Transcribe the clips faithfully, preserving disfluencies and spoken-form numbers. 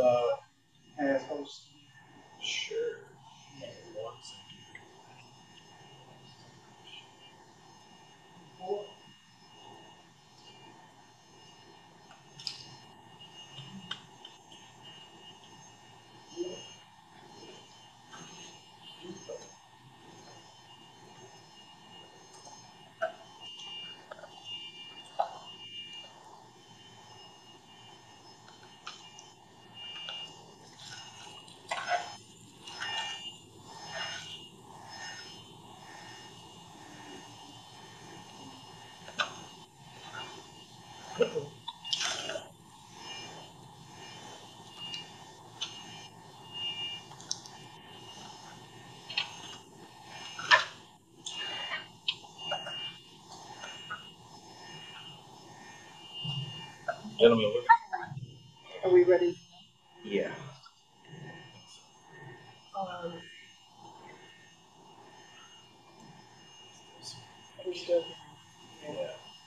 uh, as host? Sure. One second. Gentlemen, we're Are we ready? yeah. Um, we still Yeah.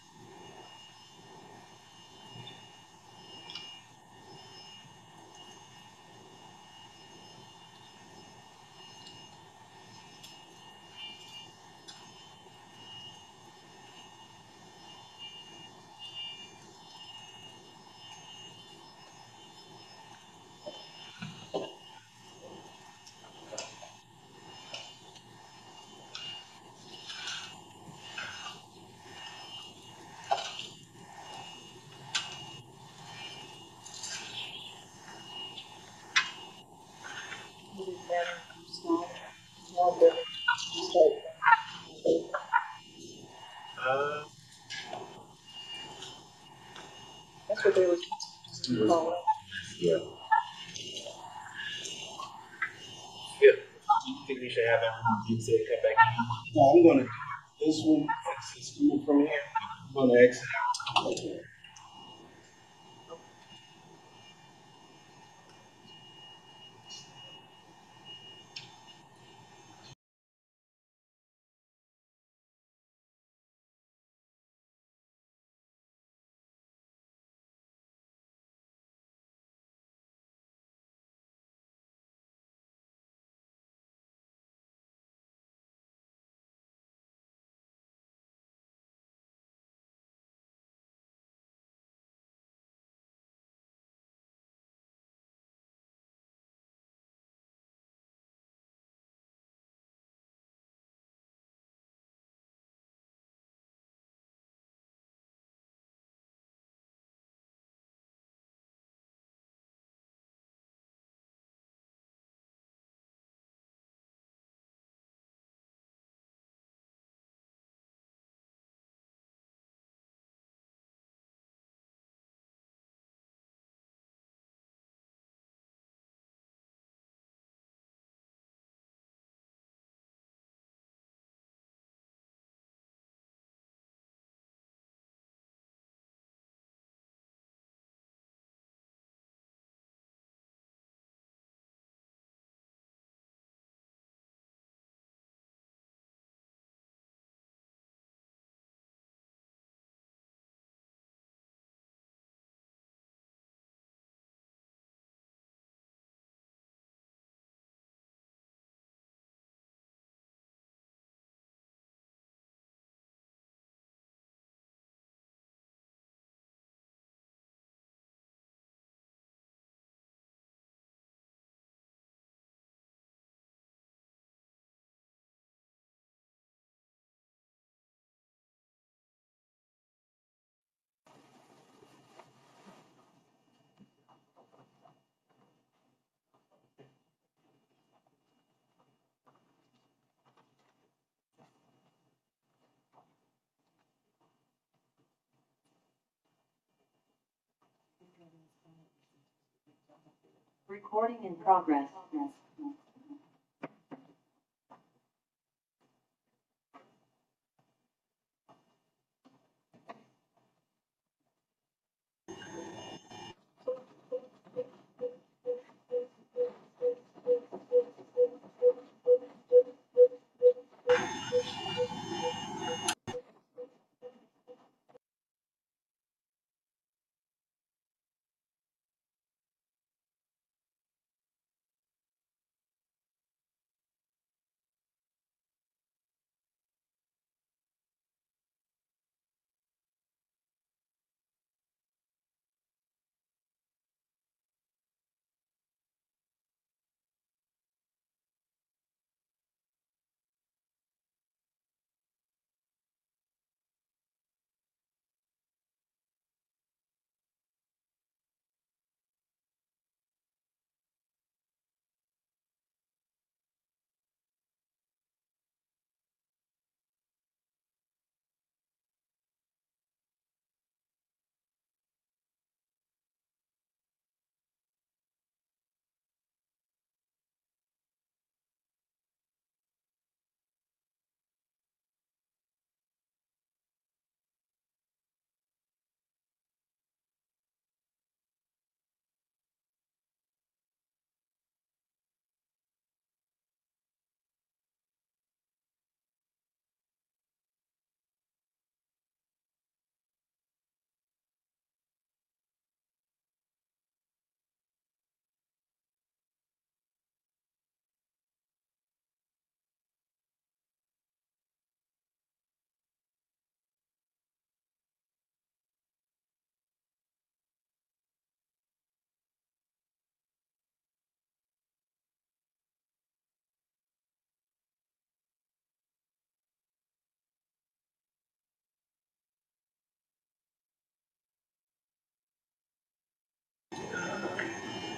small, small bit. Start. Uh, That's what they were calling. yeah. Yeah. You think we should have everyone keep say come back in? No, I'm gonna do this one. Since it's coming from here, I'm gonna exit out. Recording in progress.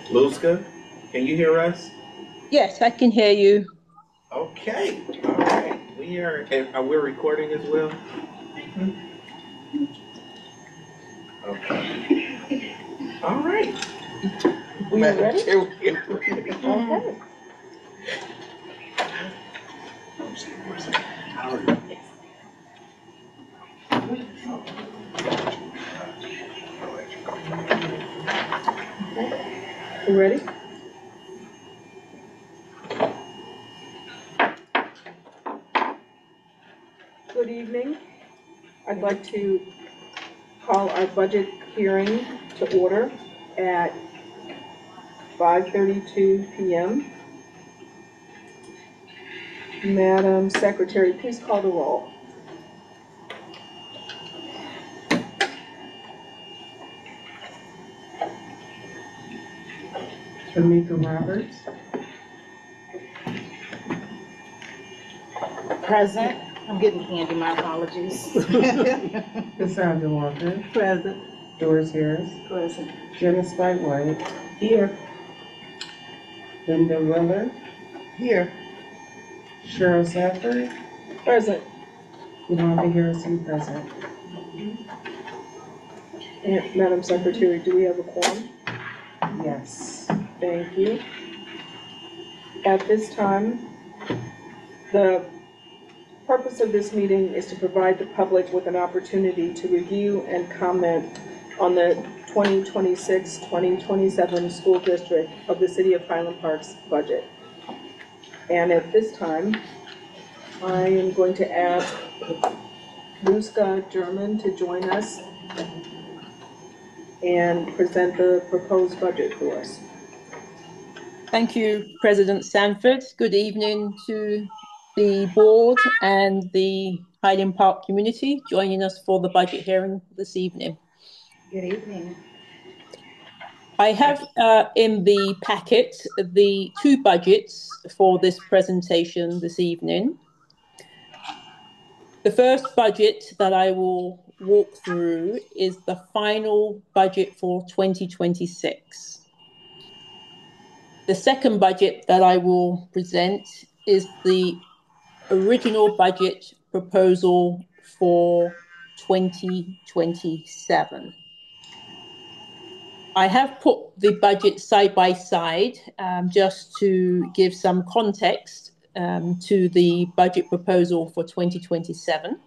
Luska, can you hear us? Yes, I can hear you. Okay, all right. We are, and are we recording as well? Okay. All right. We ready? Okay. Okay. You ready? Good evening. I'd like to call our budget hearing to order at five thirty-two p m Madam Secretary, please call the roll. Tamika Roberts. Present. I'm getting candy, my apologies. Cassandra Walker. Present. Doris Harris. Present. Jenna Spike White. Here. Linda Willer. Here. Cheryl Safford. Present. Yolanda Harrison present. And Madam Secretary, do we have a quorum? Yes. Thank you. At this time, the purpose of this meeting is to provide the public with an opportunity to review and comment on the twenty twenty-six twenty twenty-seven school district of the City of Highland Park's budget. And at this time, I am going to ask Luska German to join us and present the proposed budget for us. Thank you, President Sanford. Good evening to the board and the Highland Park community joining us for the budget hearing this evening. Good evening. I have uh, in the packet the two budgets for this presentation this evening. The first budget that I will walk through is the final budget for twenty twenty-six. The second budget that I will present is the original budget proposal for twenty twenty-seven. I have put the budget side by side um, just to give some context um, to the budget proposal for twenty twenty-seven.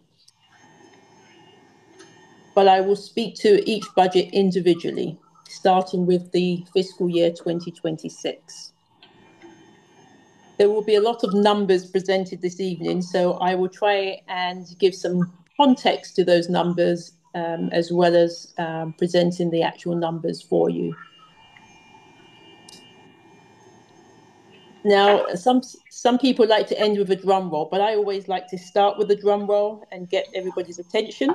But I will speak to each budget individually, starting with the fiscal year twenty twenty-six. There will be a lot of numbers presented this evening, so I will try and give some context to those numbers um, as well as um, presenting the actual numbers for you. Now, some some people like to end with a drum roll, but I always like to start with a drum roll and get everybody's attention.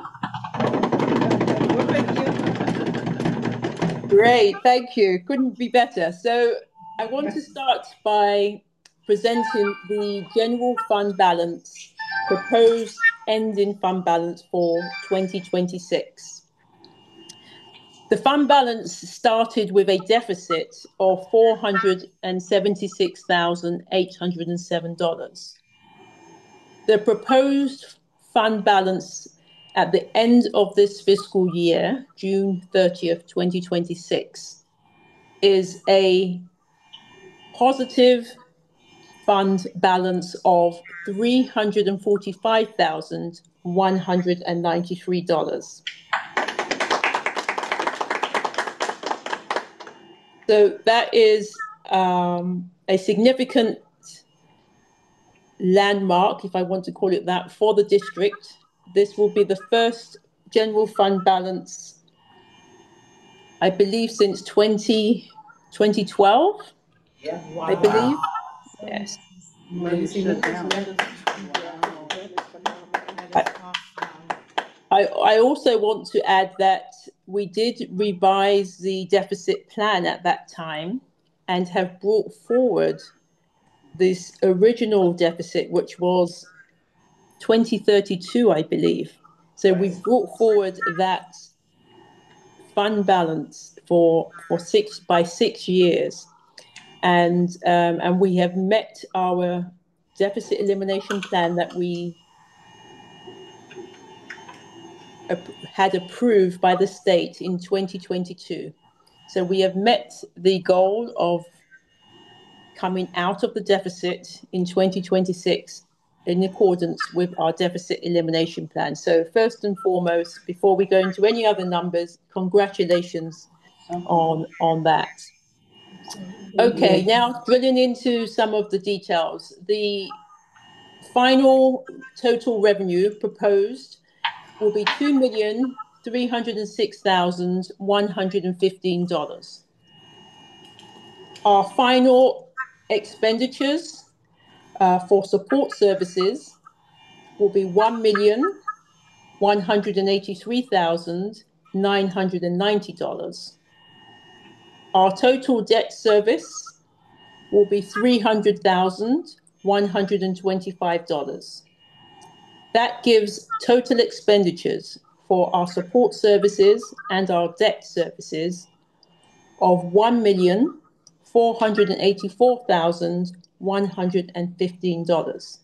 Great, thank you. Couldn't be better. So I want to start by presenting the general fund balance, proposed ending fund balance for twenty twenty-six. The fund balance started with a deficit of four hundred seventy-six thousand eight hundred seven dollars. The proposed fund balance at the end of this fiscal year, June thirtieth, twenty twenty-six, is a positive fund balance of three hundred forty-five thousand one hundred ninety-three dollars. So that is um, a significant landmark, if I want to call it that, for the district. This will be the first general fund balance, I believe, since twenty twelve, Yeah. Wow. I believe. Yes. I, I also want to add that we did revise the deficit plan at that time and have brought forward this original deficit, which was twenty thirty-two, I believe. So we've brought forward that fund balance for, for six by six years. And, um, and we have met our deficit elimination plan that we had approved by the state in twenty twenty-two. So we have met the goal of coming out of the deficit in twenty twenty-six in accordance with our deficit elimination plan. So first and foremost, before we go into any other numbers, congratulations on, on that. Okay, now drilling into some of the details. The final total revenue proposed will be two million three hundred six thousand one hundred fifteen dollars. Our final expenditures uh, for support services will be one million one hundred eighty-three thousand nine hundred ninety dollars. Our total debt service will be three hundred thousand one hundred twenty-five dollars. That gives total expenditures for our support services and our debt services of one million four hundred eighty-four thousand one hundred fifteen dollars.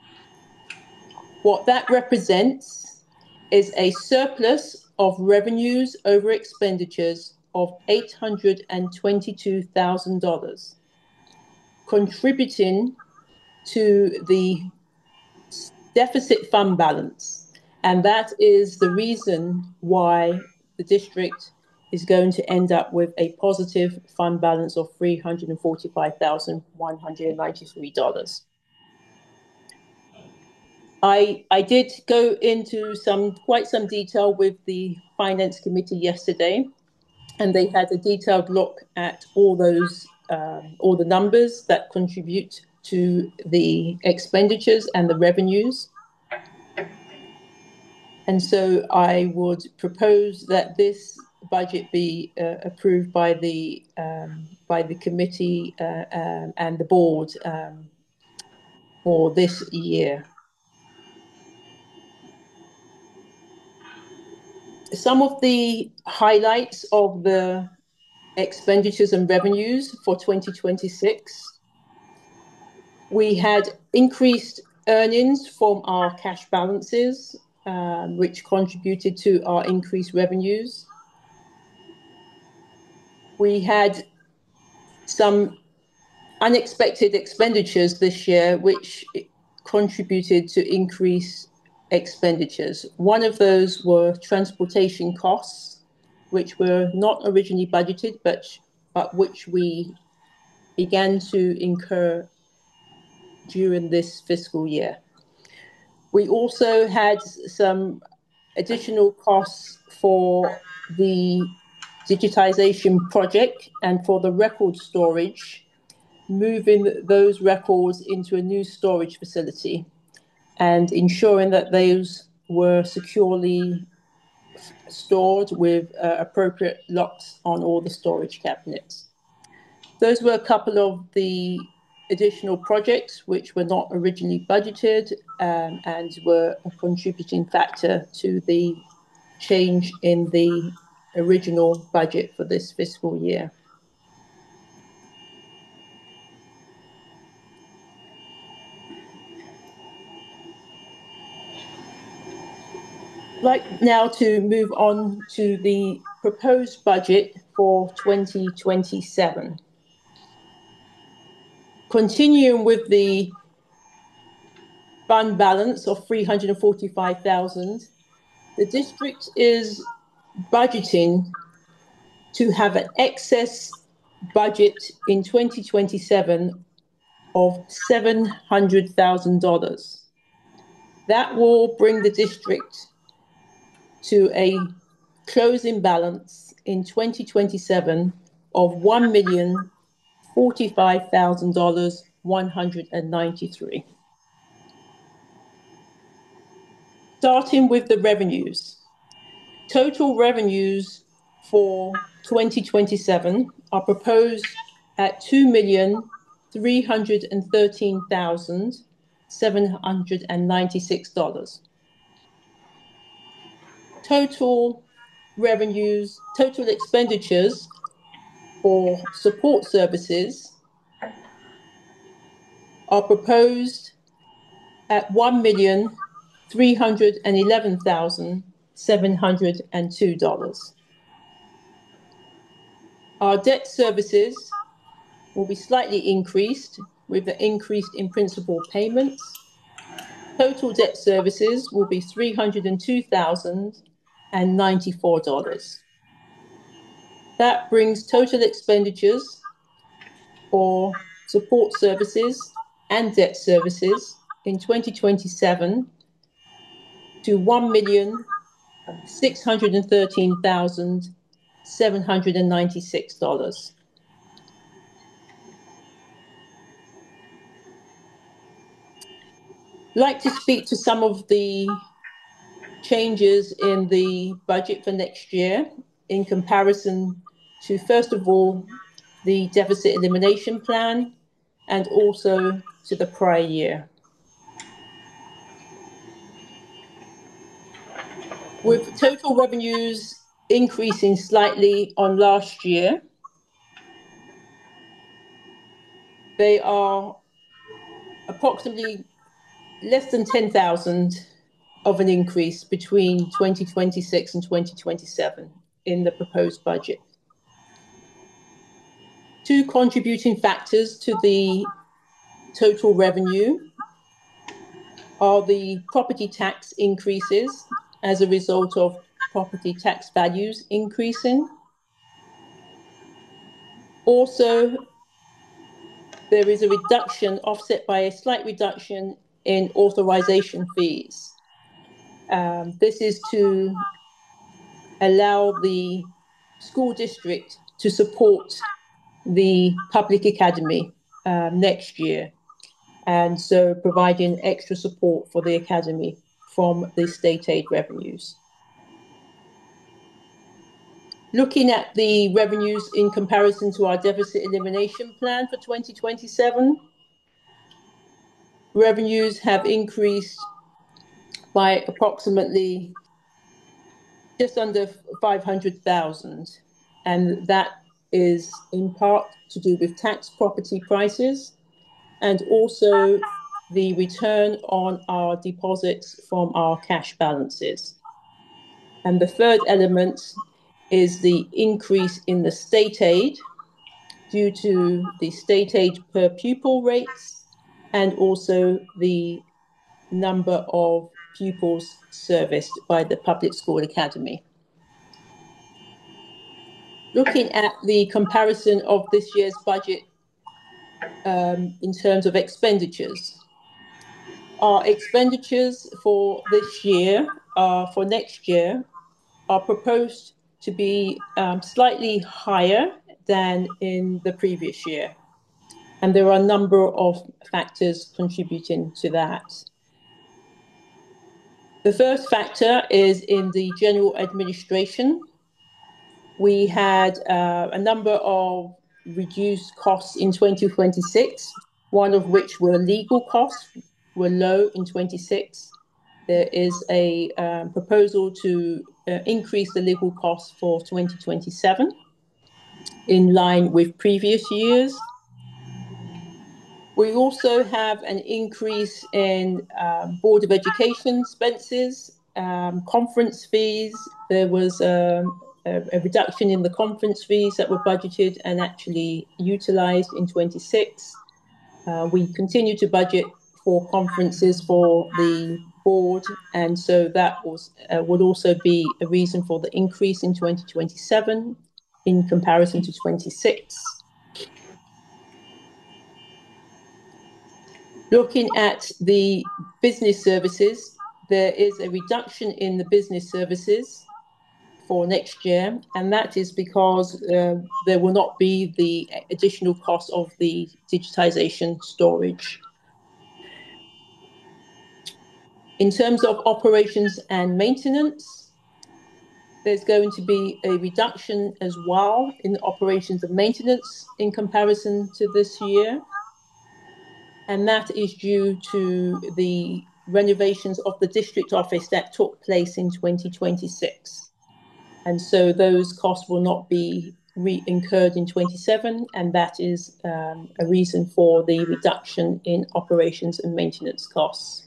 What that represents is a surplus of revenues over expenditures of eight hundred twenty-two thousand dollars, contributing to the deficit fund balance. And that is the reason why the district is going to end up with a positive fund balance of three hundred forty-five thousand one hundred ninety-three dollars. I, I did go into some quite some detail with the Finance Committee yesterday, and they had a detailed look at all those, um, all the numbers that contribute to the expenditures and the revenues. And so I would propose that this budget be uh, approved by the um, by the committee uh, um, and the board um, for this year. Some of the highlights of the expenditures and revenues for twenty twenty-six. We had increased earnings from our cash balances, um, which contributed to our increased revenues. We had some unexpected expenditures this year, which contributed to increased expenditures. One of those were transportation costs, which were not originally budgeted, but, but which we began to incur during this fiscal year. We also had some additional costs for the digitization project and for the record storage, moving those records into a new storage facility and ensuring that those were securely stored with uh, appropriate locks on all the storage cabinets. Those were a couple of the additional projects which were not originally budgeted um, and were a contributing factor to the change in the original budget for this fiscal year. I'd like now to move on to the proposed budget for twenty twenty-seven. Continuing with the fund balance of three hundred forty-five thousand dollars, the district is budgeting to have an excess budget in twenty twenty-seven of seven hundred thousand dollars. That will bring the district to a closing balance in twenty twenty-seven of one million forty-five thousand one hundred ninety-three dollars. Starting with the revenues. Total revenues for twenty twenty-seven are proposed at two million three hundred thirteen thousand seven hundred ninety-six dollars. Total revenues, total expenditures for support services are proposed at one million three hundred eleven thousand seven hundred two dollars. Our debt services will be slightly increased with the increase in principal payments. Total debt services will be three hundred two thousand ninety-four dollars. That brings total expenditures for support services and debt services in twenty twenty-seven to one million six hundred thirteen thousand seven hundred ninety-six dollars. I'd like to speak to some of the changes in the budget for next year in comparison to, first of all, the deficit elimination plan and also to the prior year. With total revenues increasing slightly on last year, they are approximately less than ten thousand of an increase between twenty twenty-six and twenty twenty-seven in the proposed budget. Two contributing factors to the total revenue are the property tax increases as a result of property tax values increasing. Also, there is a reduction offset by a slight reduction in authorization fees. Um, this is to allow the school district to support the public academy uh, next year, and so providing extra support for the academy from the state aid revenues. Looking at the revenues in comparison to our deficit elimination plan for twenty twenty-seven, revenues have increased by approximately just under five hundred thousand, and that is in part to do with tax property prices and also the return on our deposits from our cash balances. And the third element is the increase in the state aid due to the state aid per pupil rates and also the number of pupils serviced by the public school academy. Looking at the comparison of this year's budget um, in terms of expenditures, our expenditures for this year, uh, for next year, are proposed to be um, slightly higher than in the previous year. And there are a number of factors contributing to that. The first factor is in the general administration. We had uh, a number of reduced costs in twenty twenty-six, one of which were legal costs, were low in twenty-six. There is a um, proposal to uh, increase the legal costs for twenty twenty-seven in line with previous years. We also have an increase in um, Board of Education expenses, um, conference fees. There was um, a, a reduction in the conference fees that were budgeted and actually utilized in twenty-six. Uh, we continue to budget for conferences for the board, and so that was, uh, would also be a reason for the increase in twenty twenty-seven in comparison to twenty-six. Looking at the business services, there is a reduction in the business services for next year, and that is because uh, there will not be the additional cost of the digitization storage. In terms of operations and maintenance, there's going to be a reduction as well in operations and maintenance in comparison to this year. And that is due to the renovations of the district office that took place in twenty twenty-six. And so those costs will not be re-incurred in twenty-seven, and that is um, a reason for the reduction in operations and maintenance costs.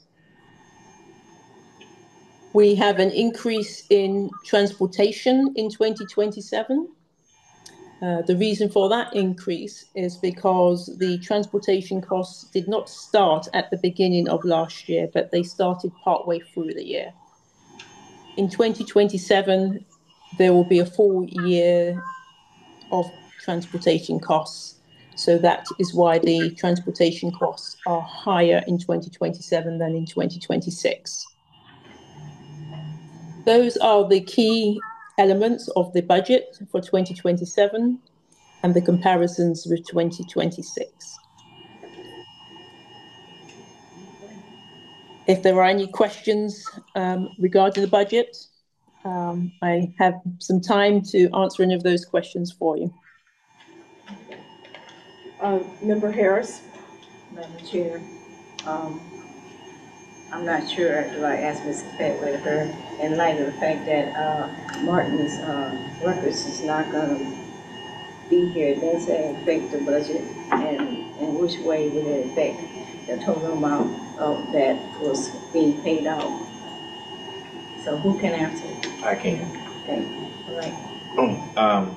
We have an increase in transportation in twenty twenty-seven. Uh, the reason for that increase is because the transportation costs did not start at the beginning of last year, but they started partway through the year. In twenty twenty-seven, there will be a full year of transportation costs. So that is why the transportation costs are higher in twenty twenty-seven than in twenty twenty-six. Those are the key elements of the budget for twenty twenty-seven and the comparisons with twenty twenty-six. If there are any questions um, regarding the budget, um, I have some time to answer any of those questions for you. Uh, Member Harris? Madam Chair, um, I'm not sure if I asked Miz Petway to her, in light of the fact that, uh, Martin's, uh, records is not gonna be here, does that affect the budget? And in which way would it affect the total amount of that was being paid out? So who can answer? I can. Okay, all right. Um,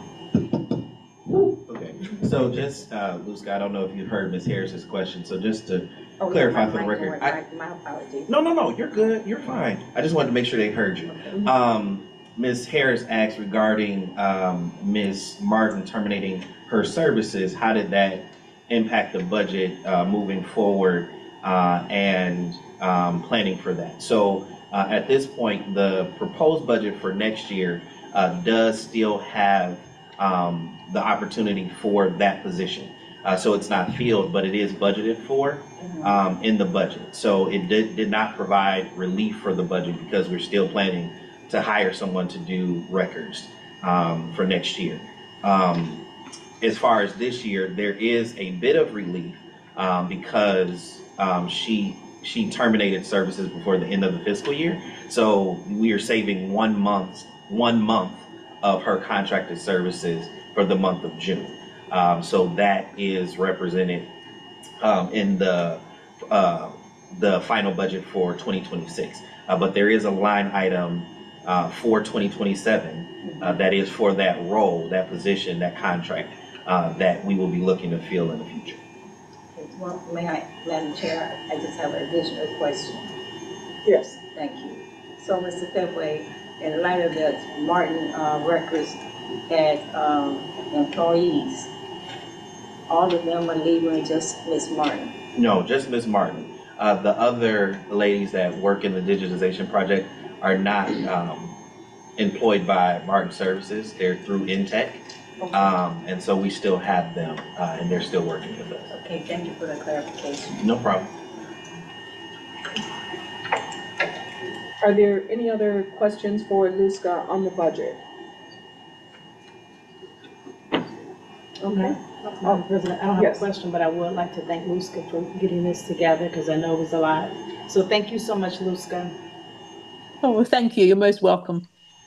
okay, so just, uh, Luska, I don't know if you heard Miz Harris's question, so just to Oh, yeah, clarify my- for the my- record. My, I- my apologies. No, no, no, you're good, you're fine. I just wanted to make sure they heard you. Um, Miz Harris asked regarding, um, Miz Martin terminating her services, how did that impact the budget, uh, moving forward, uh, and, um, planning for that? So, uh, at this point, the proposed budget for next year, uh, does still have, um, the opportunity for that position. Uh, so it's not filled, but it is budgeted for, um, in the budget. So it did, did not provide relief for the budget because we're still planning to hire someone to do records, um, for next year. Um, as far as this year, there is a bit of relief, um, because, um, she, she terminated services before the end of the fiscal year. So we are saving one month, one month of her contracted services for the month of June. Um, so that is represented, um, in the, uh, the final budget for twenty twenty-six. Uh, but there is a line item, uh, for twenty twenty-seven, uh, that is for that role, that position, that contract, uh, that we will be looking to fill in the future. Well, may I, Madam Chair, I just have an additional question. Yes. Thank you. So, Mister Petway, in light of that, Martin, uh, records had, um, employees. All of them are leaving, just Miz Martin. No, just Miz Martin. Uh, the other ladies that work in the digitization project are not, um, employed by Martin Services. They're through Intech. Um, and so we still have them, uh, and they're still working with us. Okay, thank you for the clarification. No problem. Are there any other questions for Luska on the budget? Okay. Madam President, I don't have Yes. a question, but I would like to thank Luska for getting this together because I know it was a lot. So thank you so much, Luska. Oh, well, thank you. You're most welcome.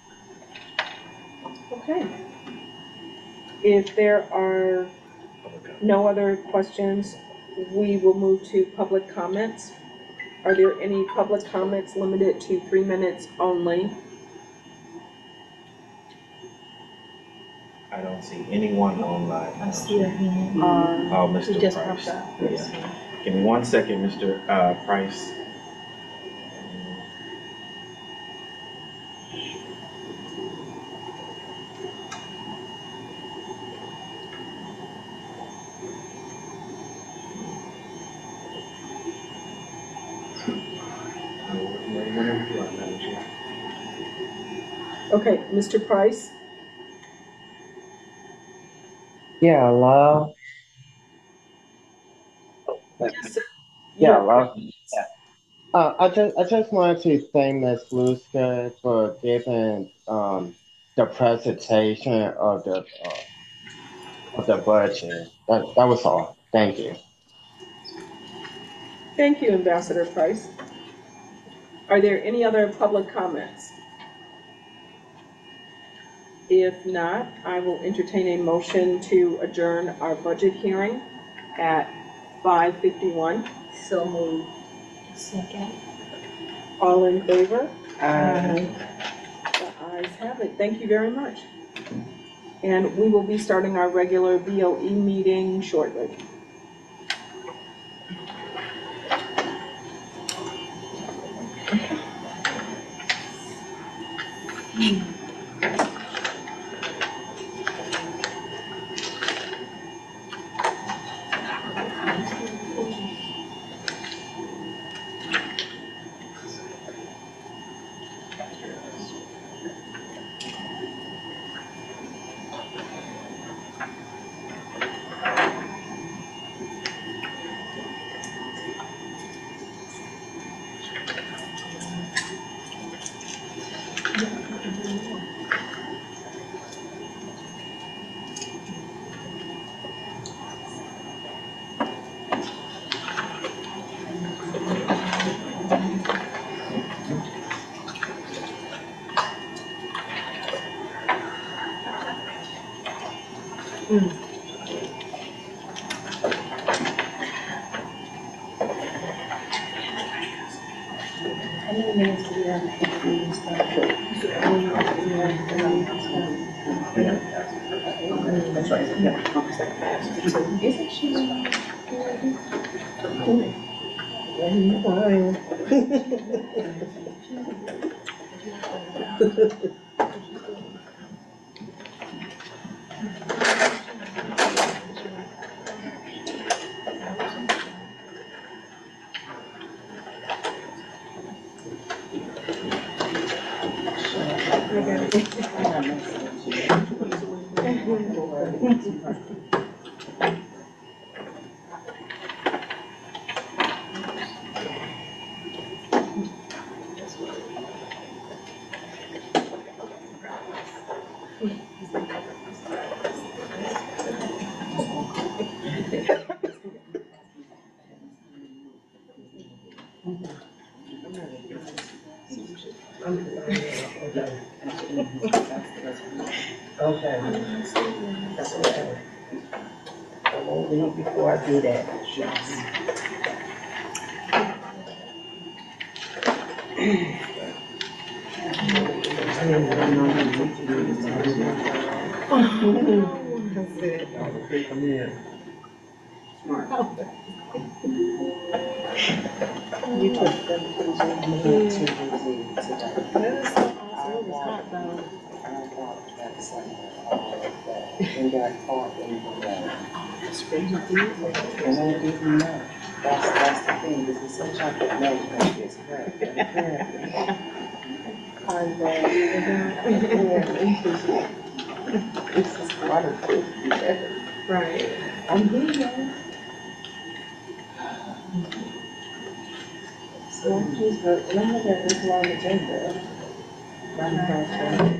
Okay. If there are no other questions, we will move to public comments. Are there any public comments limited to three minutes only? I don't see anyone online. I see her hand. Um, Oh, She Mister just Price. popped up. Yeah. Give me one second, Mister Uh, Price. Whenever you are, Madam Chair. Okay, Mister Price? Yeah, hello. Yeah, hello. Yeah. Uh, I just I just wanted to thank Miz Luska for giving um the presentation of the uh, of the budget. That that was all. Thank you. Thank you, Ambassador Price. Are there any other public comments? If not, I will entertain a motion to adjourn our budget hearing at five fifty-one. So moved. Second. All in favor? Aye. The ayes have it. Thank you very much. And we will be starting our regular B O E meeting shortly. Okay. That's okay. I won't leave before I do that. You took them to the zoo. That is so awesome. It was hot though. And got caught in the and I didn't know. That's, that's the thing, this is such a good measurement, it's correct. And apparently, I know. apparently, this is waterproof. Right. I'm here. So I'm just, but let me look at this long agenda. I'm trying to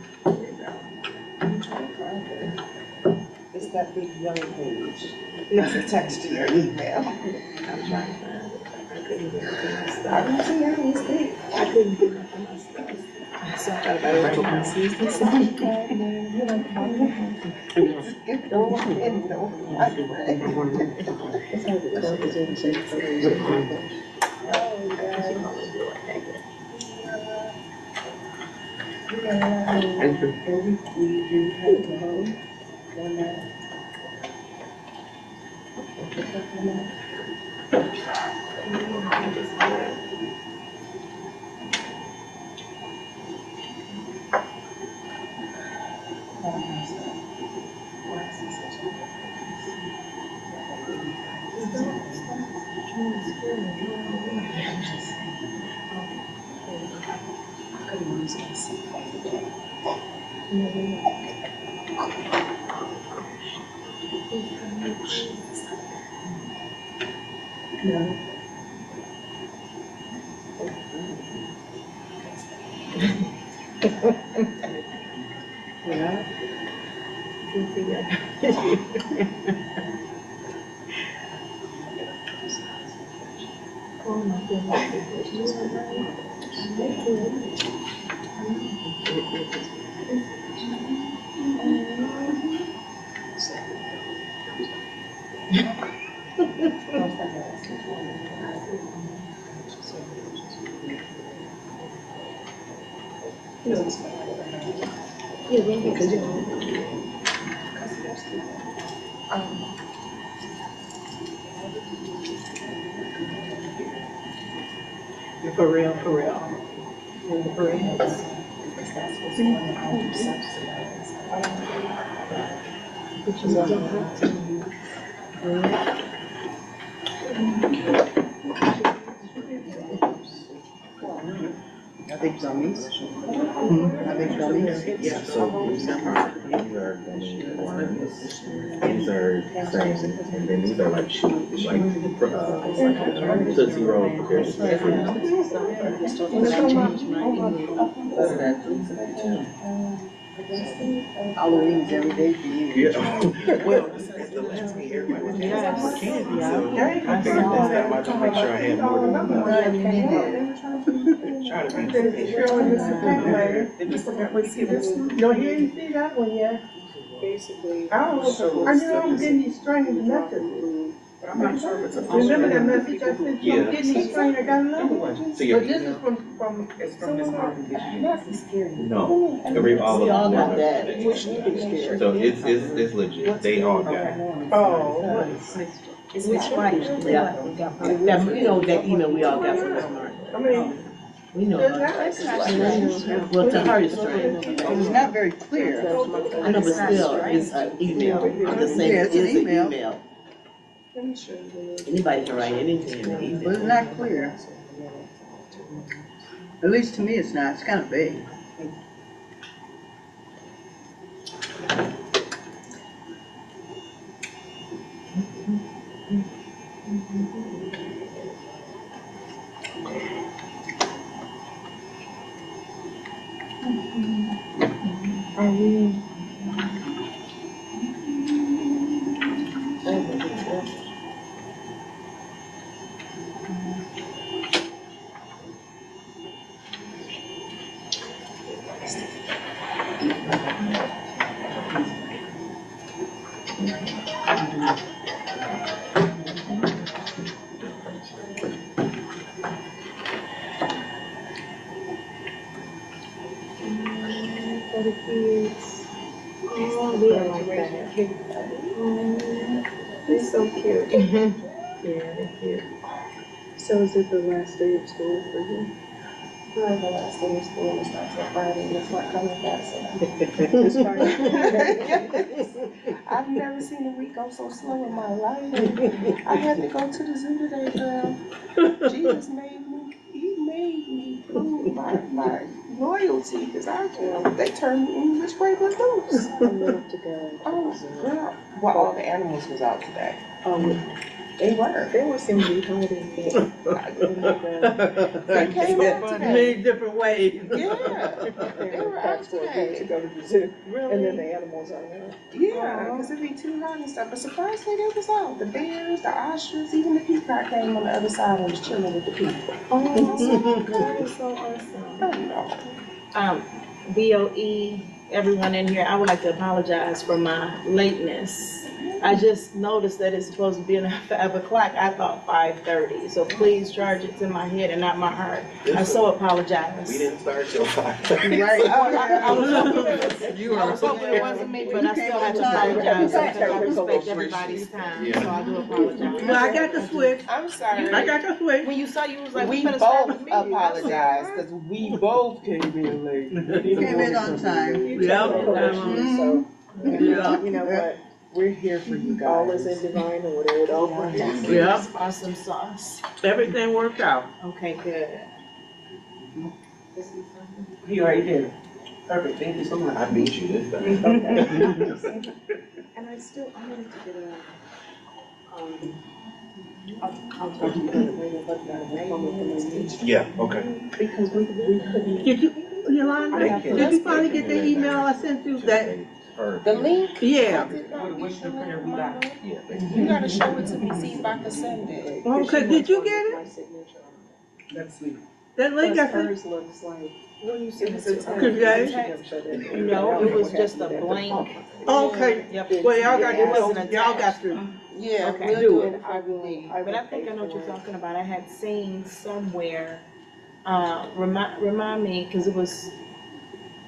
I'm trying to find it. It's that big yellow page. It's attached to your email. I'm trying to find it. I couldn't get it in my I stuff. didn't see any mistake. I couldn't get it in my stuff. So I thought about it. Right now. See, this is you know, skip over and over. I do that. It's hard to tell because it's in the Oh, yeah. And we, we do have to hold one that. No. Yeah. Oh my goodness. Yeah, when you could do. For real, for real. For real. But you don't have to. I think dummies. I think dummies. Yeah, so these are gummy worms, these are things, and then these are like chews, like, uh, Tootsie Roll prepared with fruit. Halloween's every day for you. Yeah. Well, the last thing everybody was asking for candy, so I figured this time I to make sure I had more than enough. Try to be. No, he didn't see that one yet. Basically. I don't know, I knew I was getting these strange messages. But I'm not sure if it's a. Remember that message I sent you, Yeah. I'm getting these strange, I got another one. So your But this is email? from, from. It's from Miss Martin. No, every, all of We all them. got that. So it's, it's, it's legit, they all got it. Oh. It's which one? Yeah. That, you know, that email we all got from Miss Martin. I mean, We know. Well, to her it's strange. It's not very clear. I know, but still, it's an email, the same, Yeah, it's it's an an email. email. let me show you. Anybody can write anything in the But email. it's not clear. At least to me, it's not. It's kind of vague. Are we? For the kids. Oh, they like that. Oh, they're so cute. Yeah, they're cute. So is it the last day of school for you? Well, the last day of school is not till Friday, and it's not coming back, so. This Friday? I've never seen a week go so slow in my life. I had to go to the zoo today, girl. Jesus made me, he made me prove my, my loyalty, because I, they turned me any which way but loose. I love to go. Oh, girl. Well, all the animals was out today. Oh, They were. they were seem to be hiding. They came out today. Many different ways. Yeah. They were out today to go to the zoo, and then the animals are there. Yeah, because it'd be too hot and stuff. But surprisingly, they was out. The bears, the ostrich, even the peacock came on the other side and was chilling with the people. Oh, that is so awesome. I know. Um, B O E, everyone in here, I would like to apologize for my lateness. I just noticed that it's supposed to be at five o'clock. I thought five thirty, so please charge it to my head and not my heart. I so apologize. We didn't start till five. Right. I, I, I was hoping it You I are. was hoping it wasn't me, but I still have to apologize because I respect everybody's time, so I do apologize. Well, I got the switch. I'm sorry. I got the switch. When you saw, you was like, We we better start both with me. apologize because we both came in late. Came in on time. You Yeah. tell them that, so, Yeah. you know what, we're here for you guys. All is in divine order, it all works out. Yeah, Awesome sauce. everything worked out. Okay, good. You already did. Perfect, thank you so much. I beat you this time. Okay. And I still, I wanted to get a, um, I'll, I'll talk to you about it later, but the name of the speech, Yeah, okay. because we, we couldn't. Did you, Yolanda, did you finally get the email I sent you that, The link? yeah. Yeah, they- You gotta show it to me, see if I can send it. Okay, did you get it? My signature. Let's see. That link I Plus sent? hers looks like. When you It was a text. Could you guys- No, it was just a blank. Okay, Yep. well, y'all got It wasn't to, y'all got attached. to, Yeah, Okay. we'll Do do it. it, I believe. But I think I know what you're talking about. I had seen somewhere, uh, remind, remind me, because it was,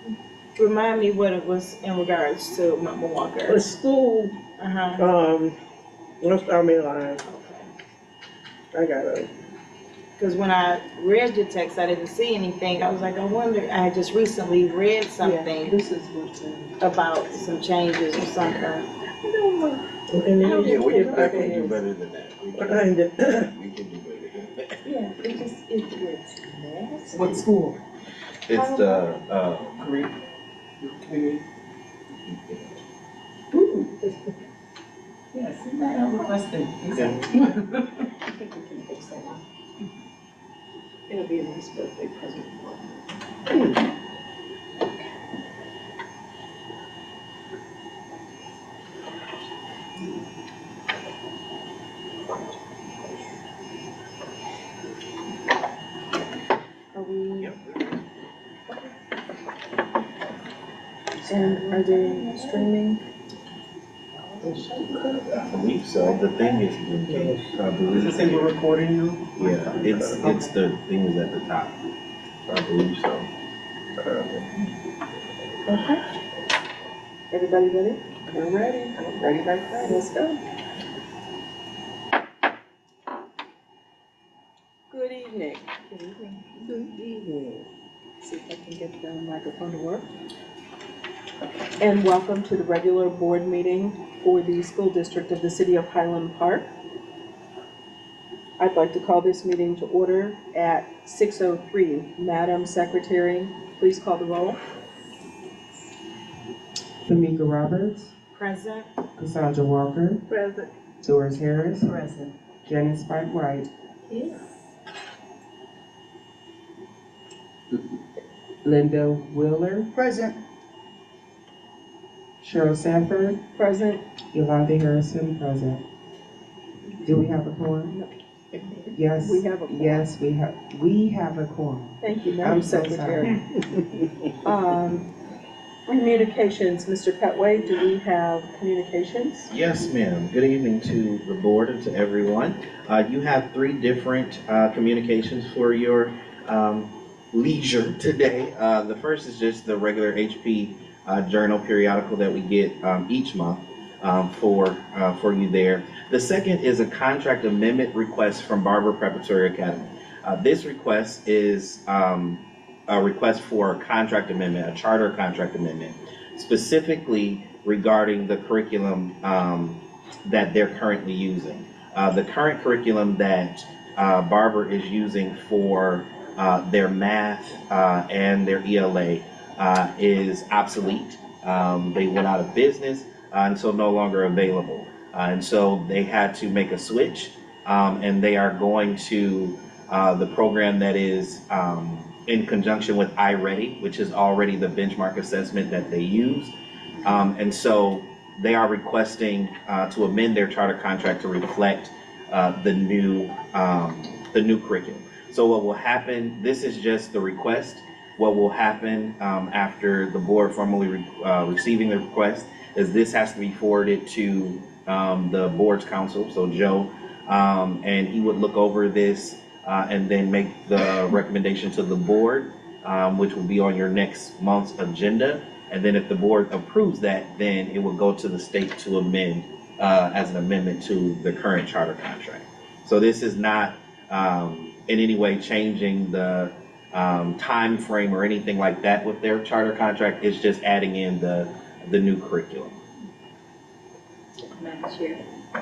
remind me what it was in regards to Mama Walker. The school, Uh-huh. um, let's start me line. I got it. Because when I read your text, I didn't see anything. I was like, I wonder, I had just recently read something This is what's in. about some changes or something. And then Yeah, you we get can, I back can do in. better than that. We can, Behind it. we can do better than that. Yeah, it just, it's, it's nasty. What school? It's the, uh, Korean. Yes, I have a question. Yeah. I think we can fix that. It'll be a nice birthday present for him. Are we? Yep. And are they streaming? I believe so. The thing is, I believe. Does it say we're recording now? Yeah, it's, it's the thing is at the top. I believe so. Okay. Everybody ready? I'm ready. I'm ready like that. Let's go. Good evening. Good evening. Good evening. See if I can get the microphone to work. And welcome to the regular board meeting for the school district of the city of Highland Park. I'd like to call this meeting to order at six oh three. Madam Secretary, please call the roll. Tamika Roberts, Present. Cassandra Walker, Present. Doris Harris, Present. Janice Spike White, Here. Linda Wheeler, Present. Cheryl Sanford, Present. Yolanda Harrison, present. Do we have a quorum? Yes. We have a quorum. Yes, we have, we have a quorum. Thank you, Madam I'm so Secretary. Um, Communications, Mister Petway, do we have communications? Yes, ma'am. Good evening to the board and to everyone. Uh, you have three different uh, communications for your um, leisure today. Uh, the first is just the regular H P uh, journal periodical that we get um, each month um, for uh, for you there. The second is a contract amendment request from Barber Preparatory Academy. Uh, this request is um, a request for a contract amendment, a charter contract amendment, specifically regarding the curriculum um, that they're currently using. Uh, the current curriculum that uh, Barber is using for uh, their math uh, and their E L A uh, is obsolete. Um, they went out of business uh, and so no longer available. Uh, and so they had to make a switch, um, and they are going to uh, the program that is um, in conjunction with iReady, which is already the benchmark assessment that they use. Um, and so they are requesting uh, to amend their charter contract to reflect uh, the new um, the new curriculum. So what will happen, this is just the request. What will happen um, after the board formally re uh, receiving the request is this has to be forwarded to um, the board's counsel, so Joe, um, and he would look over this uh, and then make the recommendation to the board, um, which will be on your next month's agenda. And then if the board approves that, then it will go to the state to amend uh, as an amendment to the current charter contract. So this is not um, in any way changing the um, time frame or anything like that with their charter contract. It's just adding in the, the new curriculum. Madam Chair.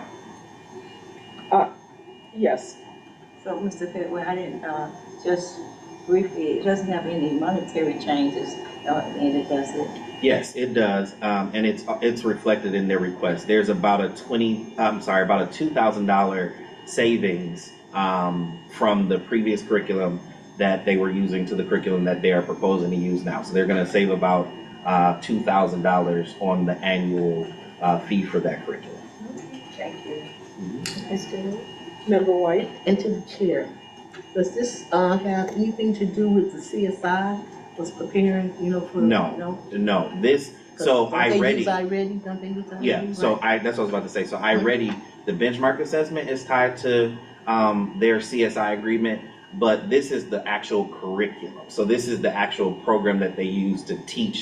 Uh, yes. So, Mister Petway, I didn't, uh, just briefly, it doesn't have any monetary changes uh, in it, does it? Yes, it does, um, and it's it's reflected in their request. There's about a twenty, I'm sorry, about a two thousand dollar savings um, from the previous curriculum that they were using to the curriculum that they are proposing to use now. So they're going to save about uh, two thousand dollars on the annual uh, fee for that curriculum. Thank you. Mm-hmm. Member White. And to the chair, does this uh, have anything to do with the C S I was preparing, you know, for? No, no? no. This, so Don't they use iReady. iReady? Don't they use iReady? Yeah, so Right. I, that's what I was about to say. So iReady, the benchmark assessment is tied to um, their C S I agreement, but this is the actual curriculum. So this is the actual program that they use to teach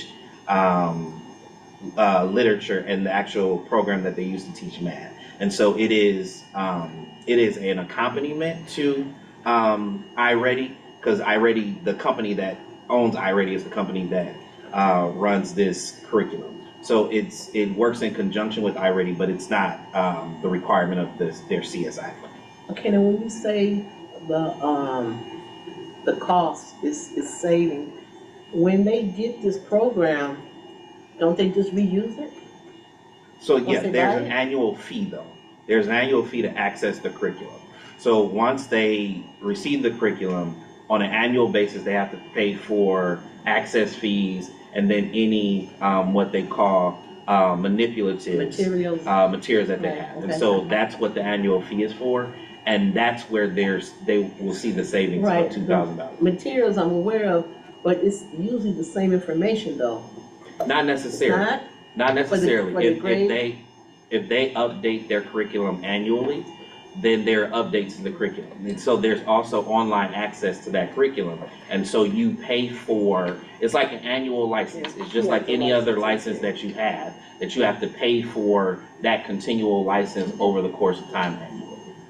um, uh, literature and the actual program that they use to teach math. And so it is um, it is an accompaniment to um, iReady, because iReady, the company that owns iReady, is the company that uh, runs this curriculum. So it's it works in conjunction with iReady, but it's not um, the requirement of this their C S I fund. Okay, now when you say the, um, the cost is, is saving, when they get this program, don't they just reuse it? So Once yeah, they there's buy an it? annual fee though. There's an annual fee to access the curriculum. So once they receive the curriculum, on an annual basis, they have to pay for access fees and then any um, what they call uh, manipulative Materials. uh, materials that they Right, have. And okay. so that's what the annual fee is for. And that's where there's they will see the savings Right. of two thousand dollars. Materials I'm aware of, but it's usually the same information though. Not necessarily. Not? Not necessarily. for the if, if grade? they if they update their curriculum annually, then there are updates to the curriculum. And so there's also online access to that curriculum. And so you pay for, it's like an annual license. It's just Yeah, like the any other license, license that you have, that you have to pay for that continual license over the course of time annually.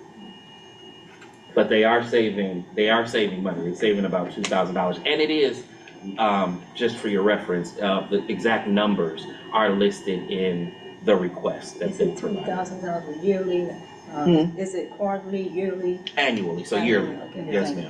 But they are saving, they are saving money. They're saving about two thousand dollars. And it is, um, just for your reference, uh, the exact numbers are listed in the request that Is they it two provide thousand dollars yearly? Uh, Hmm. Is it quarterly, yearly? annually, so yearly. Okay, Yes, thank you. ma'am.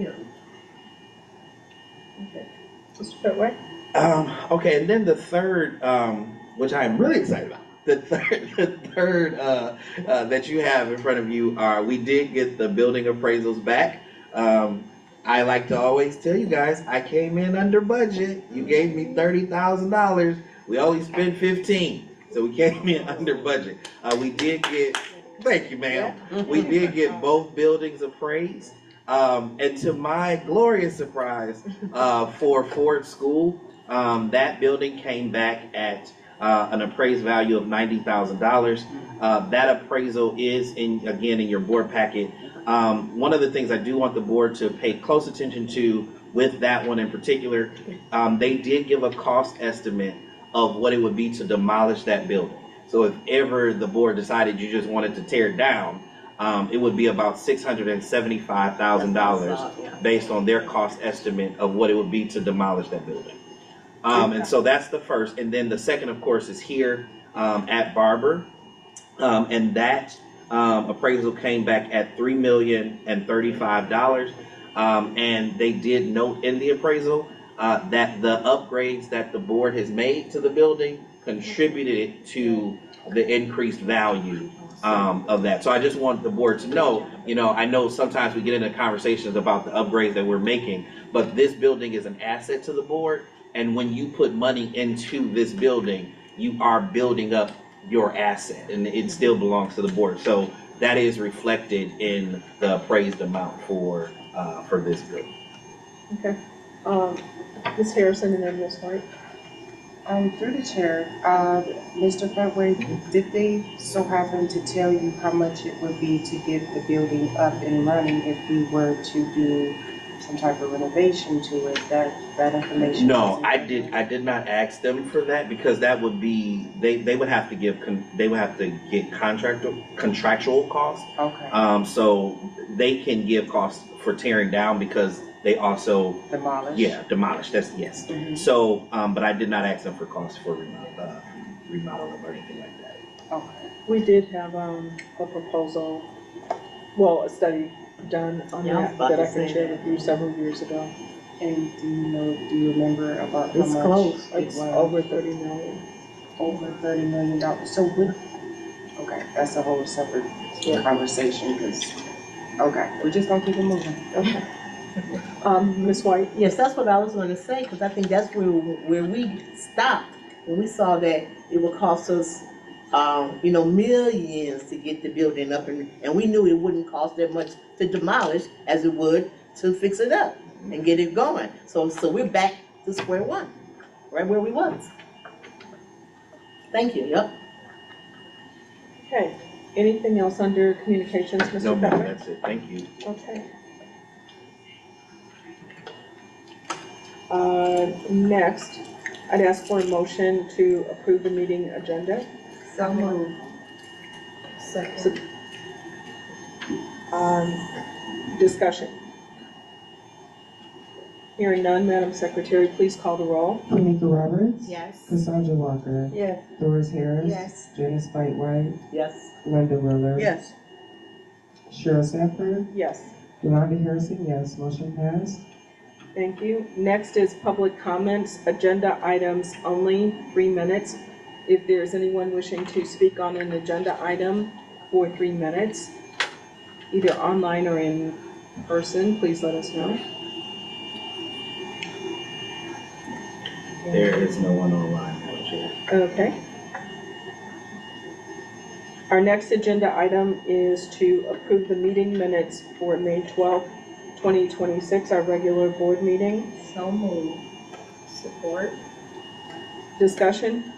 Yeah. Okay. Mister Petway? Um, okay, and then the third, um, which I am really excited about, the third, the third uh, uh, that you have in front of you are, we did get the building appraisals back. Um, I like to always tell you guys, I came in under budget. You gave me thirty thousand dollars. We only spent fifteen, so we came in under budget. Uh, we did get, thank you, ma'am. We did get both buildings appraised. Um, and to my glorious surprise, uh, for Ford School, um, that building came back at uh, an appraised value of ninety thousand dollars. Uh, that appraisal is in, again, in your board packet. Um, one of the things I do want the board to pay close attention to with that one in particular, um, they did give a cost estimate of what it would be to demolish that building. So if ever the board decided you just wanted to tear it down, um, it would be about six hundred seventy-five thousand dollars based on their cost estimate of what it would be to demolish that building. Um, and so that's the first. And then the second, of course, is here um, at Barber. Um, and that um, appraisal came back at three million thirty-five dollars. Um, and they did note in the appraisal uh, that the upgrades that the board has made to the building contributed to the increased value um, of that. So I just want the board to know, you know, I know sometimes we get into conversations about the upgrades that we're making, but this building is an asset to the board. And when you put money into this building, you are building up your asset, and it still belongs to the board. So that is reflected in the appraised amount for uh, for this building. Okay. Um, Miz Harrison and then Miz White. Um, through the chair, uh, Mister Petway, did they so happen to tell you how much it would be to get the building up and running if we were to do some type of renovation to it? That that information? No, I did. I did not ask them for that because that would be they. They would have to give. Con, they would have to get contractual contractual costs. Okay. Um. So they can give costs for tearing down because they also demolish. Yeah, demolish. That's yes. Mm-hmm. So, um, but I did not ask them for costs for remodel, uh, remodeling or anything like that. Okay. We did have um, a proposal, well, a study done on Yeah, I was that about that to I can say share that. with you several years ago. And do you know? Do you remember about how It's much close. it It's was? over thirty million. Over thirty million dollars. So what? Okay, that's a whole separate Yeah. conversation. Because okay, we're just gonna keep it moving. Okay. Um, Miz White. Yes, that's what I was going to say, because I think that's where, where we stopped, when we saw that it would cost us, um, you know, millions to get the building up, and, and we knew it wouldn't cost that much to demolish as it would to fix it up and get it going. So, so we're back to square one, right where we was. Thank you, yep. Okay. Anything else under communications, Mister No, ma'am, Petway? that's it. Thank you. Okay. Uh, next I'd ask for a motion to approve the meeting agenda. So moved. Second. Um, discussion. Hearing none, Madam Secretary, please call the roll. Tamika Roberts. Yes. Cassandra Walker. Yes. Doris Harris. Yes. Janice Fight White. Yes. Linda Willer. Yes. Cheryl Sanford. Yes. Yolanda Harrison, yes. Motion passed. Thank you. Next is public comments, agenda items only, three minutes. If there's anyone wishing to speak on an agenda item for three minutes, either online or in person, please let us know. There is no one online, Madam Chair. Okay. Our next agenda item is to approve the meeting minutes for May twelfth, twenty twenty-six, our regular board meeting. So moved. Support. Discussion?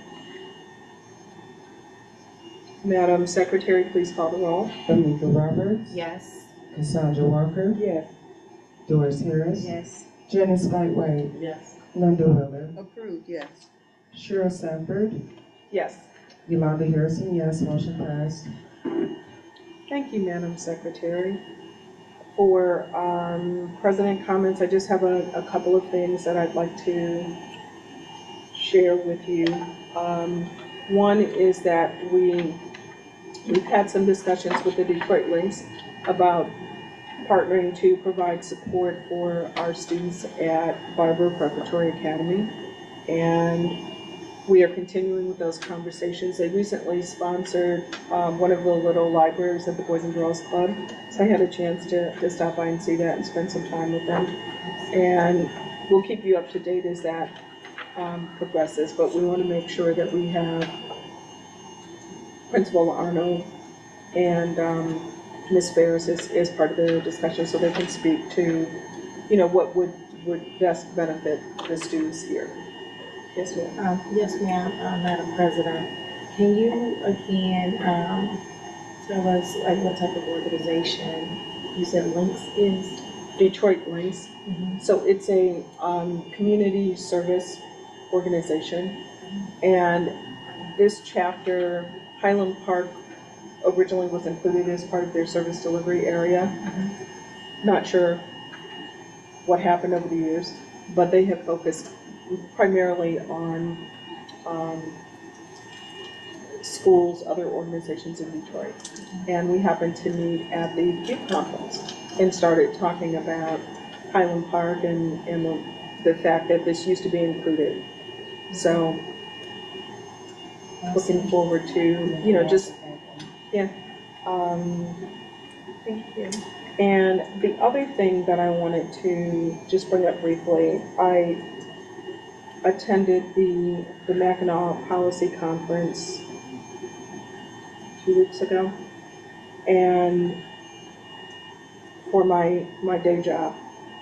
Madam Secretary, please call the roll. Tamika Roberts. Yes. Cassandra Walker. Yes. Doris Harris. Yes. Janice Fight White. Yes. Linda Willer. Approved, yes. Cheryl Sanford. Yes. Yolanda Harrison, yes. Motion passed. Thank you, Madam Secretary. For um, president comments, I just have a, a couple of things that I'd like to share with you. Um, one is that we, we've had some discussions with the Detroit Lynx about partnering to provide support for our students at Barber Preparatory Academy. And we are continuing with those conversations. They recently sponsored um, one of the little libraries at the Boys and Girls Club. So I had a chance to, to stop by and see that and spend some time with them. And we'll keep you up to date as that um, progresses, but we want to make sure that we have Principal Arno and um, Miz Ferris is, is part of the discussion so they can speak to, you know, what would, would best benefit the students here. Yes, ma'am. Um, yes, ma'am, uh, Madam President. Can you again, um, tell us like what type of organization you said Lynx is? Detroit Lynx. Mhm. So it's a um, community service organization. And this chapter, Highland Park originally was included as part of their service delivery area. Not sure what happened over the years, but they have focused primarily on um, schools, other organizations in Detroit. And we happened to meet at the youth conference and started talking about Highland Park and, and the, the fact that this used to be included. So looking forward to, you know, just, yeah. Um, thank you. And the other thing that I wanted to just bring up briefly, I attended the, the Mackinac Policy Conference two weeks ago, and for my, my day job.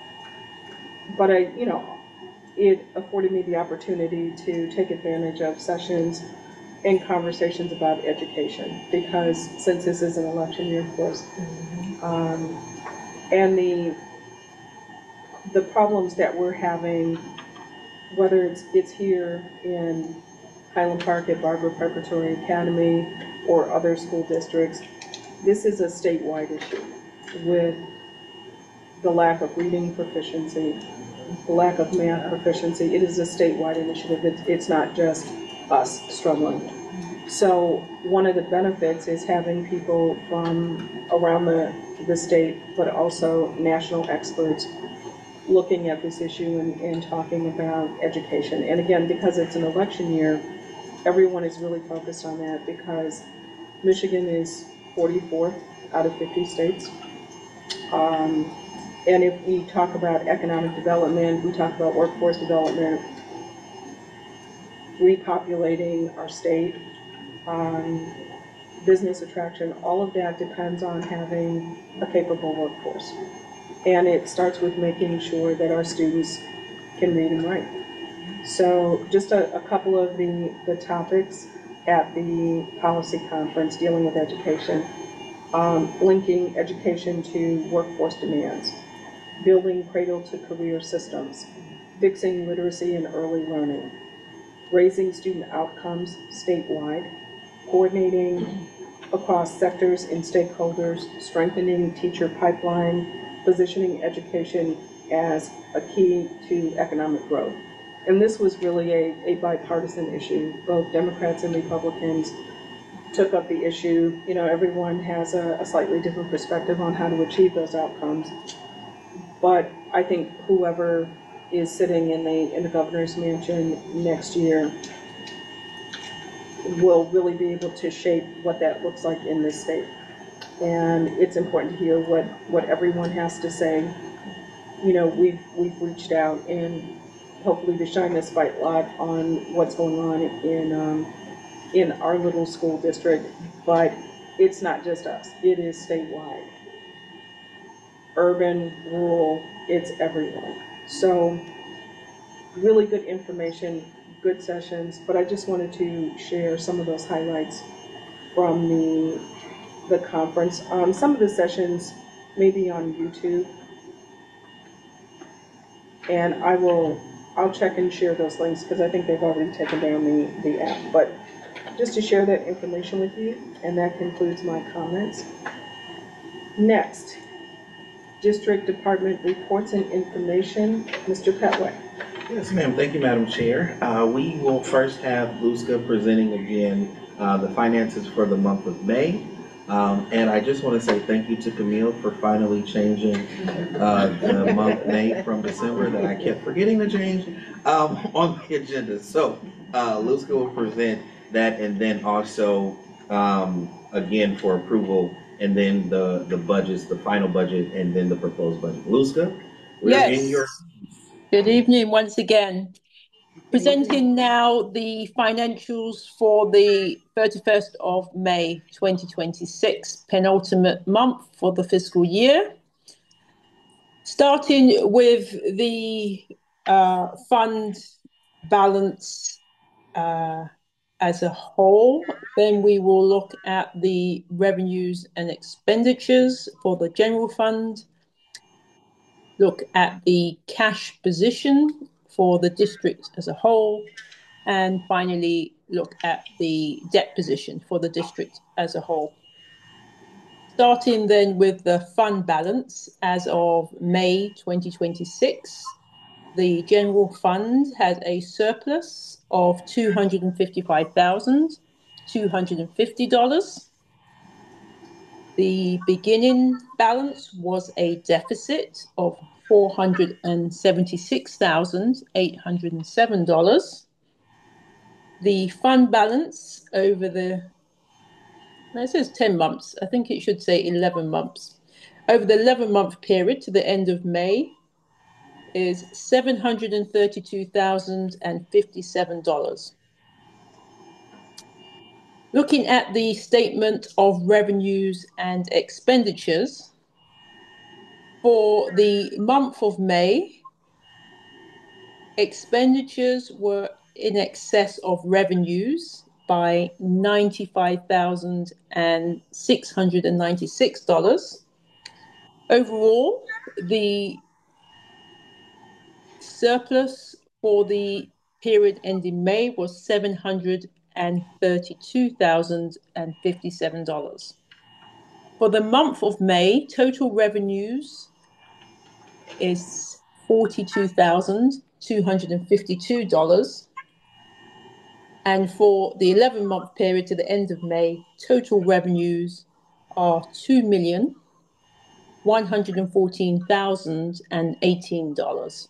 But I, you know, it afforded me the opportunity to take advantage of sessions and conversations about education, because since this is an election year, of course, um, and the the problems that we're having, whether it's it's here in Highland Park at Barber Preparatory Academy or other school districts, this is a statewide issue with the lack of reading proficiency, the lack of math proficiency. It is a statewide initiative. It's, it's not just us struggling. So one of the benefits is having people from around the, the state, but also national experts looking at this issue and, and talking about education. And again, because it's an election year, everyone is really focused on that, because Michigan is forty-fourth out of fifty states. Um, and if we talk about economic development, we talk about workforce development, repopulating our state, um, business attraction, all of that depends on having a capable workforce. And it starts with making sure that our students can read and write. So just a, a couple of the, the topics at the policy conference dealing with education, um, linking education to workforce demands, building cradle to career systems, fixing literacy and early learning, raising student outcomes statewide, coordinating across sectors and stakeholders, strengthening teacher pipeline, positioning education as a key to economic growth. And this was really a, a bipartisan issue. Both Democrats and Republicans took up the issue. You know, everyone has a, a slightly different perspective on how to achieve those outcomes. But I think whoever is sitting in the in the governor's mansion next year will really be able to shape what that looks like in this state. And it's important to hear what, what everyone has to say. You know, we've we've reached out and hopefully to shine the spotlight on what's going on in um, in our little school district, but it's not just us, it is statewide. Urban, rural, it's everyone. So really good information, good sessions, but I just wanted to share some of those highlights from the, the conference. Um, some of the sessions may be on YouTube, and I will, I'll check and share those links because I think they've already taken down the, the app, but just to share that information with you, and that concludes my comments. Next, District Department reports and information. Mister Petway. Yes, ma'am. Thank you, Madam Chair. Uh, we will first have Luska presenting again uh, the finances for the month of May. Um, and I just want to say thank you to Camille for finally changing uh, the month May from December that I kept forgetting to change um, on the agenda. So uh, Luska will present that, and then also um, again for approval, and then the the budgets, the final budget, and then the proposed budget. Luska, we're Yes. in your. Good evening once again. Presenting now the financials for the thirty-first of May twenty twenty-six, penultimate month for the fiscal year. Starting with the uh, fund balance uh, as a whole, then we will look at the revenues and expenditures for the general fund, look at the cash position for the district as a whole, and finally look at the debt position for the district as a whole. Starting then with the fund balance as of May twenty twenty-six, the general fund has a surplus of two hundred fifty-five thousand two hundred fifty dollars. The beginning balance was a deficit of four hundred seventy-six thousand eight hundred seven dollars. The fund balance over the, no, it says ten months, I think it should say eleven months. Over the eleven month period to the end of May is seven hundred thirty-two thousand fifty-seven dollars. Looking at the statement of revenues and expenditures, for the month of May, expenditures were in excess of revenues by ninety-five thousand six hundred ninety-six dollars. Overall, the surplus for the period ending May was seven hundred thirty-two thousand fifty-seven dollars. For the month of May, total revenues is forty-two thousand two hundred fifty-two dollars. And for the eleven month period to the end of May, total revenues are two million one hundred fourteen thousand eighteen dollars.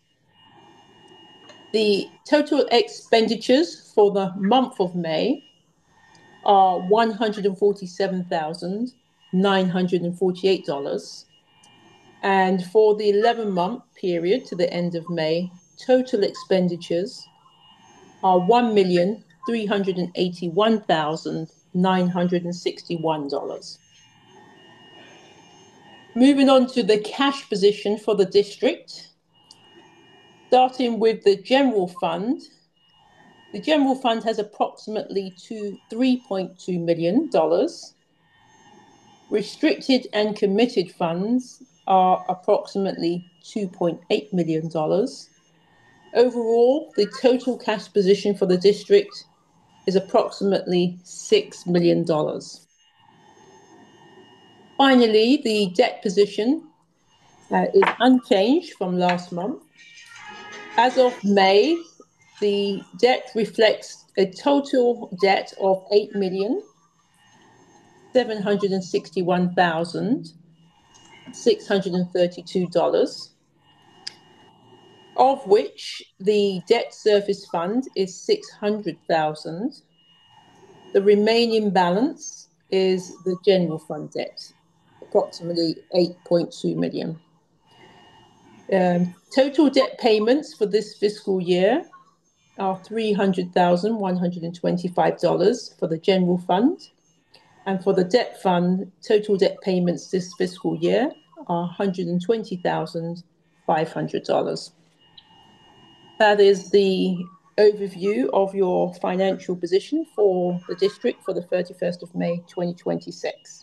The total expenditures for the month of May are one hundred forty-seven thousand nine hundred forty-eight dollars. And for the eleven month period to the end of May, total expenditures are one million three hundred eighty-one thousand nine hundred sixty-one dollars. Moving on to the cash position for the district, starting with the general fund. The general fund has approximately three point two million dollars. Restricted and committed funds are approximately two point eight million dollars. overall, the total cash position for the district is approximately six million dollars. Finally, the debt position uh, is unchanged from last month. As of May, the debt reflects a total debt of eight million seven hundred sixty-one thousand six hundred thirty-two dollars, of which the debt service fund is six hundred thousand dollars. The remaining balance is the general fund debt, approximately eight point two million. Um, total debt payments for this fiscal year are three hundred thousand one hundred twenty-five dollars for the general fund. And for the debt fund, total debt payments this fiscal year are one hundred twenty thousand five hundred dollars. That is the overview of your financial position for the district for the thirty-first of May, twenty twenty-six.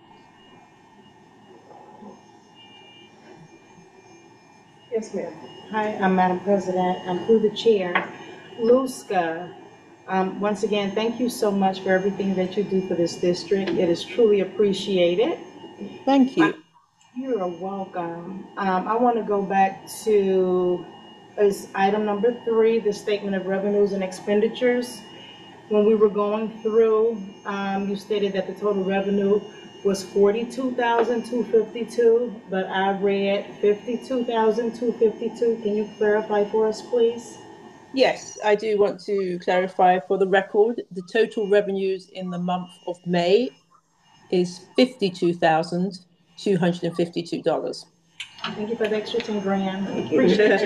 Yes, ma'am. Hi, I'm Madam President. I'm through the chair. Luska, um, once again, thank you so much for everything that you do for this district. It is truly appreciated. Thank you. I, you're welcome. Um, I want to go back to is item number three, the statement of revenues and expenditures. When we were going through, um, you stated that the total revenue was forty-two thousand two hundred fifty-two, but I read fifty-two thousand two hundred fifty-two. Can you clarify for us, please? Yes, I do want to clarify for the record, the total revenues in the month of May is fifty-two thousand two hundred fifty-two dollars. Thank you for the extra ten grand. Appreciate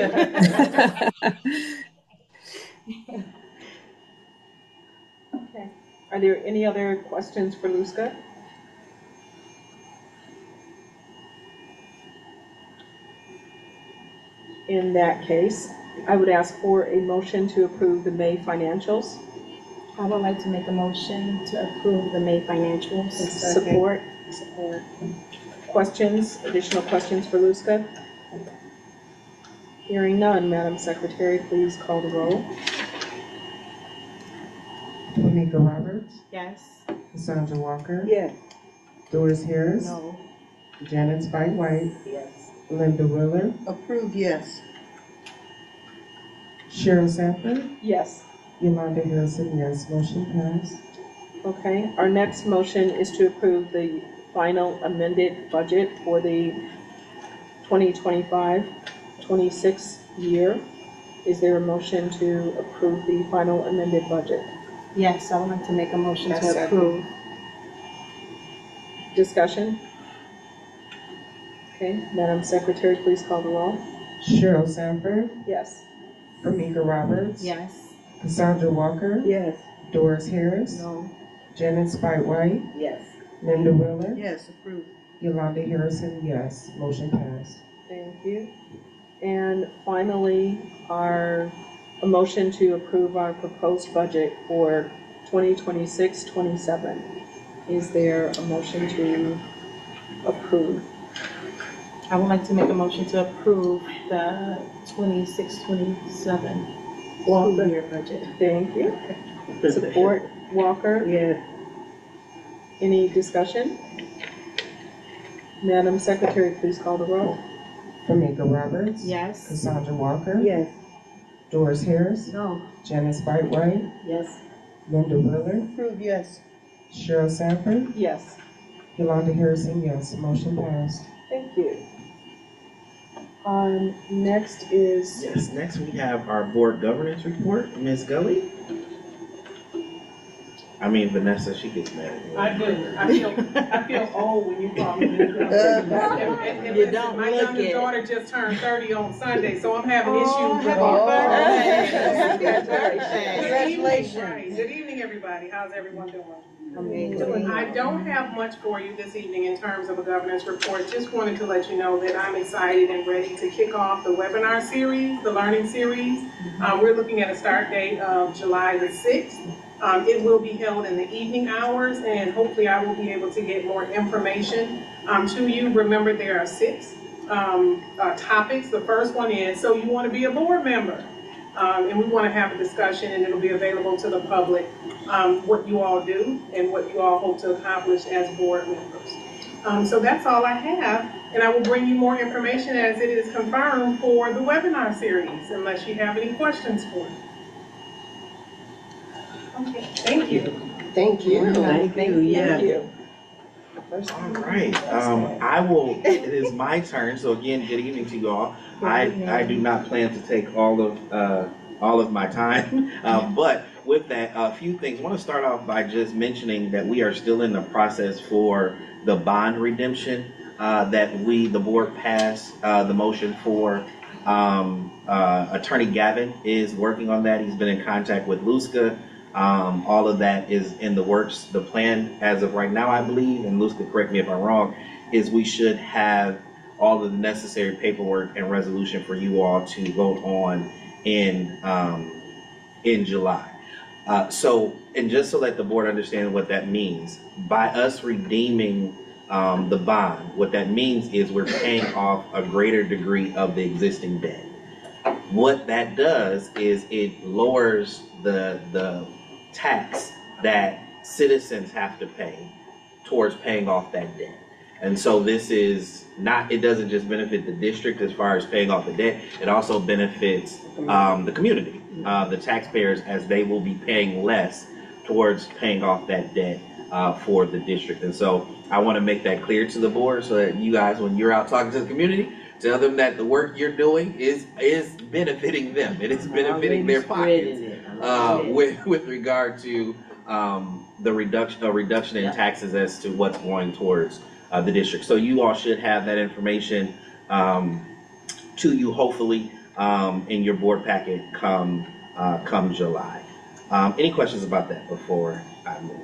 you. Okay. Are there any other questions for Luska? In that case, I would ask for a motion to approve the May financials. I would like to make a motion to approve the May financials. Support. Support. Questions, additional questions for Luska? Hearing none, Madam Secretary, please call the roll. Tamika Roberts, Yes. Cassandra Walker, Yes. Doris Harris, No. Janet Spike White, Yes. Linda Willer, Approve, yes. Cheryl Sanford, Yes. Yolanda Harrison, yes. Motion passed. Okay, our next motion is to approve the final amended budget for the twenty twenty-five twenty-six year. Is there a motion to approve the final amended budget? Yes, I would like to make a motion Yes, to second. approve. Discussion? Okay, Madam Secretary, please call the roll. Cheryl Sanford, Yes. Tamika Roberts, Yes. Cassandra Walker, Yes. Doris Harris, No. Janet Spike White, Yes. Linda Willer, Yes, approve. Yolanda Harrison, yes. Motion passed. Thank you. And finally, our, a motion to approve our proposed budget for twenty twenty-six twenty-seven. Is there a motion to approve? I would like to make a motion to approve the twenty-six twenty-seven school year budget. Thank you. Support, Walker. Yes. Any discussion? Madam Secretary, please call the roll. Tamika Roberts, Yes. Cassandra Walker, Yes. Doris Harris, No. Janet Spike White, Yes. Linda Willer, Approve, yes. Cheryl Sanford, Yes. Yolanda Harrison, yes. Motion passed. Thank you. Um, next is, Yes, next we have our board governance report, Miz Gully. I mean, Vanessa, she gets mad at me. I do. I feel, I feel old when you call me. And- and- and You listen, don't my look youngest it. daughter just turned thirty on Sunday, so I'm having issues Oh, with happy all. birthday. Good evening, right. Good evening, everybody. How's everyone doing? I don't have much for you this evening in terms of a governance report. Just wanted to let you know that I'm excited and ready to kick off the webinar series, the learning series. Um, we're looking at a start date of July the sixth. Um, it will be held in the evening hours, and hopefully I will be able to get more information um, to you. Remember, there are six um, uh, topics. The first one is, so you want to be a board member? Um, and we want to have a discussion, and it'll be available to the public, um, what you all do and what you all hope to accomplish as board members. Um, so that's all I have, and I will bring you more information as it is confirmed for the webinar series, unless you have any questions for me. Okay, thank you. Thank you. Thank you, yeah. All right, um, I will, it is my turn, so again, good evening to you all. I, I do not plan to take all of, uh, all of my time, uh, but with that, a few things. I want to start off by just mentioning that we are still in the process for the bond redemption, uh, that we, the board passed, uh, the motion for. Um, uh, Attorney Gavin is working on that. He's been in contact with Luska. Um, all of that is in the works. The plan as of right now, I believe, and Luska, correct me if I'm wrong, is we should have all of the necessary paperwork and resolution for you all to vote on in um, in July. Uh, so, and just so that the board understands what that means, by us redeeming um, the bond, what that means is we're paying off a greater degree of the existing debt. What that does is it lowers the the tax that citizens have to pay towards paying off that debt. And so this is not, it doesn't just benefit the district as far as paying off the debt, it also benefits um, the community, uh, the taxpayers, as they will be paying less towards paying off that debt uh, for the district. And so I want to make that clear to the board so that you guys, when you're out talking to the community, tell them that the work you're doing is is benefiting them. It is benefiting their pockets uh, with with regard to um, the reduction a reduction in taxes as to what's going towards uh, the district. So you all should have that information um, to you, hopefully, um, in your board packet come uh, come July. Um, any questions about that before I move?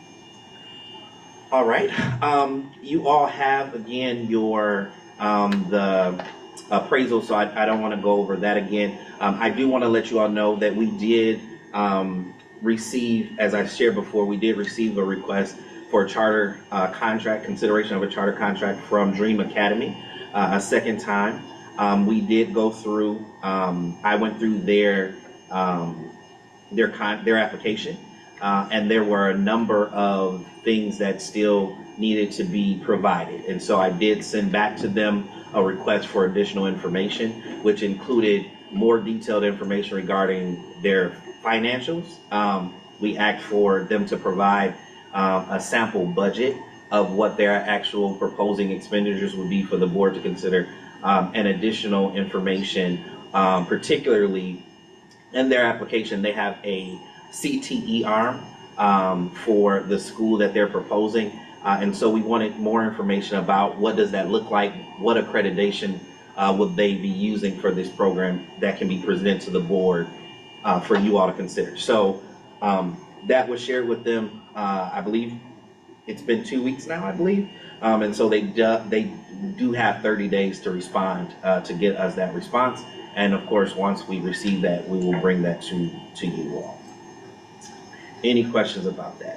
All right. Um, you all have again your Um, the appraisal, so I, I don't want to go over that again. Um, I do want to let you all know that we did um, receive, as I shared before, we did receive a request for a charter uh, contract, consideration of a charter contract from Dream Academy uh, a second time. Um, we did go through, um, I went through their um, their con their application, uh, and there were a number of things that still needed to be provided. And so I did send back to them a request for additional information, which included more detailed information regarding their financials. Um, we asked for them to provide um, a sample budget of what their actual proposing expenditures would be for the board to consider, um, and additional information, um, particularly in their application, they have a C T E arm um, for the school that they're proposing. Uh, and so we wanted more information about what does that look like, what accreditation uh, would they be using for this program that can be presented to the board uh, for you all to consider. So um, that was shared with them, uh, I believe it's been two weeks now, I believe. Um, and so they do, they do have thirty days to respond uh, to get us that response. And of course, once we receive that, we will bring that to, to you all. Any questions about that?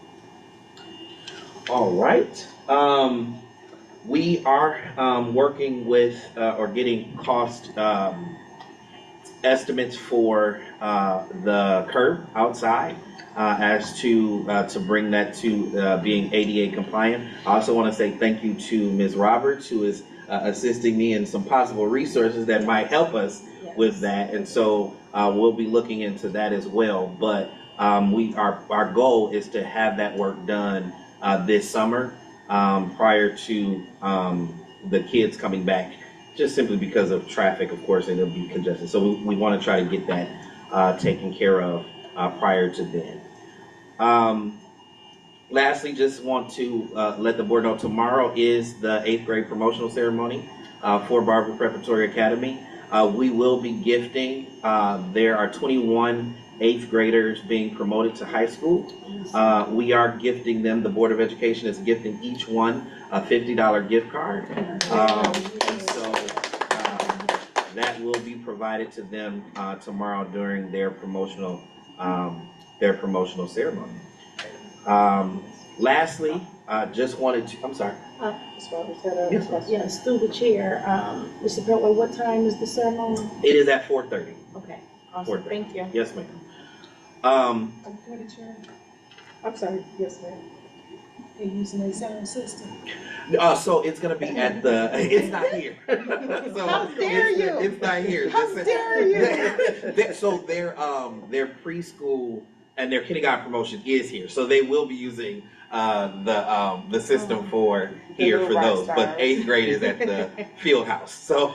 All right. Um, we are um, working with uh, or getting cost um, estimates for uh, the curb outside uh, as to uh, to bring that to uh, being A D A compliant. I also want to say thank you to Miz Roberts, who is uh, assisting me in some possible resources that might help us yes. with that. And so uh, we'll be looking into that as well. But um, we our our goal is to have that work done Uh, this summer, um, prior to um, the kids coming back, just simply because of traffic, of course, and it'll be congested. So we, we want to try to get that uh, taken care of uh, prior to then. Um, lastly, just want to uh, let the board know tomorrow is the eighth grade promotional ceremony uh, for Barber Preparatory Academy. Uh, we will be gifting. Uh, there are twenty-one eighth graders being promoted to high school. Uh, we are gifting them, the Board of Education is gifting each one a fifty dollar gift card. Um, and so um, that will be provided to them uh, tomorrow during their promotional um, their promotional ceremony. Um, lastly, uh, just wanted to, I'm sorry. Uh, yes, yes, through the chair, um, Mister Peltway, what time is the ceremony? It is at four thirty. Okay. Awesome, thank you. Yes, ma'am. Um, I'm through the chair. I'm sorry, yes, ma'am. They're using their sound system. uh, so it's gonna be at the, it's not here. So How dare it's, you? It's not here. How This is- dare you? They- so their, um, their preschool and their kindergarten promotion is here. So they will be using, uh, the, um, the system for here little for rock those. But stars. eighth grade is at the field house, so.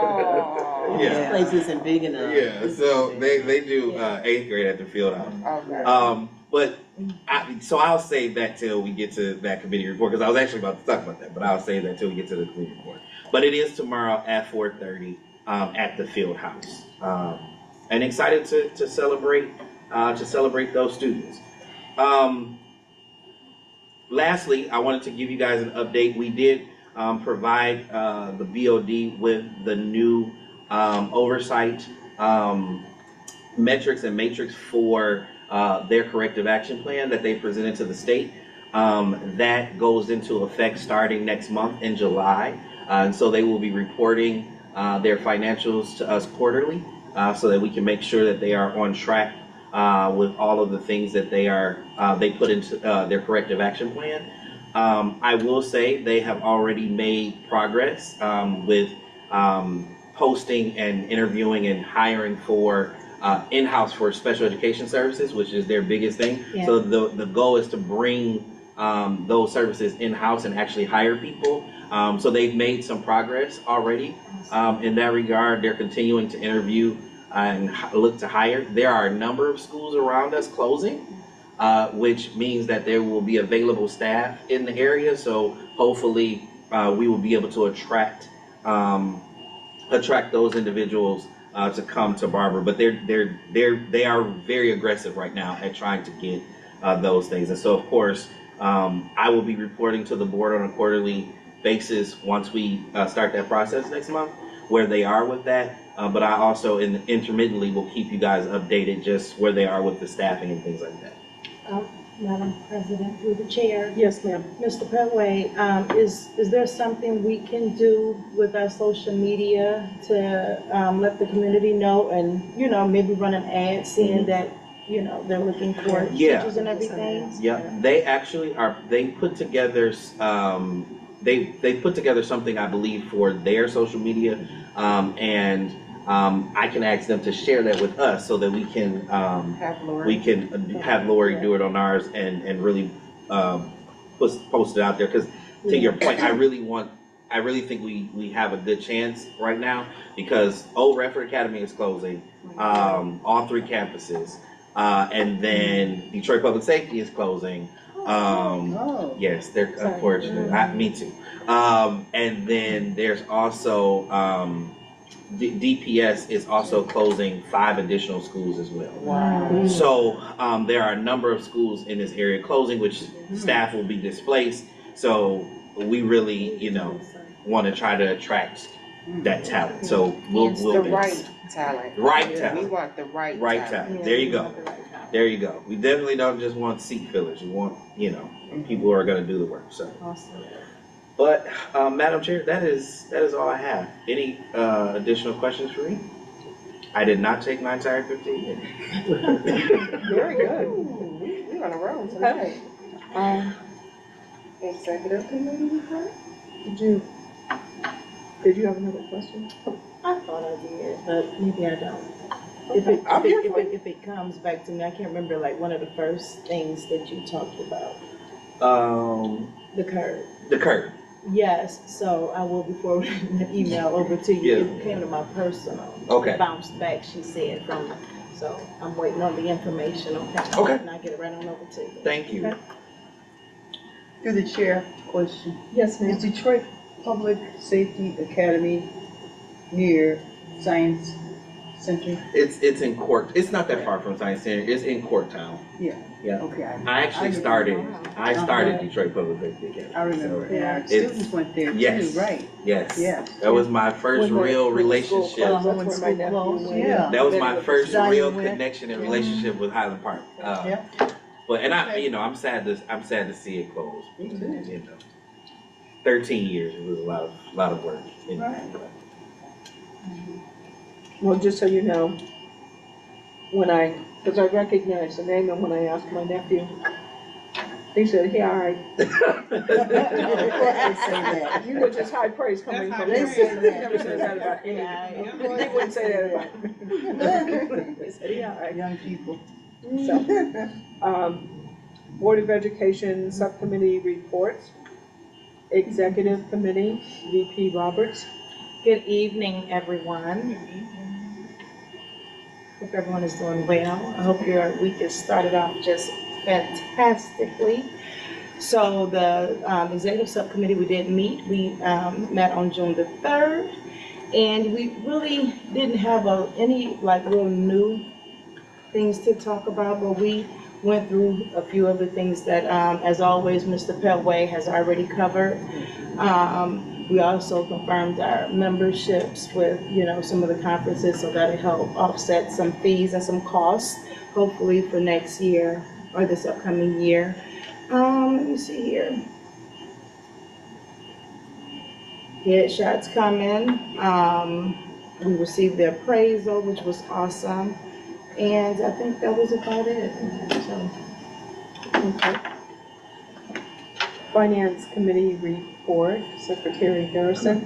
Oh. Yeah. This place isn't big enough. Yeah, so they, they do, uh, eighth grade at the field house. Okay. Um, but I, so I'll save that till we get to that committee report, because I was actually about to talk about that, but I'll save that till we get to the committee report. But it is tomorrow at four thirty, um, at the field house. Um, and excited to, to celebrate, uh, to celebrate those students. Um, lastly, I wanted to give you guys an update. We did, um, provide, uh, the B O D with the new, um, oversight, um, metrics and matrix for uh, their corrective action plan that they presented to the state. Um, that goes into effect starting next month in July. Uh, and so they will be reporting uh, their financials to us quarterly uh, so that we can make sure that they are on track uh, with all of the things that they are uh, they put into uh, their corrective action plan. Um, I will say they have already made progress um, with um, posting and interviewing and hiring for Uh, in-house for special education services, which is their biggest thing. Yeah. So the the goal is to bring um, those services in-house and actually hire people. Um, so they've made some progress already um, in that regard. They're continuing to interview and h- look to hire. There are a number of schools around us closing, uh, which means that there will be available staff in the area. So hopefully uh, we will be able to attract um, attract those individuals Uh, to come to Barber, but they're they're they're they are very aggressive right now at trying to get uh, those things. And so, of course, um, I will be reporting to the board on a quarterly basis once we uh, start that process next month, where they are with that. Uh, but I also, in intermittently, will keep you guys updated just where they are with the staffing and things like that. Uh, Madam President, through the chair. Yes, ma'am. Mister Petway, um, is, is there something we can do with our social media to, um, let the community know and, you know, maybe run an ad saying that, you know, they're looking for Yeah. teachers and everything? Yeah, they actually are, they put together, um, they, they put together something, I believe, for their social media. Um, and, um, I can ask them to share that with us so that we can, um, Have Lori. we can have Lori do it on ours and, and really, um, post, post it out there. Cause to your point, I really want, I really think we, we have a good chance right now because Old Redford Academy is closing, um, all three campuses. Uh, and then Detroit Public Safety is closing. Um, Oh. yes, they're unfortunate. I, me too. Um, and then there's also, um, D- DPS is also closing five additional schools as well. Wow. So um, there are a number of schools in this area closing, which staff will be displaced. So we really, you know, want to try to attract that talent. So we'll, It's we'll the right talent. Right We talent. want the right right talent. talent. There you go. There you go. We definitely don't just want seat fillers. We want, you know, people who are going to do the work. So. Awesome. But, um, Madam Chair, that is that is all I have. Any uh, additional questions for me? I did not take my entire fifteen minutes. Very good. We- We're on a roll tonight. Um, executive committee report? Did you, did you have another question? I thought I did, but maybe I don't. If it, I'm if here it, if for it, if it comes back to me, I can't remember like one of the first things that you talked about, Um, the curve. the curve. Yes, so I will be forwarding that email over to you. It came to my personal. Okay. It bounced back, she said, from, so I'm waiting on the information on that. Okay. And I get it right on over to you. Thank you. Okay. Through the chair, question. Yes, ma'am. Is Detroit Public Safety Academy near Science Center? It's it's in Court. It's not that far from Science Center. It's in Courttown. Yeah. Yeah. Okay. I, I actually I started. remember. I started Uh-huh. Detroit Public Safety Academy. I remember. So, And our it's- students went there yes. too, right? Yes. Yes. That was my first When the- real when the school relationship. closed, When that's where my school nephew closed, went. yeah. That was my first Zion real went. connection and relationship with Highland Park. Uh, Yeah. But and I, you know, I'm sad to I'm sad to see it close. Me too. You know, thirteen years. It was a lot of lot of work. You know. Right. Well, just so you know, when I, because I recognized the name, and when I asked my nephew, he said, he all right. Of course they say that. You know, just high praise coming That's from high him. praise. He never says that about any, he wouldn't say that about me. He said, he all right. Young people. So, um, Board of Education Subcommittee reports. Executive Committee, V P Roberts. Good evening, everyone. Hope everyone is doing well. I hope your week has started off just fantastically. So the um, executive subcommittee, we did meet. We um, met on June the third, and we really didn't have a, any like real new things to talk about, but we went through a few of the things that, um, as always, Mister Petway has already covered. Um, we also confirmed our memberships with, you know, some of the conferences, so that'll help offset some fees and some costs, hopefully for next year or this upcoming year. Um, let me see here. Headshots come in. Um, we received the appraisal, which was awesome. And I think that was about it. So. Okay. Finance Committee report, Secretary Harrison.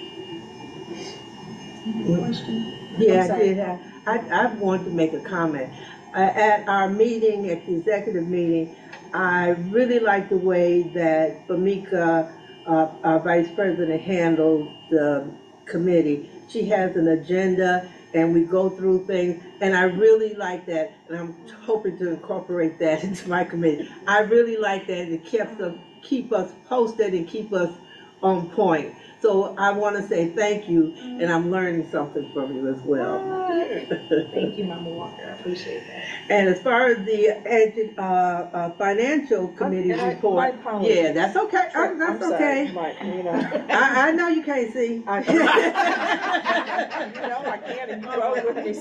Yeah, I'm I did have, I, I wanted to make a comment. Uh, at our meeting, at the executive meeting, I really like the way that Bamika, uh, our vice president, handled the committee. She has an agenda and we go through things, and I really like that, and I'm hoping to incorporate that into my committee. I really like that. It keeps us, keep us posted and keep us on point. So I want to say thank you, and I'm learning something from you as well. Thank you, Mama Walker. I appreciate that. And as far as the edu- uh, uh, financial committee And I- report, my apologies. yeah, that's okay. Sure, Uh, that's I'm okay. sorry, but, you know, I, I know you can't see. I, you know, I can't, and you go with me.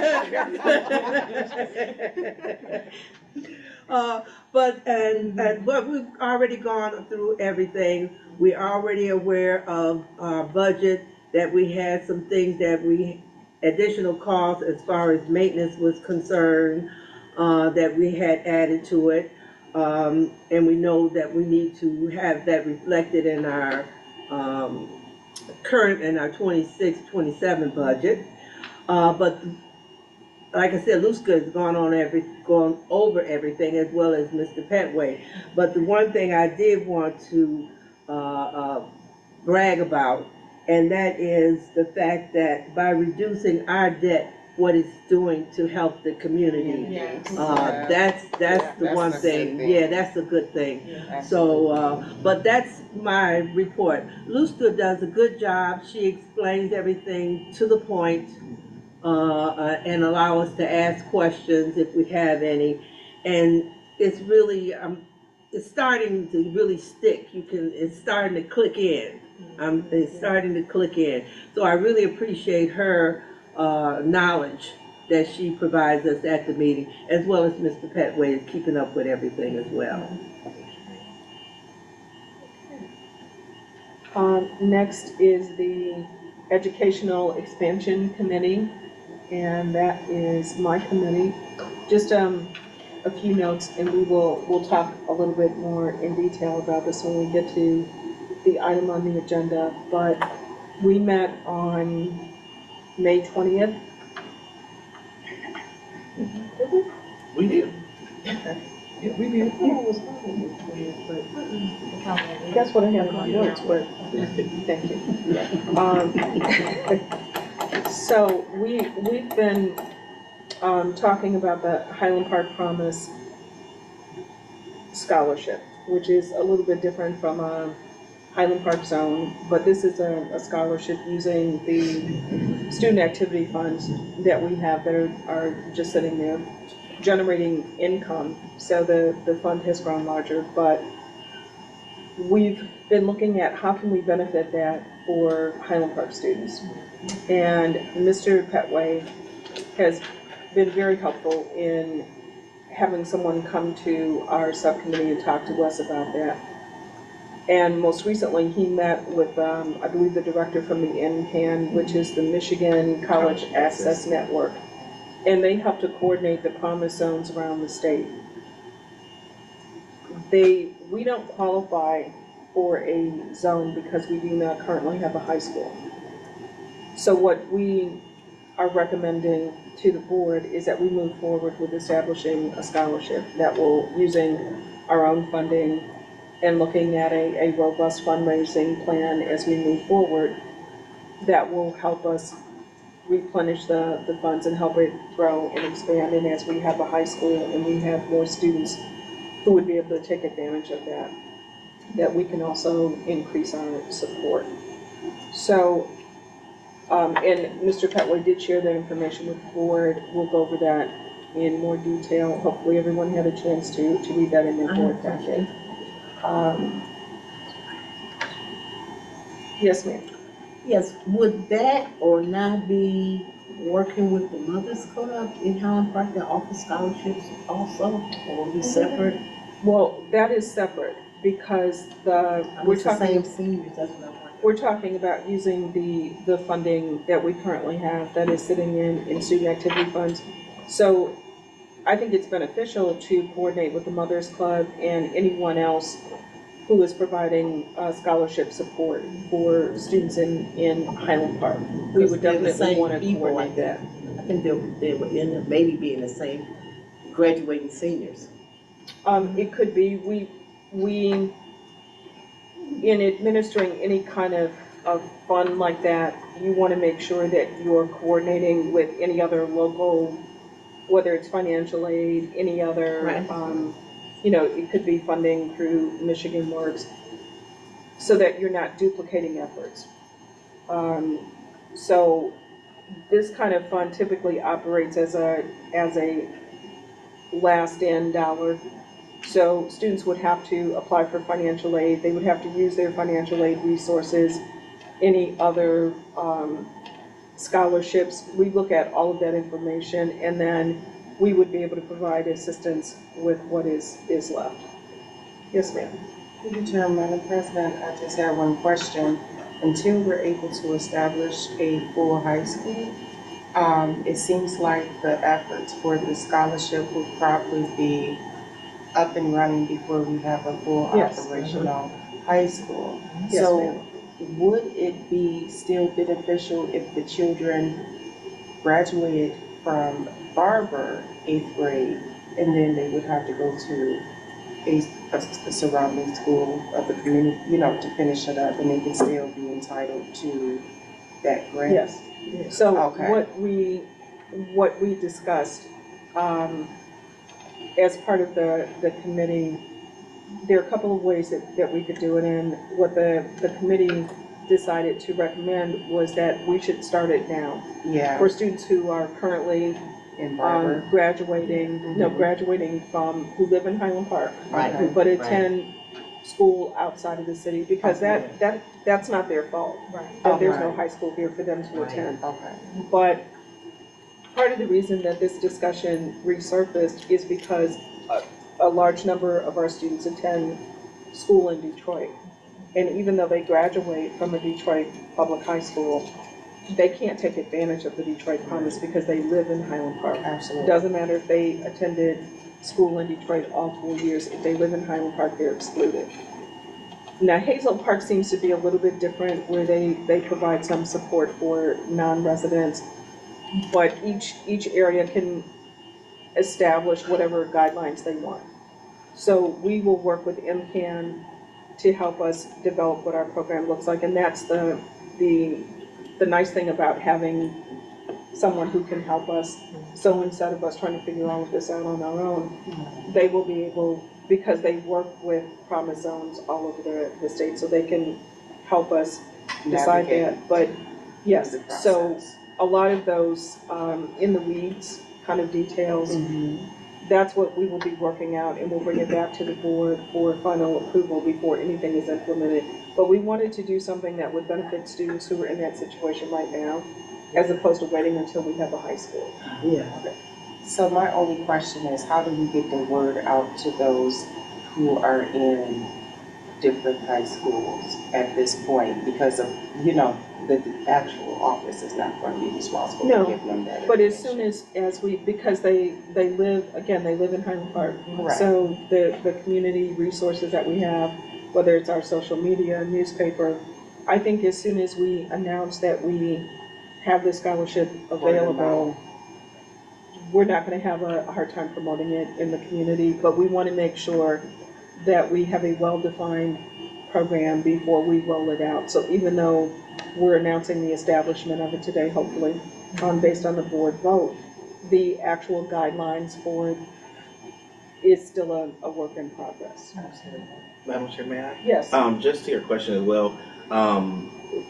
so- Uh, but, and, and, but we've already gone through everything. We're already aware of our budget, that we had some things that we, additional costs as far as maintenance was concerned, uh, that we had added to it. Um, and we know that we need to have that reflected in our, um, current, in our twenty-six, twenty-seven budget. Uh, but like I said, Luska has gone on every, gone over everything, as well as Mister Petway. But the one thing I did want to uh, uh, brag about, and that is the fact that by reducing our debt, what it's doing to help the community. Yes. Uh, that's that's Yeah, the that's one a good thing. thing. Yeah, that's a good thing. That's So, uh, but that's my report. Luska does a good job. She explains everything to the point. Uh, uh, and allow us to ask questions if we have any. And it's really, um, it's starting to really stick. You can, it's starting to click in. Um, it's starting to click in. So I really appreciate her uh, knowledge that she provides us at the meeting, as well as Mister Petway is keeping up with everything as well. Um, next is the Educational Expansion Committee, and that is my committee. Just um, a few notes, and we will we'll talk a little bit more in detail about this when we get to the item on the agenda. But we met on May twentieth. We did. Yeah, we did. That's what I have in my notes, but thank you. Um, so we, we've been um, talking about the Highland Park Promise Scholarship, which is a little bit different from a Highland Park Zone, but this is a, a scholarship using the student activity funds that we have that are, are just sitting there generating income. So the, the fund has grown larger, but we've been looking at how can we benefit that for Highland Park students. And Mister Petway has been very helpful in having someone come to our subcommittee and talk to us about that. And most recently, he met with, um, I believe, the director from the N C A N, which is the Michigan College Access Network. and they help to coordinate the promise zones around the state. They, we don't qualify for a zone because we do not currently have a high school. So what we are recommending to the board is that we move forward with establishing a scholarship that will, using our own funding and looking at a, a robust fundraising plan as we move forward, that will help us replenish the, the funds and help it grow and expand. And as we have a high school and we have more students who would be able to take advantage of that, that we can also increase our support. So, um, and Mister Petway did share that information with the board. We'll go over that in more detail. Hopefully everyone had a chance to, to read that in their board packet. Um, yes, ma'am. Yes, would that or not be working with the Mothers Club in Highland Park that offer scholarships also, or be separate? Well, that is separate because the, I mean, we're it's the talking, same seniors, that's what I'm wondering. we're talking about using the, the funding that we currently have that is sitting in, in student activity funds. So I think it's beneficial to coordinate with the Mothers Club and anyone else who is providing uh, scholarship support for students in, in Highland Park. We would They're the definitely same want to people coordinate like that. I think they, they would end up maybe being the same graduating seniors. Um, it could be, we, we, in administering any kind of, of fund like that, you want to make sure that you're coordinating with any other local, whether it's financial aid, any other, Right. um, you know, it could be funding through Michigan Works, so that you're not duplicating efforts. Um, so this kind of fund typically operates as a, as a last in dollar. So students would have to apply for financial aid. They would have to use their financial aid resources, any other um, scholarships. We look at all of that information, and then we would be able to provide assistance with what is, is left. Yes, ma'am. Through the chair, Madam President, I just have one question. Until we're able to establish a full high school, um, it seems like the efforts for the scholarship will probably be up and running before we have a full Yes. operational high school. Yes, So ma'am. would it be still beneficial if the children graduated from Barber eighth grade and then they would have to go to a, a, a surrounding school of the community, you know, to finish it up, and they can still be entitled to that grant? Yes. So Okay. what we, what we discussed, um, as part of the, the committee, there are a couple of ways that, that we could do it in. What the, the committee decided to recommend was that we should start it now. Yeah. For students who are currently In Barber. um, graduating, no, graduating from, who live in Highland Park. Right. who- But attend school outside of the city, because that, that, that's not their fault. Right. That there's no Right. high school here for them to Right. attend. Okay. But part of the reason that this discussion resurfaced is because a, a large number of our students attend school in Detroit. And even though they graduate from a Detroit public high school, they can't take advantage of the Detroit Promise because they live in Highland Park. Absolutely. Doesn't matter if they attended school in Detroit all four years, if they live in Highland Park, they're excluded. Now, Hazel Park seems to be a little bit different, where they, they provide some support for non-residents, but each, each area can establish whatever guidelines they want. So we will work with M C A N to help us develop what our program looks like, and that's the, the, the nice thing about having someone who can help us. So instead of us trying to figure all of this out on our own, they will be able, because they work with promise zones all over the, the state, so they can help us decide Navigate that. But yes, the so process. a lot of those um, in the weeds kind of details, that's what we will be working out, and we'll bring it back to the board for final approval before anything is implemented. But we wanted to do something that would benefit students who are in that situation right now, as opposed to waiting until we have a high school. Yeah. So my only question is, how do we get the word out to those who are in different high schools at this point because of, you know, the actual office is not going to be responsible No, for giving them that. But as soon as, as we, because they, they live, again, they live in Highland Park. Right. So the, the community resources that we have, whether it's our social media, newspaper, I think as soon as we announce that we have the scholarship available, we're not gonna have a hard time promoting it in the community, but we wanna make sure that we have a well-defined program before we roll it out. So even though we're announcing the establishment of it today, hopefully, um, based on the board vote, the actual guidelines for it is still a, a work in progress. Absolutely. Madam Chair, may I? Yes. Um, just to your question as well, um,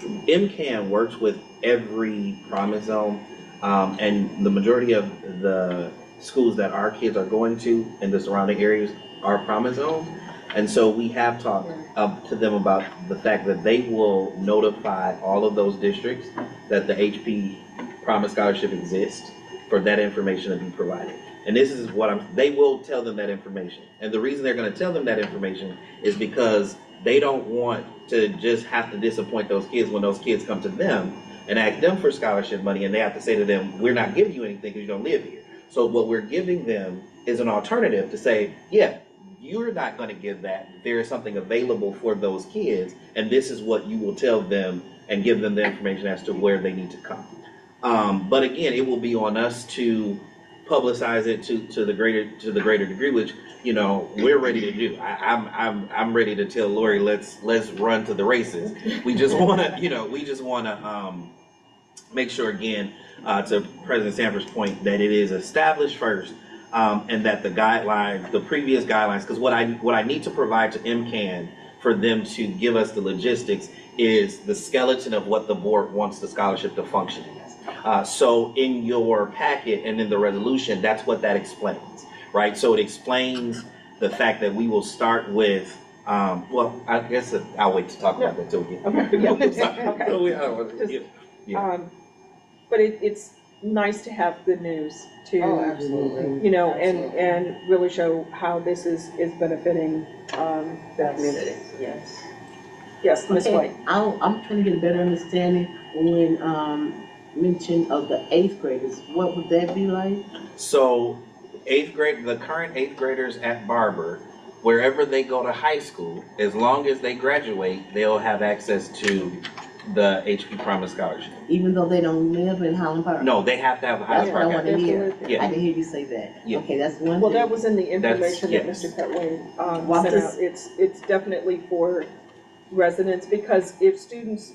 M C A N works with every Promise Zone, um, and the majority of the schools that our kids are going to in the surrounding areas are Promise Zones. And so we have talked uh, to them about the fact that they will notify all of those districts that the H P Promise Scholarship exists for that information to be provided. And this is what I'm, they will tell them that information. And the reason they're going to tell them that information is because they don't want to just have to disappoint those kids when those kids come to them and ask them for scholarship money and they have to say to them, we're not giving you anything because you don't live here. So what we're giving them is an alternative to say, yeah, you're not going to give that. There is something available for those kids, and this is what you will tell them and give them the information as to where they need to come. Um, but again, it will be on us to publicize it to, to the greater to the greater degree, which you know we're ready to do. I, I'm I'm I'm ready to tell Lori, let's let's run to the races. We just want to you know we just want to um, make sure again uh, to President Sanford's point that it is established first. Um, and that the guidelines, the previous guidelines, because what I what I need to provide to M C A N for them to give us the logistics is the skeleton of what the board wants the scholarship to function as. Uh, so in your packet and in the resolution, that's what that explains, right? So it explains the fact that we will start with, um, well, I guess I'll wait to talk about that till we get. Okay. Yeah. Okay. So we- I don't want to- Just, yeah. Yeah. um, but it, it's nice to have good news to, Oh, absolutely. you know, Absolutely. and, and really show how this is, is benefiting, um, the Yes. community. Yes. Yes, Miz Okay, White. I'll, I'm trying to get a better understanding when, um, mention of the eighth graders, what would that be like? So eighth grade, the current eighth graders at Barber, wherever they go to high school, as long as they graduate, they'll have access to the H P Promise Scholarship. Even though they don't live in Highland Park? No, they have to have a Highland That's what I Park want to address. hear. Yeah. I didn't hear you say that. Yeah. Okay, that's one Well, thing. that was in the information that yes. Mister Petway, um, What sent does- out. It's, it's definitely for residents, because if students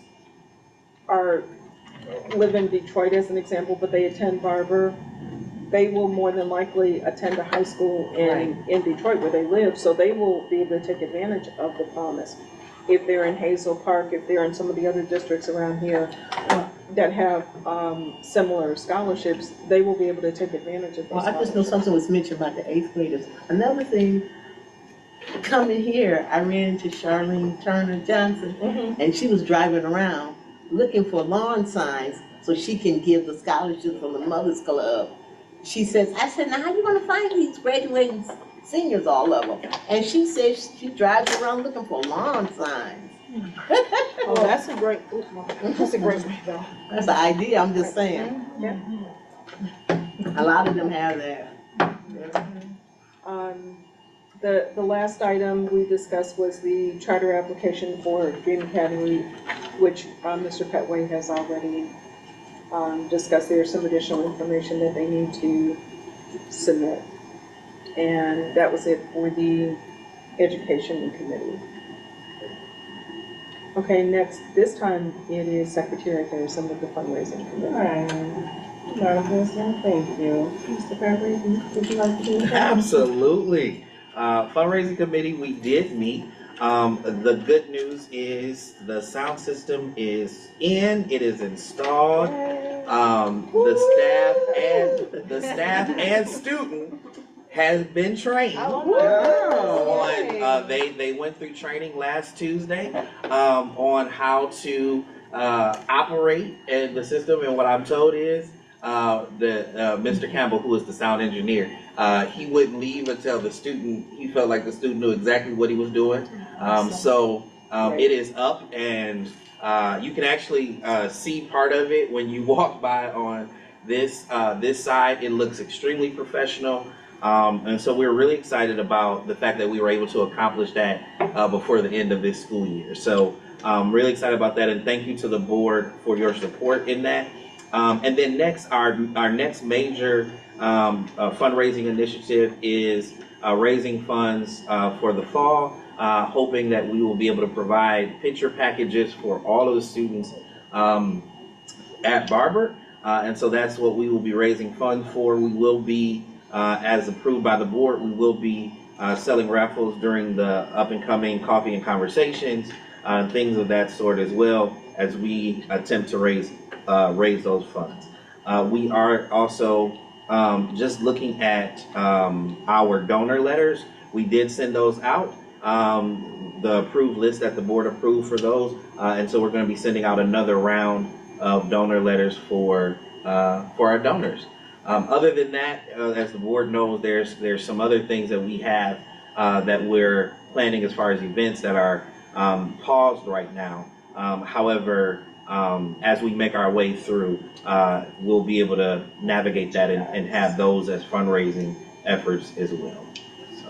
are, live in Detroit as an example, but they attend Barber, they will more than likely attend a high school in, in Detroit where they live, so they will be able to take advantage of the promise. If they're in Hazel Park, if they're in some of the other districts around here uh, that have, um, similar scholarships, they will be able to take advantage of those Well, I just know scholarships. something was mentioned about the eighth graders. Another thing, coming here, I ran into Charlene Turner Johnson, Mhm. and she was driving around looking for lawn signs so she can give the scholarship from the Mothers Club. She says, I said, now how you gonna find these graduating seniors, all of them? And she says she drives around looking for lawn signs. Oh, that's a great, that's a great way though. That's the idea, I'm just saying. Yeah. A lot of them have that. Um, the, the last item we discussed was the charter application for Dream Academy, which, um, Mister Petway has already, um, discussed. There's some additional information that they need to submit. And that was it for the Education Committee. Okay, next, this time it is Secretary Harrison with the Fundraising Committee. Right. Madam President, thank you. Mister Perry, would you like to do that? Absolutely. Uh, fundraising committee, we did meet. Um, the good news is the sound system is in, it is installed. Um, the staff and the staff and student has been trained. Oh, on, uh, they, they went through training last Tuesday um, on how to uh, operate in the system, and what I'm told is uh, that uh, Mister Campbell, who is the sound engineer, uh, he wouldn't leave until the student, he felt like the student knew exactly what he was doing. Um, so um, it is up, and uh, you can actually uh, see part of it when you walk by on this uh, this side. It looks extremely professional. Um, and so we're really excited about the fact that we were able to accomplish that uh, before the end of this school year. So um, really excited about that, and thank you to the board for your support in that. Um, and then next, our our next major um, uh, fundraising initiative is uh, raising funds uh, for the fall, uh, hoping that we will be able to provide picture packages for all of the students um, at Barber. Uh, and so that's what we will be raising funds for. We will be Uh, as approved by the board, we will be uh, selling raffles during the up-and-coming coffee and conversations, uh, things of that sort, as well as we attempt to raise uh, raise those funds. Uh, we are also um, just looking at um, our donor letters. We did send those out, um, the approved list that the board approved for those, uh, and so we're going to be sending out another round of donor letters for uh, for our donors. Um, other than that, uh, as the board knows, there's there's some other things that we have uh, that we're planning as far as events that are um, paused right now. Um, however, um, as we make our way through, uh, we'll be able to navigate that and, and have those as fundraising efforts as well. So,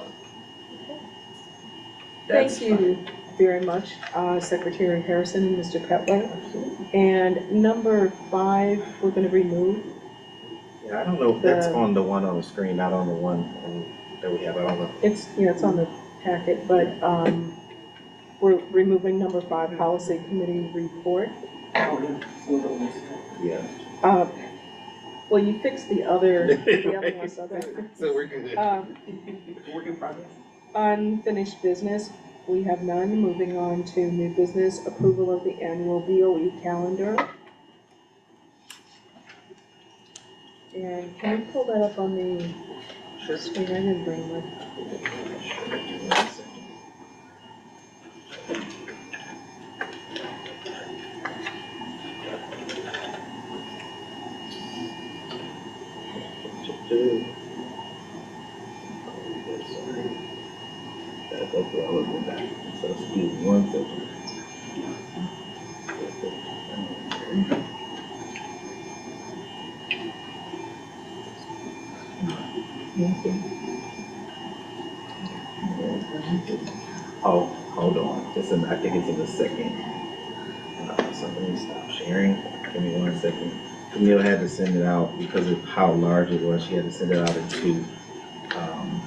that's Thank you very much, uh, Secretary Harrison and Mister Petway. And number five, we're going to remove. I don't know if that's on the one on the screen, not on the one that we have. I don't know. It's, yeah, it's on the packet, but um, we're removing number five, policy committee report. Yeah. Uh, well, you fixed the other, the other ones, so that's So we're good. Um, Work in progress. Unfinished business, we have none. Moving on to new business, approval of the annual B O E calendar. And can you pull that up on the screen? I didn't bring my. One second. Oh, hold on. It's in, I think it's in the second. Uh, so let me stop sharing. Give me one second. Camille had to send it out because of how large it was. She had to send it out in two. Um,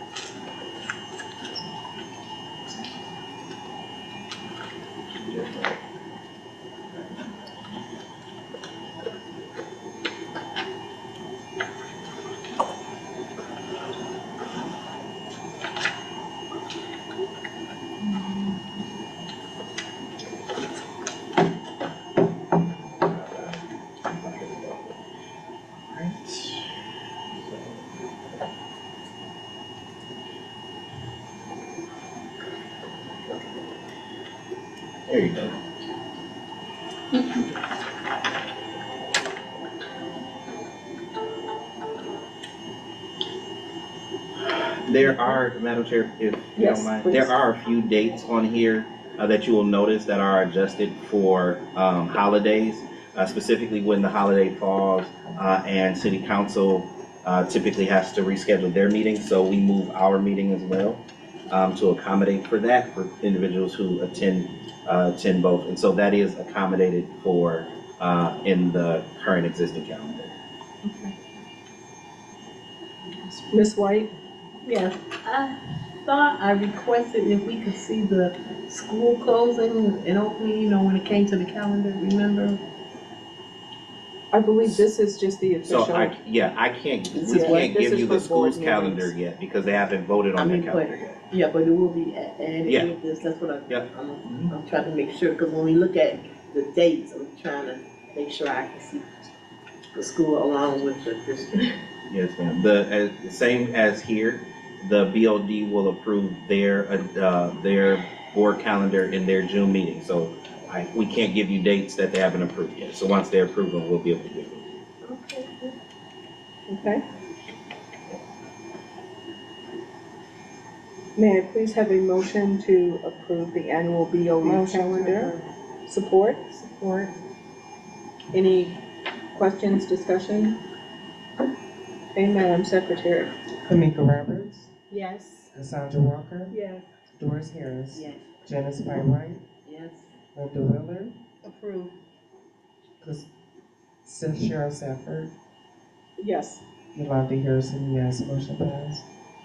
There you go. There are, Madam Chair, if you Yes, don't mind, please. there are a few dates on here uh, that you will notice that are adjusted for um, holidays, uh, specifically when the holiday falls uh, and City Council uh, typically has to reschedule their meetings, so we move our meeting as well um, to accommodate for that for individuals who attend uh, attend both, and so that is accommodated for uh, in the current existing calendar. Miz White? Yes, I thought I requested if we could see the school closing and opening, you know, when it came to the calendar, remember? I believe this is just the official. So I, yeah, I can't, we Yeah, can't this give is you for the school's board calendar meetings. yet because they haven't voted I on the mean, but, calendar yet. yeah, but it will be a- added Yeah. with this, that's what I, Yeah. I'm, I'm trying to make sure, because when we look at the dates, I'm trying to make sure I can see the school along with the district. Yes, ma'am. The, as, same as here, the B O D will approve their, uh, their board calendar in their June meeting. So I, we can't give you dates that they haven't approved yet. So once they approve them, we'll be able to give them. Okay. May I please have a motion to approve the annual B O E Motion to calendar? Support? Support. Any questions, discussion? Okay, Madam Secretary. Kamika Roberts, Yes. Cassandra Walker, Yes. Doris Harris, Yes. Janice Pine Yes. Linda Willard, Approved. Chris- Cheryl Safford, Yes. Yolanda Harrison, yes, motion passed.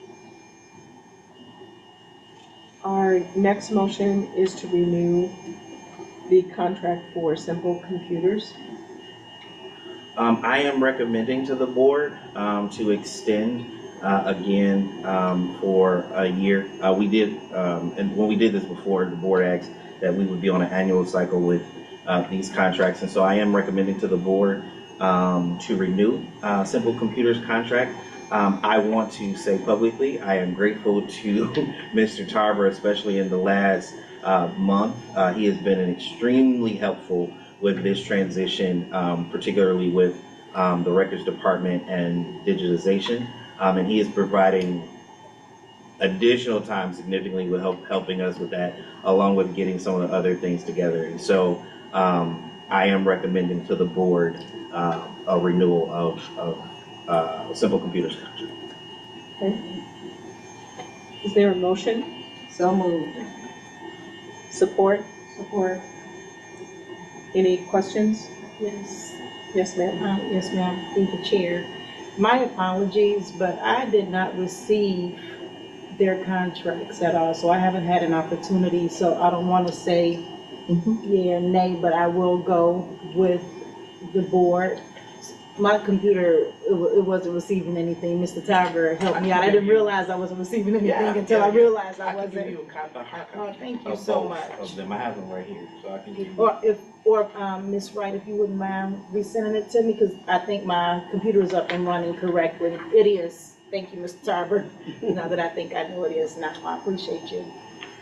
Our next motion is to renew the contract for Simple Computers. Um, I am recommending to the board, um, to extend, uh, again, um, for a year. Uh, we did, um, and when we did this before, the board asked that we would be on an annual cycle with, uh, these contracts. And so I am recommending to the board, um, to renew, uh, Simple Computers contract. Um, I want to say publicly, I am grateful to Mister Tarver, especially in the last, uh, month. Uh, he has been extremely helpful with this transition, um, particularly with um, the records department and digitization. Um, and he is providing additional time significantly with help, helping us with that, along with getting some of the other things together. And so um, I am recommending to the board uh, a renewal of, of uh, Simple Computers contract. Okay. Is there a motion? So moved. Support? Support. Any questions? Yes. Yes, ma'am. Uh, yes, ma'am, through the chair. My apologies, but I did not receive their contracts at all, so I haven't had an opportunity, so I don't want to say yeah or nay, but I will go with the board. My computer, it, wa- it wasn't receiving anything. Mister Tiger helped me out. I didn't realize I wasn't receiving anything Yeah, until yeah, I yeah. realized I I can wasn't. give you a copy, a hard Oh, copy thank you of so both much. of them. I have them right here, so I can give you. Or if, or, um, Miss Wright, if you wouldn't mind resending it to me, because I think my computer is up and running correctly. It is. Thank you, Mister Tarver. Now that I think I know it is now, I appreciate you.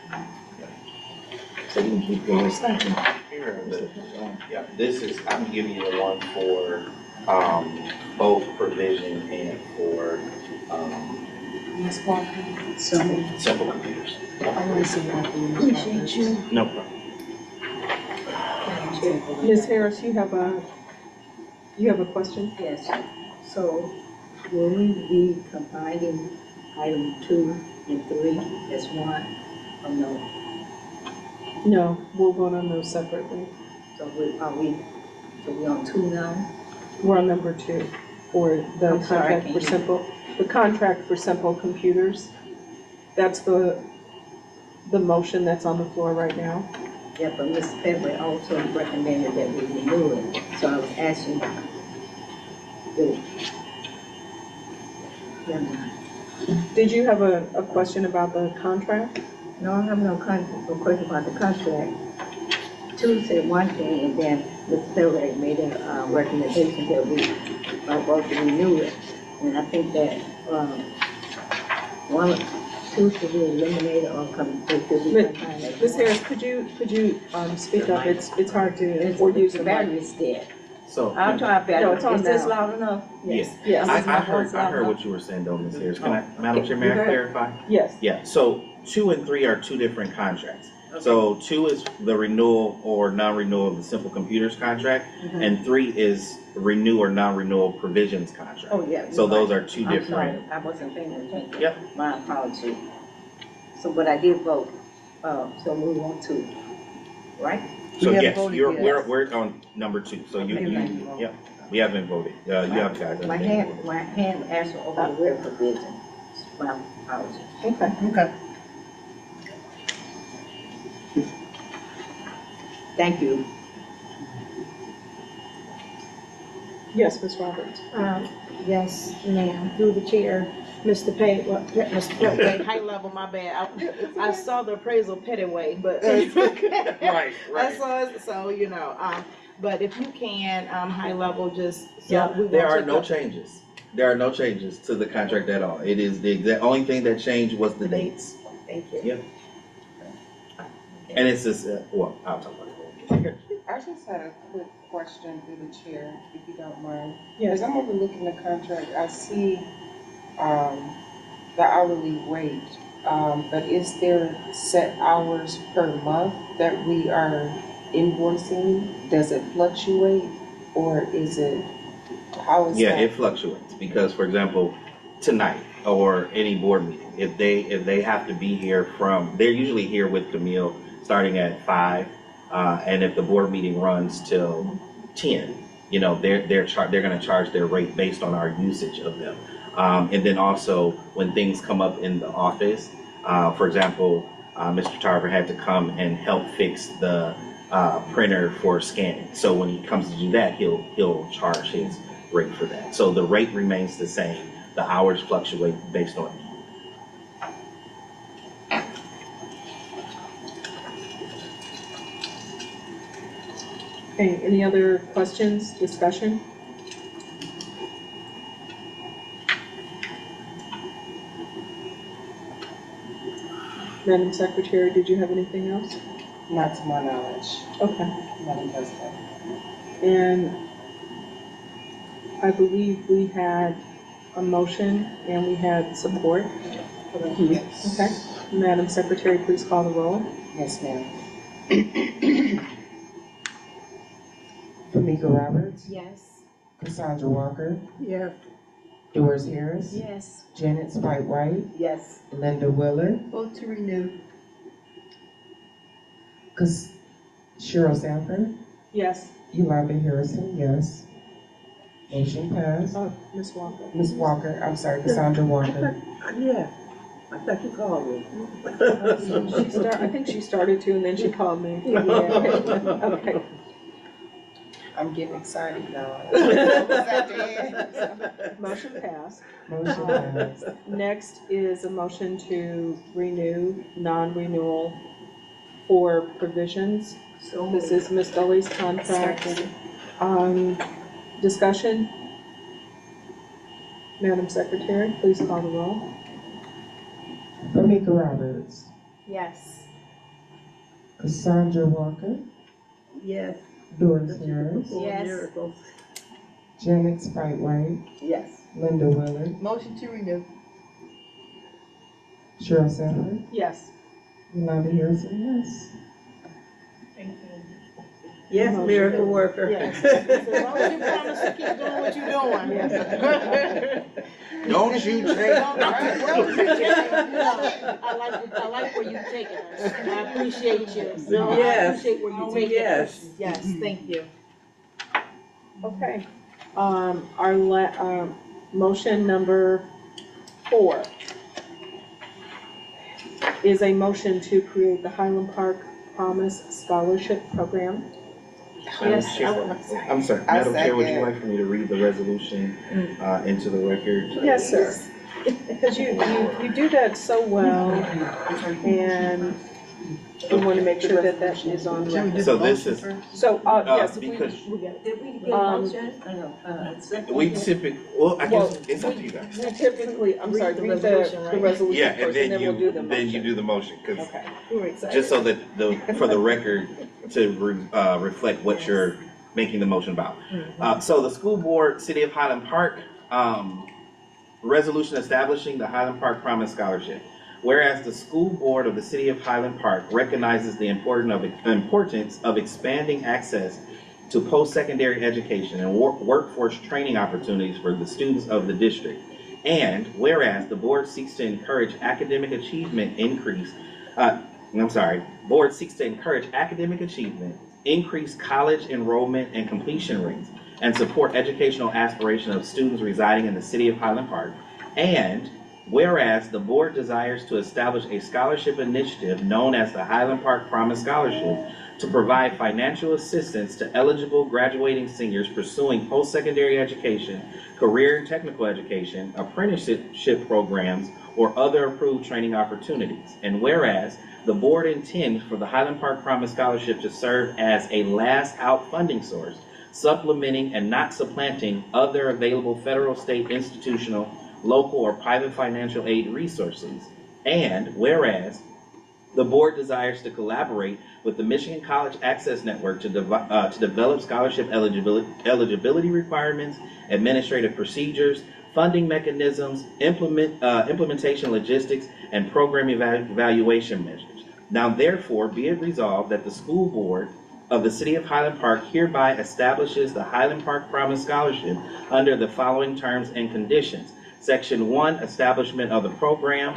So you can keep yours, thank you. Here are the, yeah, this is, I'm giving you the one for, um, both provision and for, um, Miz Walker, So moved. Simple Computers. I want to see what the Appreciate you. No problem. Miz Harris, you have a, you have a question? Yes. So will we be combining item two and three as one or no? No, we'll vote on those separately. So we, are we, so we on two now? We're on number two for the I'm sorry, I contract can't for hear. Simple, the contract for Simple Computers. That's the, the motion that's on the floor right now. Yeah, but Mister Pedway also recommended that we renew it, so I was asking. Do. Never mind. Did you have a, a question about the contract? No, I have no con, no question about the contract. Two said one thing, and then Mister Pedway made a, uh, recommendation that we are supposed to renew it. And I think that, um, one, two should be eliminated or come, they should be Mi- combined as Miz one. Harris, could you, could you, um, speak up? It's, it's hard to, It's, or use the the battery mic. is dead. So. I'll try better. No, it's on Is this now. loud enough? Yes. Yes. I, Is I my heard, voice I loud heard enough? what you were saying though, Miz Harris. Can I, Okay. Madam Chair, may I Go ahead. clarify? Yes. Yeah, so two and three are two different contracts. So two is the renewal or non-renewal of the Simple Computers contract, Mhm. and three is renew or non-renewal provisions contract. Oh, yeah. So you're those right. are two I'm different. sorry, I wasn't paying attention. Yep. My apology. So, but I did vote, uh, so move on to, right? So We haven't yes, voted you're, yet. we're, we're on number two, so you, Okay, thank you, you. yep, we haven't voted. Uh, you have guys. My hand, my hand answered over the red provision. My apology. Okay. Okay. Thank you. Yes, Miz Roberts. Um, yes, ma'am, through the chair, Mister Pay, well, Mister Petway, high level, my bad. I, I saw the appraisal Petway, but. Right, right. That's all, so, you know, um, but if you can, um, high level, just. so Yeah, we won't there are take no up- changes. There are no changes to the contract at all. It is the exact, only thing that changed was the dates. Thank you. Yep. And it's just, uh, well, I'll talk about it. I just had a quick question through the chair, if you don't mind. Yes. As I'm overlooking the contract, I see, um, the hourly wage, Um, but is there set hours per month that we are invoicing? Does it fluctuate, or is it, how is Yeah, that? it fluctuates because, for example, tonight or any board meeting, if they if they have to be here from, they're usually here with Camille starting at five, uh, and if the board meeting runs till ten, you know, they're they're char- they're going to charge their rate based on our usage of them. Um, and then also when things come up in the office, uh, for example, uh, Mister Tarver had to come and help fix the uh, printer for scanning. So when he comes to do that, he'll he'll charge his rate for that. So the rate remains the same. The hours fluctuate based on it. Okay, any other questions, discussion? Madam Secretary, did you have anything else? Not to my knowledge, Okay. Madam President. And I believe we had a motion and we had support. Yes. Okay. Madam Secretary, please call the roll. Yes, ma'am. Famika Roberts, Yes. Cassandra Walker, Yeah. Doris Harris, Yes. Janet Spite White, Yes. Linda Willard, Vote to renew. Cas- Cheryl Sanford, Yes. Yolanda Harrison, yes. Motion passed. Oh, Miz Walker. Miss Walker, I'm sorry, Cassandra Walker. Yeah. I thought you called me. She start, I think she started to and then she called me. Yeah. Okay. I'm getting excited now. Motion passed. Motion passed. Next is a motion to renew non-renewal for provisions. So This is Miss Gully's contract. Second. Um, discussion? Madam Secretary, please call the roll. Famika Roberts, Yes. Cassandra Walker, Yes. Doris Harris, Yes. Miracle. Janet Spite White, Yes. Linda Willard, Motion to renew. Cheryl Sanford, Yes. Yolanda Harrison, yes. Yes, Motion. miracle worker. Yes. As long as you promise to keep doing what you're doing. Don't you take. Don't- don't you take it. No, I like, I like where you've taken us. I appreciate you. No, I Yes. appreciate where you're taking Yes. us. Yes, thank you. Okay. Um, our la, um, motion number four is a motion to create the Highland Park Promise Scholarship Program. Madam Yes, I Chair- would like to. I'm sorry, I Madam Chair, would you second. like for me to read the resolution uh, into the record? Yes, sir. Because you, you, you do that so well, and we want to make sure that that is on record. So this is, So, uh, uh, yes, if we, because we get it. Did we get a Um, motion? Uh, uh, second? we typically, well, I Well, guess it's up to you guys. We typically, I'm Read sorry, the read the, resolution, the right? resolution Yeah, first, and then we'll you, do the then you motion. do the motion, because Okay. We're excited. just so that the, for the record, to re- uh, reflect what you're making the motion about. Uh, so the school board, City of Highland Park, um, resolution establishing the Highland Park Promise Scholarship. Whereas the school board of the City of Highland Park recognizes the important of, importance of expanding access to post-secondary education and wor- workforce training opportunities for the students of the district. And whereas the board seeks to encourage academic achievement increase, uh, I'm sorry, board seeks to encourage academic achievement, increase college enrollment and completion rates, and support educational aspiration of students residing in the City of Highland Park. And whereas the board desires to establish a scholarship initiative known as the Highland Park Promise Scholarship to provide financial assistance to eligible graduating seniors pursuing post-secondary education, career and technical education, apprenticeship programs, or other approved training opportunities. And whereas the board intends for the Highland Park Promise Scholarship to serve as a last-out funding source, supplementing and not supplanting other available federal, state, institutional, local, or private financial aid resources. And whereas the board desires to collaborate with the Michigan College Access Network to, dev- uh, to develop scholarship eligibility, eligibility requirements, administrative procedures, funding mechanisms, implement, uh, implementation logistics, and program eva- evaluation measures. Now therefore be it resolved that the school board of the City of Highland Park hereby establishes the Highland Park Promise Scholarship under the following terms and conditions. Section one, establishment of the program.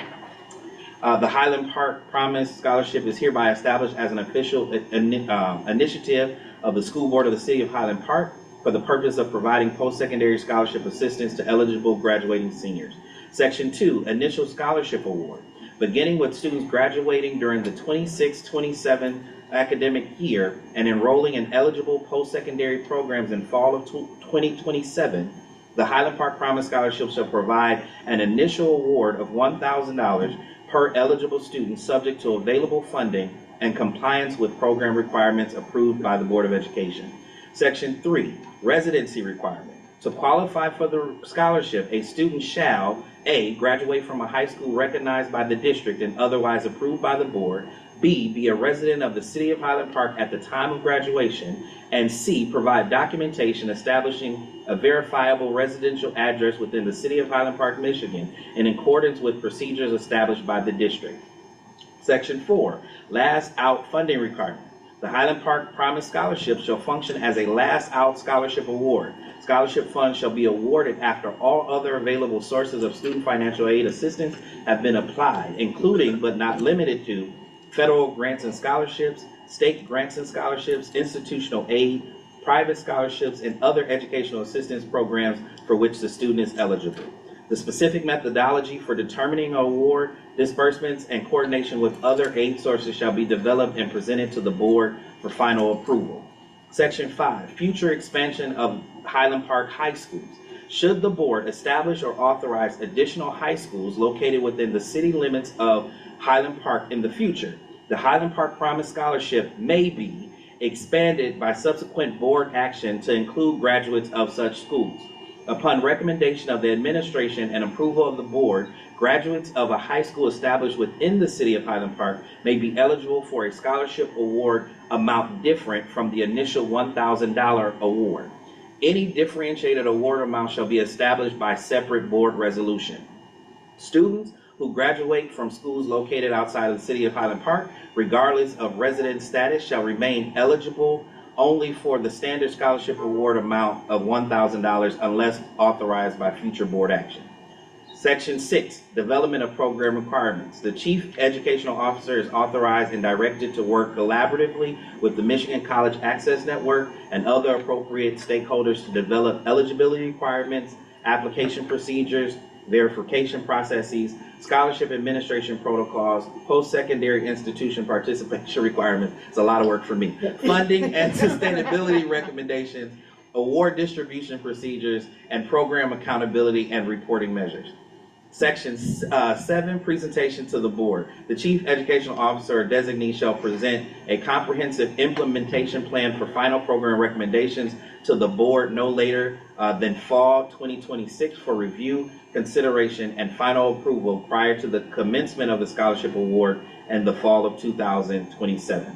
Uh, the Highland Park Promise Scholarship is hereby established as an official in, uh, initiative of the school board of the City of Highland Park for the purpose of providing post-secondary scholarship assistance to eligible graduating seniors. Section two, initial scholarship award. Beginning with students graduating during the twenty-six twenty-seven academic year and enrolling in eligible post-secondary programs in fall of twenty twenty-seven, the Highland Park Promise Scholarship shall provide an initial award of one thousand dollars per eligible student subject to available funding and compliance with program requirements approved by the Board of Education. Section three, residency requirement. To qualify for the scholarship, a student shall A, graduate from a high school recognized by the district and otherwise approved by the board, B, be a resident of the City of Highland Park at the time of graduation, and C, provide documentation establishing a verifiable residential address within the City of Highland Park, Michigan, in accordance with procedures established by the district. Section four, last out funding requirement. The Highland Park Promise Scholarship shall function as a last out scholarship award. Scholarship funds shall be awarded after all other available sources of student financial aid assistance have been applied, including but not limited to federal grants and scholarships, state grants and scholarships, institutional aid, private scholarships, and other educational assistance programs for which the student is eligible. The specific methodology for determining award, disbursements, and coordination with other aid sources shall be developed and presented to the board for final approval. Section five, future expansion of Highland Park high schools. Should the board establish or authorize additional high schools located within the city limits of Highland Park in the future, the Highland Park Promise Scholarship may be expanded by subsequent board action to include graduates of such schools. Upon recommendation of the administration and approval of the board, graduates of a high school established within the City of Highland Park may be eligible for a scholarship award amount different from the initial one thousand dollars award. Any differentiated award amount shall be established by separate board resolution. Students who graduate from schools located outside of the City of Highland Park, regardless of resident status, shall remain eligible only for the standard scholarship award amount of one thousand dollars unless authorized by future board action. Section six, development of program requirements. The Chief Educational Officer is authorized and directed to work collaboratively with the Michigan College Access Network and other appropriate stakeholders to develop eligibility requirements, application procedures, verification processes, scholarship administration protocols, post-secondary institution participation requirements. It's a lot of work for me. Funding and sustainability recommendations, award distribution procedures, and program accountability and reporting measures. Section uh, seven, presentation to the board. The Chief Educational Officer or designee shall present a comprehensive implementation plan for final program recommendations to the board no later uh, than fall twenty twenty-six for review, consideration, and final approval prior to the commencement of the scholarship award in the fall of two thousand twenty-seven.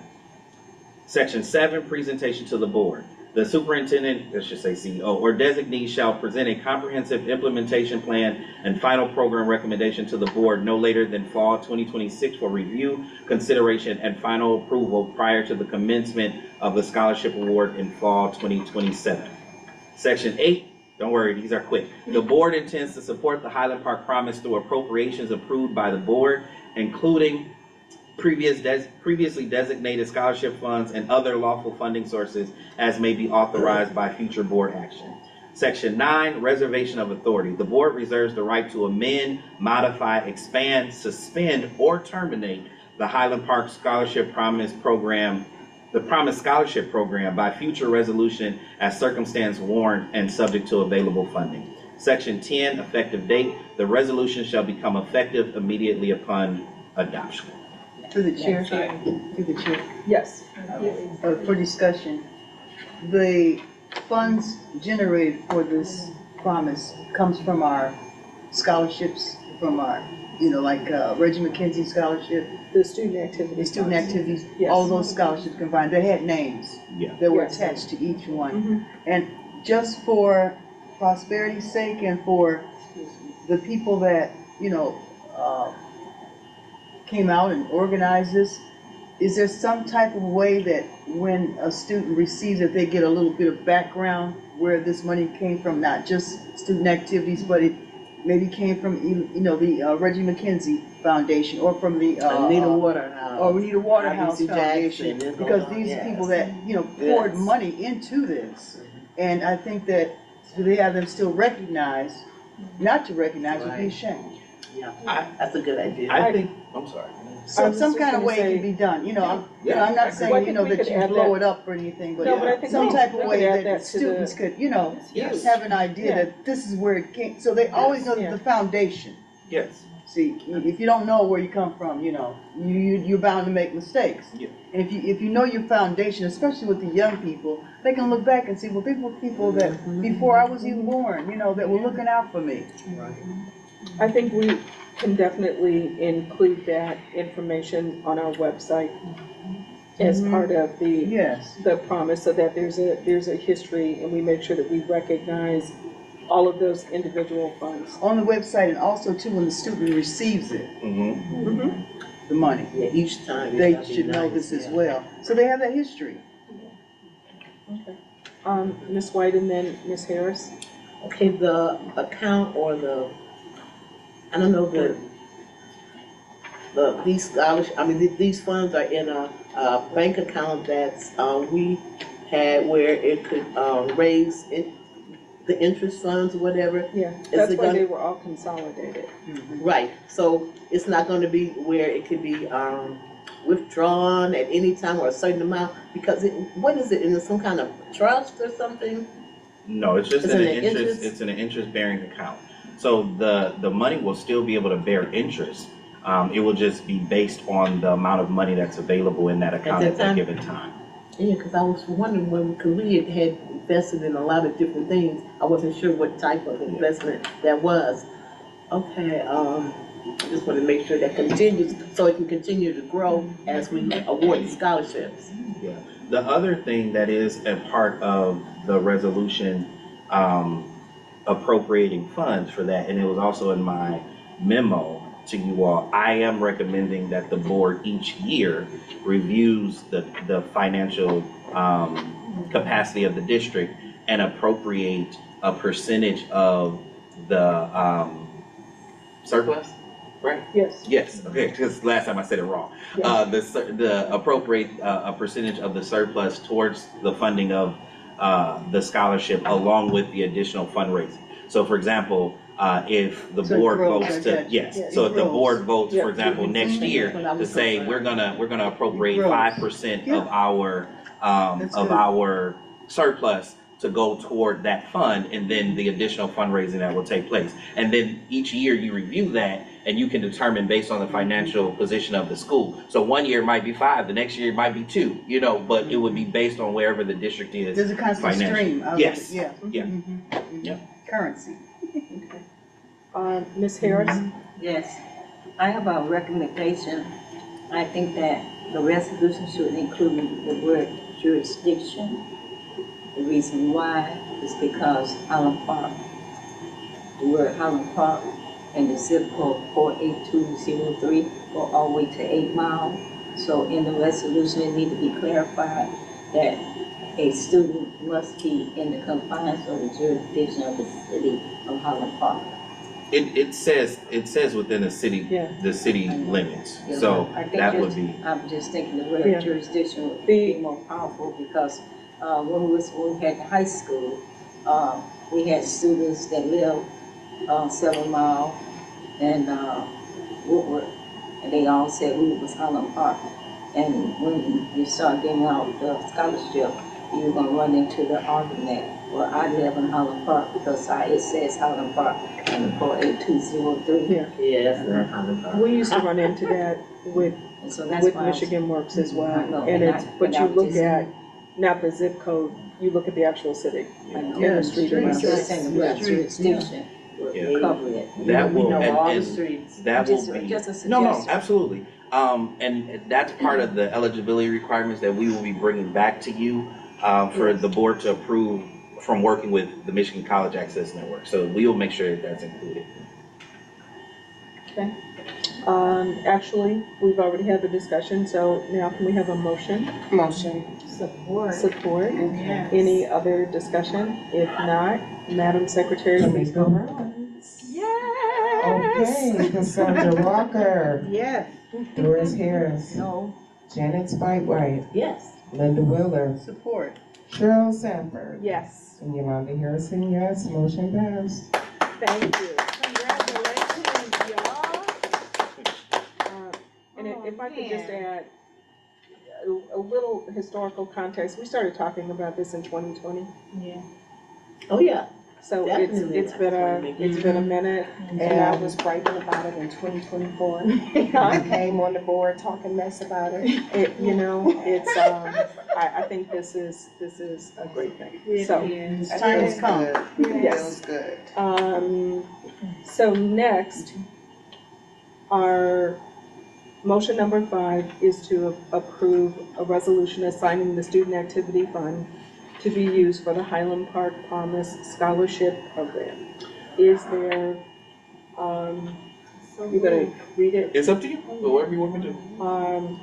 Section seven, presentation to the board. The superintendent, I should say C E O, or designee shall present a comprehensive implementation plan and final program recommendation to the board no later than fall twenty twenty-six for review, consideration, and final approval prior to the commencement of the scholarship award in fall twenty twenty-seven. Section eight, don't worry, these are quick. The board intends to support the Highland Park Promise through appropriations approved by the board, including previous des previously designated scholarship funds and other lawful funding sources as may be authorized by future board action. Section nine, reservation of authority. The board reserves the right to amend, modify, expand, suspend, or terminate the Highland Park Scholarship Promise Program, the Promise Scholarship Program by future resolution as circumstance warrant and subject to available funding. Section ten, effective date. The resolution shall become effective immediately upon adoption. Through the chair, through the chair. Yes. Uh, for discussion, the funds generated for this promise comes from our scholarships, from our, you know, like uh, Reggie McKenzie scholarship. The student activities. The student activities, Yes. all those scholarships combined, they had names Yeah. that were Yes. attached to each one. Mm-hmm. And just for prosperity's sake and for the people that, you know, uh, came out and organized this, is there some type of way that when a student receives it, they get a little bit of background where this money came from, not just student activities, but it maybe came from, you know, the uh, Reggie McKenzie Foundation, or from the uh, Anita uh, Waterhouse. or Anita Waterhouse I B C Foundation, Jackson, because on, these yes. are people that, you know, poured Yes. money into this. And I think that, do they have them still recognized? Not to recognize would be Right. shame. Yeah, I, that's a good idea. I think, I'm sorry. I So was some just kind of gonna way it say- can be done, you know, I'm, you Yeah, know, I'm I not agree. saying, Well, I you think know, we that could you add blow that- it up or anything, but No, but I think some we- type we of could way add that that the to the- students could, you know, Yes. have an idea Yeah. that this is where it came, so they always know Yeah. the foundation. Yes. See, if you don't know where you come from, you know, you, you, you're bound to make mistakes. Yeah. And if you, if you know your foundation, especially with the young people, they can look back and see, well, these were people that, before I was even born, you know, that were looking out for me. I think we can definitely include that information on our website as Mhm. part of the, Yes. the promise, so that there's a, there's a history, and we make sure that we recognize all of those individual funds. On the website, and also too, when the student receives it, Mm-hmm. Mm-hmm. the money, Yeah, each time. they that'd be should know nice, this as yeah. well. So they have that history. Okay. Um, Miz White and then Miz Harris. Okay, the account or the, I don't know, the, the, these scholarship, I mean, th- these funds are in a, a bank account that's, um, we had where it could, um, raise it, the interest funds or whatever. Yeah, Is that's it why gonna- they were all consolidated. Right, so it's not gonna be where it could be, um, withdrawn at any time or a certain amount, because it, what is it, in some kind of trust or something? No, it's just Is in it an an interest, interest? it's in an interest-bearing account. So the, the money will still be able to bear interest. Um, it will just be based on the amount of money that's available in that account that at that time? given time. Yeah, because I was wondering when, because we had, had invested in a lot of different things, I wasn't sure what type of investment that was. Okay, um, I just want to make sure that continues, so it can continue to grow as we award the scholarships. Yeah. The other thing that is a part of the resolution, um, appropriating funds for that, and it was also in my memo to you all, I am recommending that the board each year reviews the, the financial, um, capacity of the district and appropriate a percentage of the, um, surplus, right? Yes. Yes, okay, because last time I said it wrong. Yes. Uh, the, sur- the appropriate, uh, a percentage of the surplus towards the funding of, uh, the scholarship along with the additional fundraising. So for example, uh, if the So it board grows, votes to, okay. yes, Yeah, so it if the grows. board votes, Yeah. for example, next year That's what I to was say, concerned. we're gonna, we're gonna appropriate It grows. five percent Yeah. of our, um, That's of good. our surplus to go toward that fund, and then the additional fundraising that will take place. And then each year you review that, and you can determine based on the financial position of the school. So one year it might be five, the next year it might be two, you know, but it would be based on wherever the district is. There's a constant financially. stream out of Yes. it, yeah. Yeah. Mhm. Yeah. Currency. Um, Miz Harris. Yes, I have a recommendation. I think that the resolution should include the word jurisdiction. The reason why is because Highland Park, the word Highland Park and the zip code four eight two zero three go all the way to eight Mile. So in the resolution, it need to be clarified that a student must be in the confines of the jurisdiction of the city of Highland Park. It, it says, it says within the city, Yeah. the city limits, Yeah, so I think that would just- be, I'm just thinking the word Yeah. jurisdiction would The- be more powerful because uh, when we was, when we had high school, uh, we had students that lived uh, Seven Mile and uh, Woodward, and they all said we was Highland Park. And when you start giving out the scholarship, you're gonna run into the argument, well, I live in Highland Park because I, it says Highland Park and four eight two zero three. Yeah. Yeah, that's not how the. We used to run into that with, And so that's with why I was- Michigan Works as well. I know, And and it's, I- but and you I was look just- at, not the zip code, you look at the actual city. I know. And Yeah, the street street. I'm address. just saying the word Yeah. jurisdiction Yeah. would cover it. that We will, know and- all the and streets. that will Just, be. just a No, no, suggestion. absolutely. Um, and that's part of the eligibility requirements that we will be bringing back to you, uh, for Yes. the board to approve from working with the Michigan College Access Network. So we will make sure that that's included. Okay. Um, actually, we've already had the discussion, so now can we have a motion? Motion. Support. Support. Yes. Any other discussion? If not, Madam Secretary, please go. Okay, Cassandra Walker, Yes. Doris Harris, No. Janet Spite-White, Yes. Linda Willer, Support. Cheryl Sanford, Yes. and Yolanda Harrison, yes, motion passed. Thank you. Congratulations, y'all. Uh, And if- if I could just add a, a little historical context, we started talking about this in twenty twenty. Yeah. Oh, yeah. So it's, Definitely. it's been a, it's been a minute. And I was griping about it in twenty twenty-four. I came on the board talking mess about it. It, you know, it's, um, I, I think this is, this is a great thing. So, It's time has come. yes. Feels good. Um, so next, our motion number five is to approve a resolution assigning the Student Activity Fund to be used for the Highland Park Promise Scholarship Program. Is there, um, you gonna read it? It's up to you, whatever you want me to do. Um,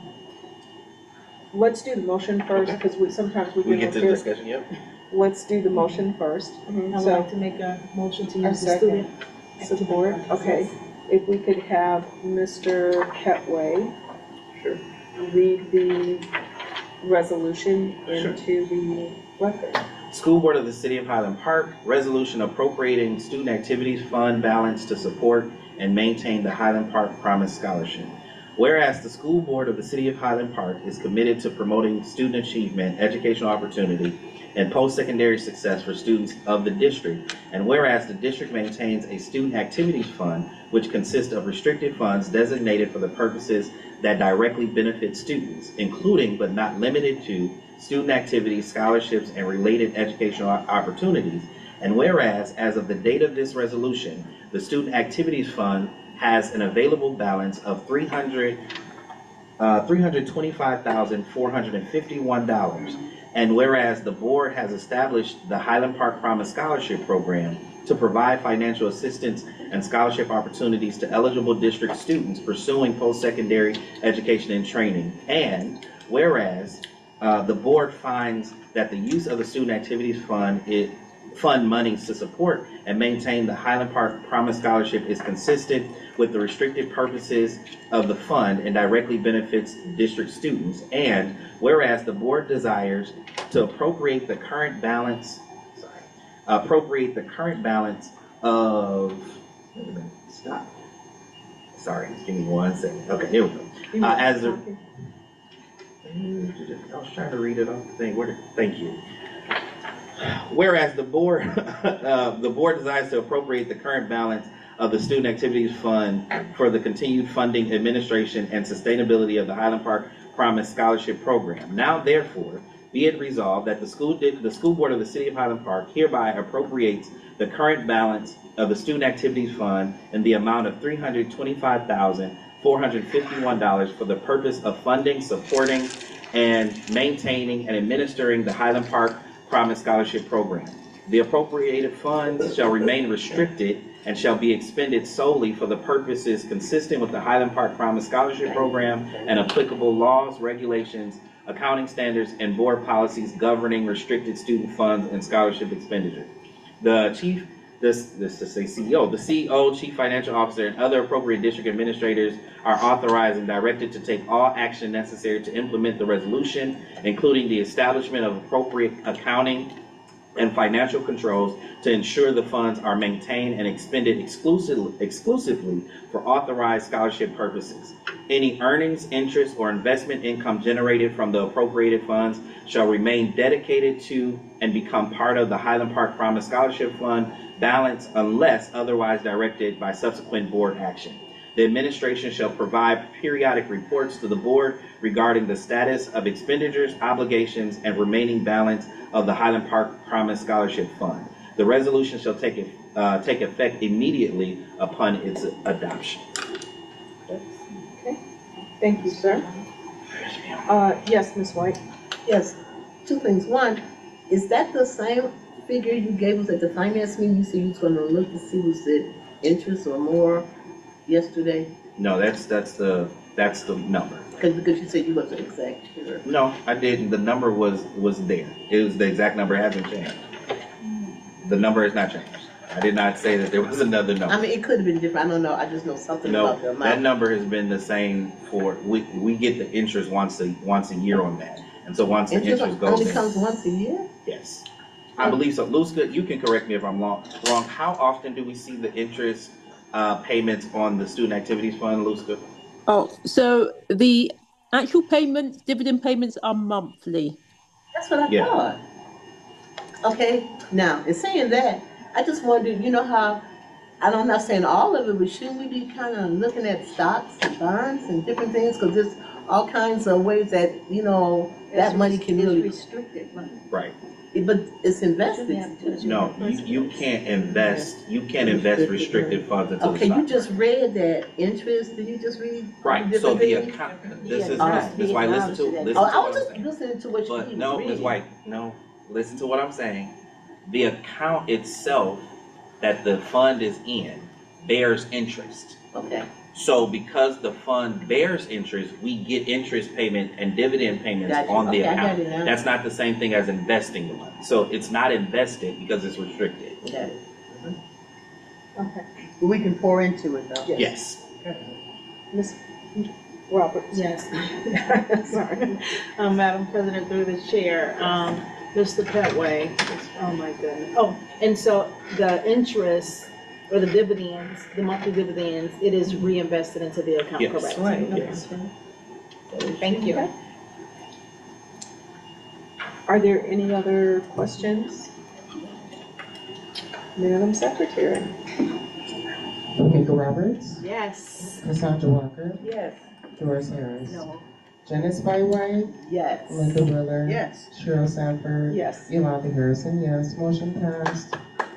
let's do the motion first, because we, sometimes we We get get to the here. discussion, yep. Let's do the motion first. I would So, like to make a motion to A use the second. student. support, okay. If we could have Mister Petway Sure. read the resolution Sure. into the record. School Board of the City of Highland Park, resolution appropriating student activities fund balance to support and maintain the Highland Park Promise Scholarship. Whereas the School Board of the City of Highland Park is committed to promoting student achievement, educational opportunity, and post-secondary success for students of the district, and whereas the district maintains a student activities fund which consists of restricted funds designated for the purposes that directly benefit students, including but not limited to student activities, scholarships, and related educational opportunities, and whereas as of the date of this resolution, the Student Activities Fund has an available balance of three hundred, uh, three hundred twenty-five thousand four hundred fifty-one dollars. And whereas the board has established the Highland Park Promise Scholarship Program to provide financial assistance and scholarship opportunities to eligible district students pursuing post-secondary education and training. And whereas uh, the board finds that the use of the Student Activities Fund it fund monies to support and maintain the Highland Park Promise Scholarship is consistent with the restricted purposes of the fund and directly benefits district students. And whereas the board desires to appropriate the current balance, sorry, appropriate the current balance of, wait a minute, stop. Sorry, give me one second. Okay, here we go. Uh, as a, I was trying to read it off the thing. Where, thank you. Whereas the board, uh, the board desires to appropriate the current balance of the Student Activities Fund for the continued funding, administration, and sustainability of the Highland Park Promise Scholarship Program. Now, therefore, be it resolved that the school the school board of the City of Highland Park hereby appropriates the current balance of the Student Activities Fund in the amount of three hundred twenty-five thousand four hundred fifty-one dollars for the purpose of funding, supporting, and maintaining and administering the Highland Park Promise Scholarship Program. The appropriated funds shall remain restricted and shall be expended solely for the purposes consistent with the Highland Park Promise Scholarship Program and applicable laws, regulations, accounting standards, and board policies governing restricted student funds and scholarship expenditure. The chief, this, this to say C E O, the C E O, chief financial officer, and other appropriate district administrators are authorized and directed to take all action necessary to implement the resolution, including the establishment of appropriate accounting and financial controls to ensure the funds are maintained and expended exclusively, exclusively for authorized scholarship purposes. Any earnings, interest, or investment income generated from the appropriated funds shall remain dedicated to and become part of the Highland Park Promise Scholarship Fund balance unless otherwise directed by subsequent board action. The administration shall provide periodic reports to the board regarding the status of expenditures, obligations, and remaining balance of the Highland Park Promise Scholarship Fund. The resolution shall take, uh, take effect immediately upon its adoption. Okay, thank you, sir. Uh, yes, Miz White? Yes, two things. One, is that the same figure you gave us at the finance meeting? You said you was gonna look to see was it interest or more yesterday? No, that's, that's the, that's the number. Because, because you said you wasn't exact sure. No, I didn't. The number was, was there. It was the exact number, it hasn't changed. The number has not changed. I did not say that there was another number. I mean, it could have been different, I don't know, I just know something No, about the amount. that number has been the same for, we, we get the interest once a, once a year on that. And so once the Interest interest goes. only comes once a year? Yes. I believe so. Luska, you can correct me if I'm wrong. Wrong. How often do we see the interest uh, payments on the student activities fund, Luska? Oh, so the actual payments, dividend payments are monthly. That's what I Yeah. thought. Okay, now, in saying that, I just wondered, you know how, I don't, I'm not saying all of it, but shouldn't we be kind of looking at stocks and bonds and different things? Because there's all kinds of ways that, you know, that money can It's really, restricted money. Right. but it's invested. No, you, you can't invest, you can't invest restricted funds into the Okay, you stock. just read that interest, did you just read? Right, so different the things? account, this is, Yeah, Miz Miz White, listen to, listen to Oh, I what was I'm just saying. listening to what you But read. no, Miz White, no, listen to what I'm saying. The account itself that the fund is in bears interest. Okay. So because the fund bears interest, we get interest payment and dividend payments Gotcha. on the Okay, I got account. it now. That's not the same thing as investing the money. So it's not invested because it's restricted. Got it. Okay. We can pour into it though. Yes. Miz Roberts? Yes. Sorry. Um, Madam President, through the chair, um, Mister Petway, oh my goodness. Oh, and so the interest or the dividends, the monthly dividends, it is reinvested into the account, Yes. correct? Right. Yes. Thank you. Okay. Are there any other questions? Madam Secretary? Mika Roberts, Yes. Cassandra Walker, Yes. Doris Harris. No. Janice White, Yes. Linda Willer. Yes. Cheryl Sanford. Yes. Yolanda Harrison, yes. Motion passed.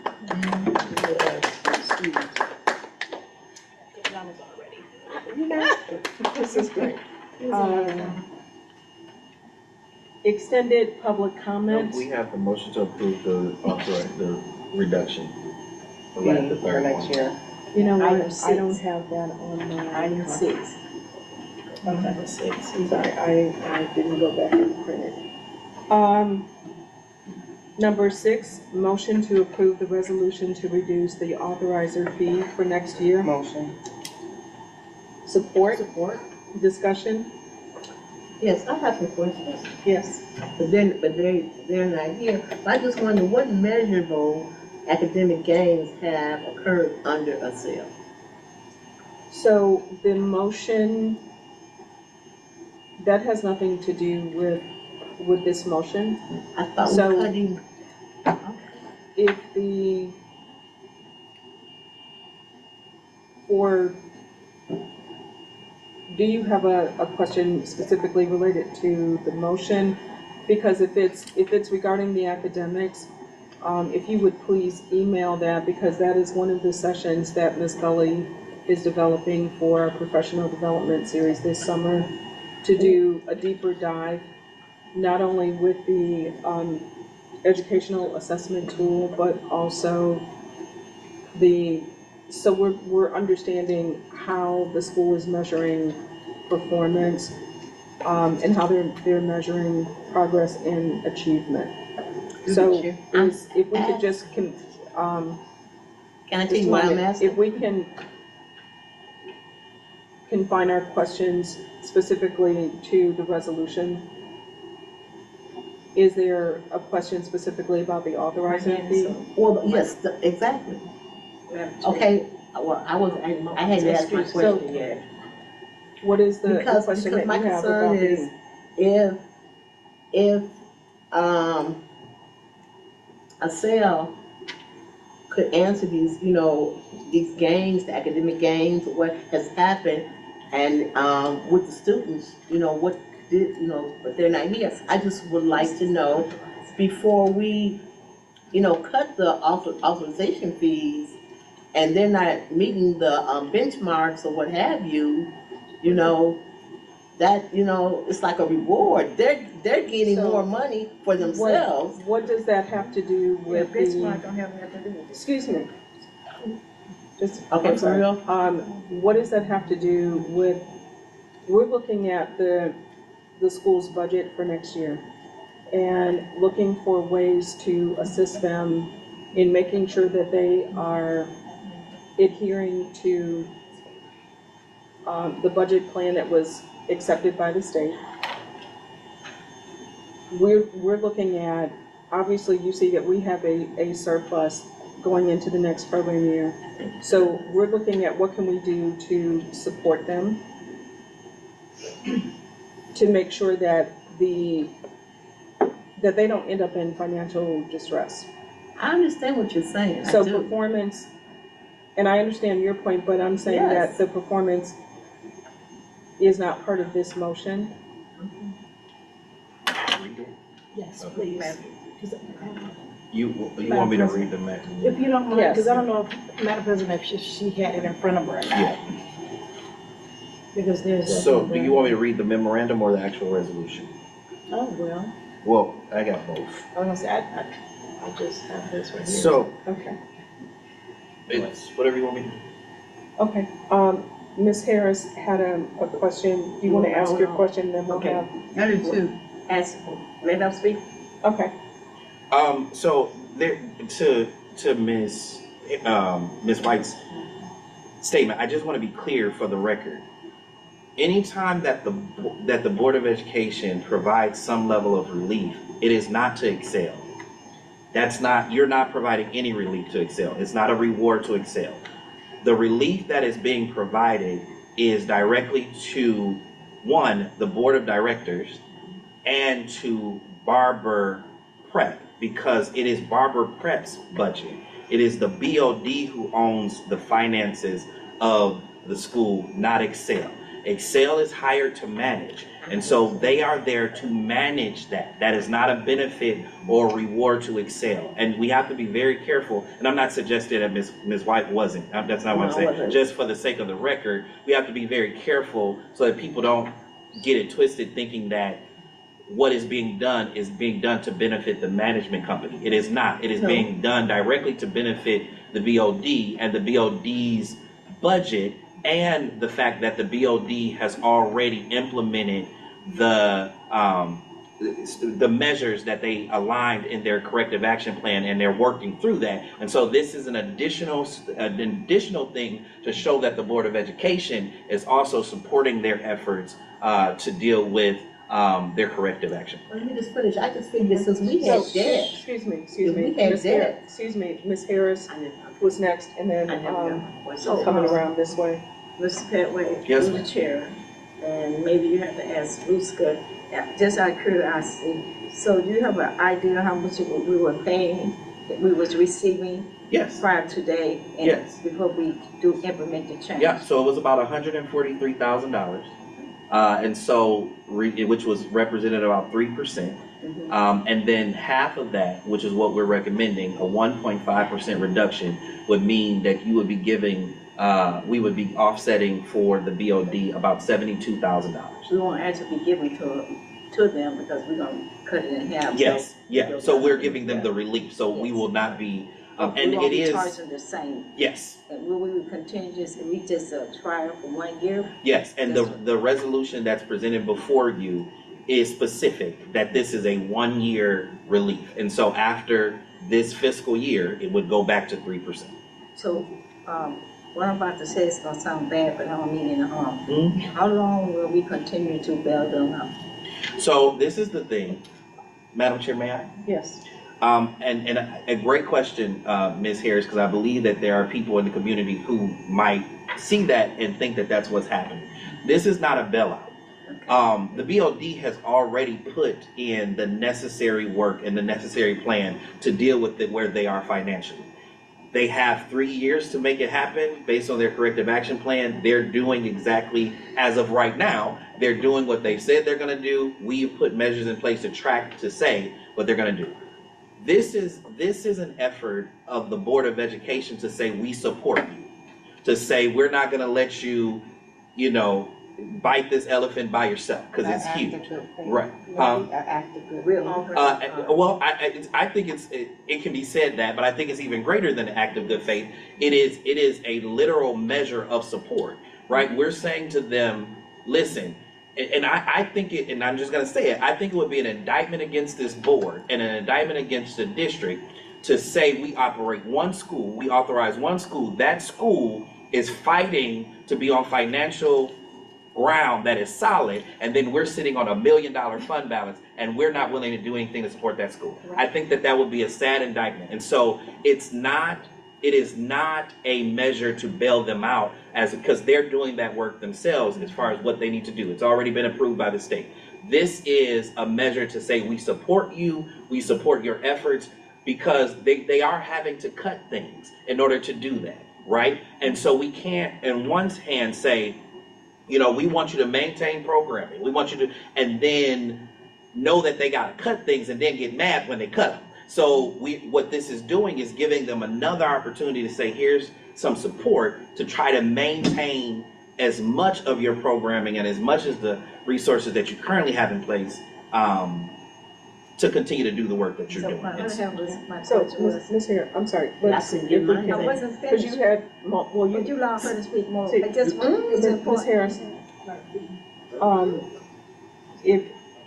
This is great. Um, Extended public comment. We have the motion to approve the, authorize the reduction. The Yeah, the for third next one. year. You know Item what, I six. don't have that on my. Item six. Okay, six, I'm sorry, I, I didn't go back and print it. Um, number six, motion to approve the resolution to reduce the authorizer fee for next year. Motion. Support, Support? discussion? Yes, I have some questions. Yes. But then, but they, they're not here. I just wonder what measurable academic gains have occurred under a sale? So the motion, that has nothing to do with, with this motion. I thought we So- were cutting, If the, for, do you have a, a question specifically related to the motion? Because if it's, if it's regarding the academics, um, if you would please email that, because that is one of the sessions that Miz Gully is developing for our professional development series this summer, to do a deeper dive, not only with the, um, educational assessment tool, but also the, so we're, we're understanding how the school is measuring performance, um, and how they're, they're measuring progress and achievement. So is, if we could just, can, um. can I tell just you what one I'm minute. asking? If we can confine our questions specifically to the resolution. Is there a question specifically about the authorizer fee? Well, yes, the- exactly. Okay, well, I was, I I hadn't asked my So- question yet. What is the the Because, question because that my you have concern about is the? if, if, um, a sale could answer these, you know, these gains, the academic gains, what has happened, and, um, with the students, you know, what did, you know, but they're not here. I just would like to know, before we, you know, cut the author, authorization fees, and they're not meeting the, um, benchmarks or what have you, you know, that, you know, it's like a reward. They're, they're getting So, more money for themselves. What, what does that have to do with the? Benchmark don't have nothing to do with it. Excuse me. Just, Okay, I'm for sorry. real? Um, what does that have to do with, we're looking at the, the school's budget for next year and looking for ways to assist them in making sure that they are adhering to um, the budget plan that was accepted by the state. We're, we're looking at, obviously you see that we have a, a surplus going into the next program year. So we're looking at what can we do to support them, to make sure that the, that they don't end up in financial distress. I understand what you're saying. I So do. performance, and I understand your point, but I'm saying Yes. that the performance is not part of this motion. Yes, please. You, you want me to read the message? If you don't mind, Yes. because I don't know if, Madam President, if she, she had it in front of her or not. Yeah. Because there's a. So, do you want me to read the memorandum or the actual resolution? Oh, well, Well, I got both. I was gonna say, I, I, I just have this right here. So, Okay, it's whatever you want me to do. okay. Um, Miz Harris had a, a question. Do you want to ask your question, then we'll Okay. have? I do too. Ask, let them speak. Okay. Um, so there, to, to Miz um, Miz White's statement, I just want to be clear for the record. Anytime that the, that the Board of Education provides some level of relief, it is not to excel. That's not, you're not providing any relief to excel. It's not a reward to excel. The relief that is being provided is directly to, one, the Board of Directors, and to Barber Prep, because it is Barber Prep's budget. It is the B O D who owns the finances of the school, not Excel. Excel is hired to manage, and so they are there to manage that. That is not a benefit or reward to Excel, and we have to be very careful. And I'm not suggesting that Miz Miz White wasn't. That's not what I'm No, saying. wasn't. Just for the sake of the record, we have to be very careful so that people don't get it twisted, thinking that what is being done is being done to benefit the management company. It is not. It is No. being done directly to benefit the B O D and the B O D's budget, and the fact that the B O D has already implemented the um, the measures that they aligned in their corrective action plan, and they're working through that. And so this is an additional an additional thing to show that the Board of Education is also supporting their efforts uh, to deal with um, their corrective action. Let me just finish. I just figured since we So, had debt. excuse me, excuse If me. we had Miz debt. Har- Excuse me, Miz Harris I didn't know. was next, and then, I didn't know. um, What's oh, up? coming around this way. Mister Petway, Yes, you're ma'am. the chair, and maybe you have to ask Luska, uh, just out of curiosity, so do you have an idea how much it- we were paying, that we was receiving Yes. prior to today? and Yes. Before we do implement the change? Yeah, so it was about one hundred forty-three thousand dollars, uh, and so re- which was represented about three percent. Mhm. Um, and then half of that, which is what we're recommending, a one point five percent reduction, would mean that you would be giving, uh, we would be offsetting for the B O D about seventy-two thousand dollars. We won't actually be giving to, to them because we're gonna cut it in half. so- Yes, yeah, so we're giving them the relief, so we will not be, um, and We won't it be is, charging the same, yes, and will we continue this, if we just uh, try it for one year? yes, and the, Yes, sir. the resolution that's presented before you is specific, that this is a one-year relief. And so after this fiscal year, it would go back to three percent. So, um, what I'm about to say is gonna sound bad, but I don't mean any harm. Mhm. How long will we continue to bail them out? So this is the thing, Madam Chair, may I? Yes. Um, and, and a, a great question, uh, Miz Harris, because I believe that there are people in the community who might see that and think that that's what's happening. This is not a bailout. Um, the B O D has already put in the necessary work and the necessary plan to deal with it where they are financially. They have three years to make it happen based on their corrective action plan. They're doing exactly, as of right now, they're doing what they said they're going to do. We've put measures in place to track, to say what they're going to do. This is, this is an effort of the Board of Education to say we support you, to say we're not going to let you, you know, bite this elephant by yourself, because it's An act huge. of good faith. Right. Maybe Um, an act of good faith. Uh, well, I, I, it's- I think it's it, it can be said that, but I think it's even greater than an act of good faith. It is it is a literal measure of support, right? We're saying to them, listen, and, and I, I think it, and I'm just going to say it, I think it would be an indictment against this board and an indictment against the district to say we operate one school, we authorize one school, that school is fighting to be on financial ground that is solid, and then we're sitting on a million dollar fund balance and we're not willing to do anything to support that school. I think that that would be a sad indictment. And so it's not, it is not a measure to bail them out, as because they're doing that work themselves as far as what they need to do. It's already been approved by the state. This is a measure to say we support you, we support your efforts, because they, they are having to cut things in order to do that, right? And so we can't, in one hand, say, you know, we want you to maintain programming. We want you to, and then know that they got to cut things and then get mad when they cut them. So we, what this is doing is giving them another opportunity to say, here's some support to try to maintain as much of your programming and as much as the resources that you currently have in place um, to continue to do the work that you're So doing. my, It's- that was my So, question was, Miz Hare, I'm sorry, I let's see can if get we mine. can. I wasn't Because finished. you had, mo- well, Would you, you allow her to speak more? See, I just want, it's Miz important. Harris, um, if,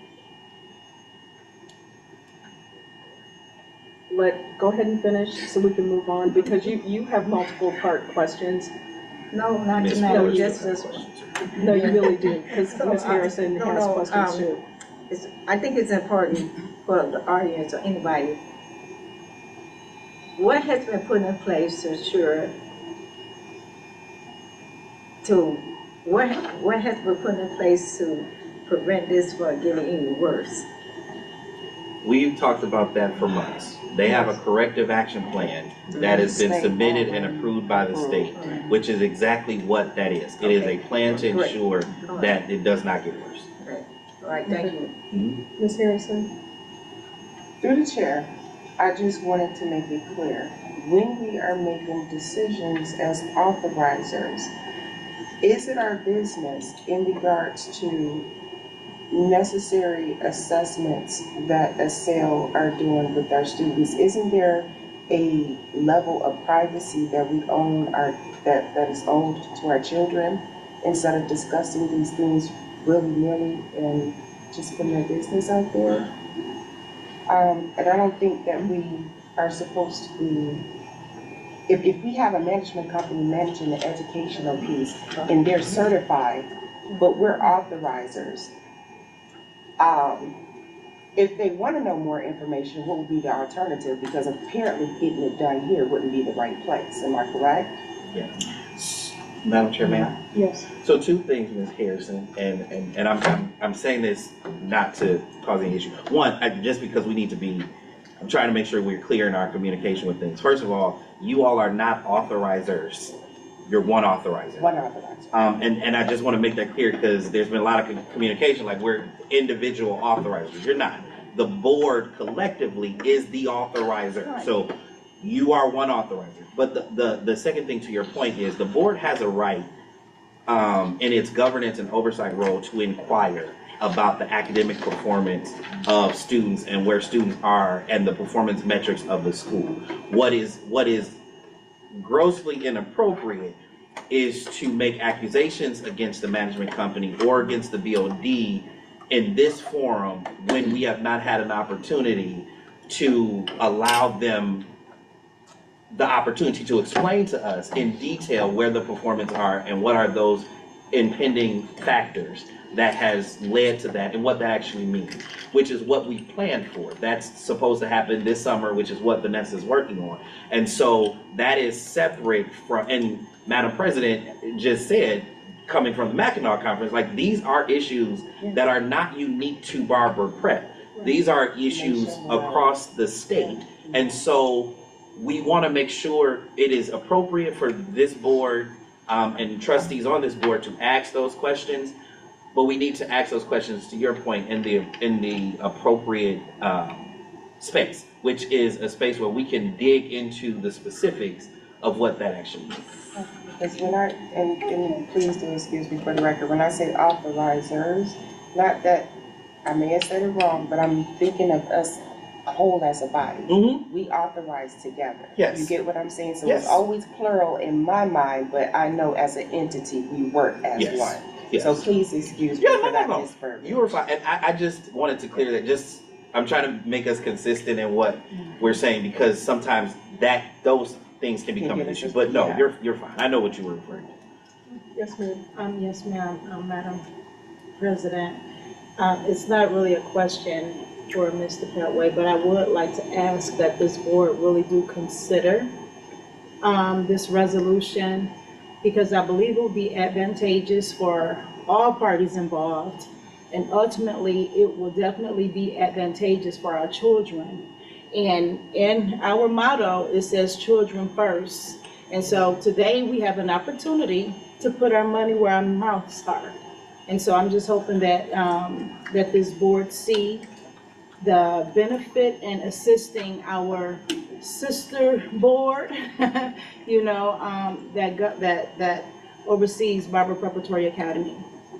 let, go ahead and finish so we can move on, because you, you have multiple part questions. No, not Miz tonight, Flores just does this have one. questions, too. No, you really do, because So, Miz uh, Harrison no, has no, questions um, too. It's, I think it's important for the audience or anybody. What has been put in place to ensure, to, what, what has been put in place to prevent this from getting any worse? We've talked about that for months. They have a corrective action plan that has been submitted and approved by the state, which is exactly what that is. It is a plan to Great. ensure that it does not get worse. Okay, all right, thank you. Mhm. Miz Harrison? Through the chair, I just wanted to make it clear, when we are making decisions as authorizers, is it our business in regards to necessary assessments that a sale are doing with our students? Isn't there a level of privacy that we own our, that, that is owed to our children, instead of discussing these things willy-nilly and just putting their business out there? Um, and I don't think that we are supposed to be, if, if we have a management company managing the educational piece and they're certified, but we're authorizers, um, if they want to know more information, what would be the alternative? Because apparently getting it done here wouldn't be the right place, am I correct? Yeah. Madam Chair, may I? Yes. So two things, Miz Harrison, and, and, and I'm, I'm, I'm saying this not to cause any issue. One, I, just because we need to be, I'm trying to make sure we're clear in our communication with things. First of all, you all are not authorizers. You're one authorizer. One authorizer. Um, and, and I just want to make that clear, because there's been a lot of com- communication, like we're individual authorizers. You're not. The board collectively is the authorizer. So you are one authorizer. But the, the, the second thing to your point is the board has a right um, in its governance and oversight role to inquire about the academic performance of students and where students are and the performance metrics of the school. What is, what is grossly inappropriate is to make accusations against the management company or against the B O D in this forum when we have not had an opportunity to allow them the opportunity to explain to us in detail where the performance are and what are those impending factors that has led to that and what that actually means, which is what we planned for. That's supposed to happen this summer, which is what Vanessa is working on. And so that is separate from, and Madam President just said, coming from the Mackinac Conference, like these are issues that are not unique to Barber Prep. These are issues across the state. And so we want to make sure it is appropriate for this board um, and trustees on this board to ask those questions, but we need to ask those questions, to your point, in the in the appropriate um, space, which is a space where we can dig into the specifics of what that actually means. Because when I, and, and please do excuse me for the record, when I say authorizers, not that, I may have said it wrong, but I'm thinking of us whole as a body. Mm-hmm. We authorize together. Yes. You get what I'm saying? So Yes. it's always plural in my mind, but I know as an entity, we work as Yes. one. Yes. So please excuse me Yeah, no, for no, that no. misverbiage. You were fine, and I, I just wanted to clear that. Just I'm trying to make us consistent in what we're saying, because sometimes that those things can become an issue. But no, Yeah. you're you're fine. I know what you were referring to. Yes, ma'am. Um, yes, ma'am, um, Madam President. Uh, it's not really a question for Mister Petway, but I would like to ask that this board really do consider um, this resolution, because I believe it will be advantageous for all parties involved, and ultimately it will definitely be advantageous for our children. And in our motto, it says children first. And so today we have an opportunity to put our money where our mouths are. And so I'm just hoping that um, that this board see the benefit in assisting our sister board, you know, um, that go, that that oversees Barber Preparatory Academy.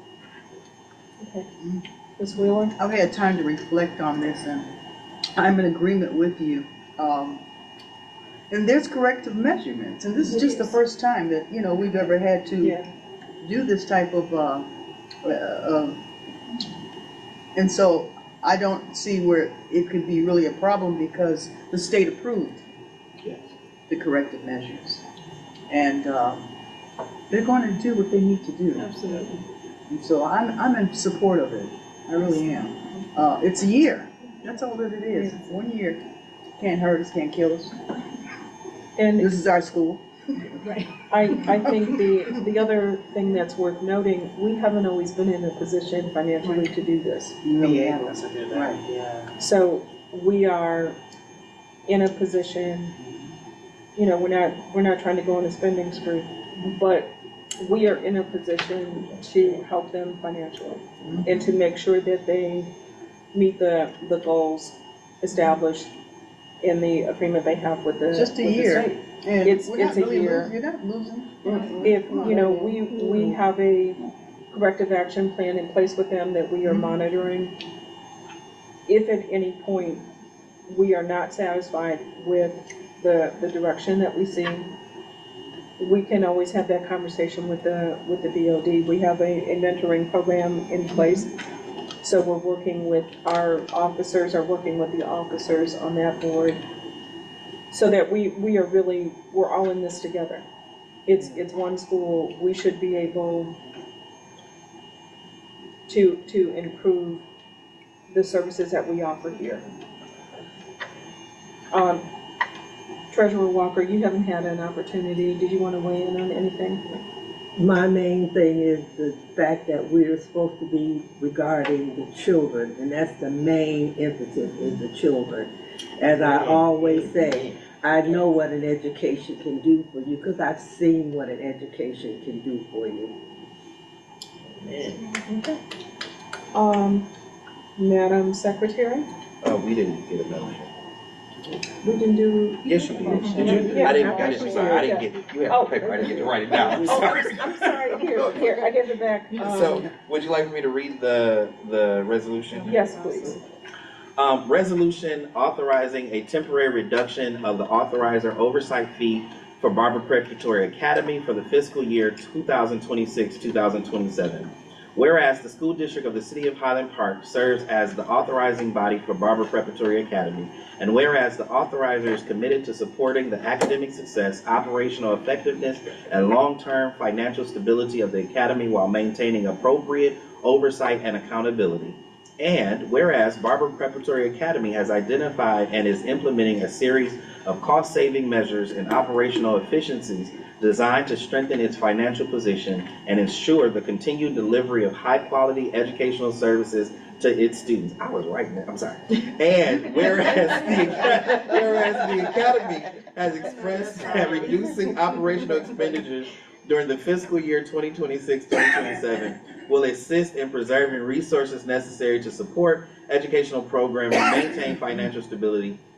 Okay. Miz Wheeler? I've had time to reflect on this, and I'm in agreement with you. Um, and there's corrective measurements, and this is just the first time that, you know, we've ever had to Yeah. do this type of, uh, uh, uh, and so I don't see where it could be really a problem, because the state approved Yes. the corrective measures. And uh, they're going to do what they need to do. Absolutely. And so I'm, I'm in support of it. I really am. Uh, it's a year. That's all that it is. One year. Can't hurt us, can't kill us. And this is our school. Right. I, I think the, the other thing that's worth noting, we haven't always been in a position financially to do this. Be able to do that. Right. Yeah. So we are in a position, you know, we're not, we're not trying to go on a spending spree, but we are in a position to help them financially and to make sure that they meet the, the goals established in the agreement they have with the, Just a with the year. state. And It's, we're not it's a really year. losing. You're not losing. If, you know, we, we have a corrective action plan in place with them that we are monitoring. If at any point we are not satisfied with the, the direction that we see, we can always have that conversation with the, with the B O D. We have a, a mentoring program in place. So we're working with our officers, are working with the officers on that board, so that we, we are really, we're all in this together. It's, it's one school. We should be able to, to improve the services that we offer here. Um, Treasurer Walker, you haven't had an opportunity. Did you want to weigh in on anything? My main thing is the fact that we're supposed to be regarding the children, and that's the main emphasis, is the children. As I always say, I know what an education can do for you, because I've seen what an education can do for you. Okay. Um, Madam Secretary? Oh, we didn't get a motion. We didn't do. Yes, you did. Did you? Yeah, I didn't. I actually didn't. Sorry, I didn't did. get it. You have Oh. a paper. I didn't get to write it down. I'm Oh, sorry. I'm, I'm sorry. Here, here, I gave it back. Um, So, would you like for me to read the the resolution? Yes, please. Um, resolution authorizing a temporary reduction of the authorizer oversight fee for Barber Preparatory Academy for the fiscal year two thousand twenty-six two thousand twenty-seven. Whereas the school district of the city of Highland Park serves as the authorizing body for Barber Preparatory Academy, and whereas the authorizer is committed to supporting the academic success, operational effectiveness, and long-term financial stability of the academy while maintaining appropriate oversight and accountability. And whereas Barber Preparatory Academy has identified and is implementing a series of cost-saving measures and operational efficiencies designed to strengthen its financial position and ensure the continued delivery of high-quality educational services to its students. I was right there, I'm sorry. And whereas the, whereas the Academy has expressed that reducing operational expenditures during the fiscal year twenty twenty-six twenty twenty-seven will assist in preserving resources necessary to support educational programs and maintain financial stability.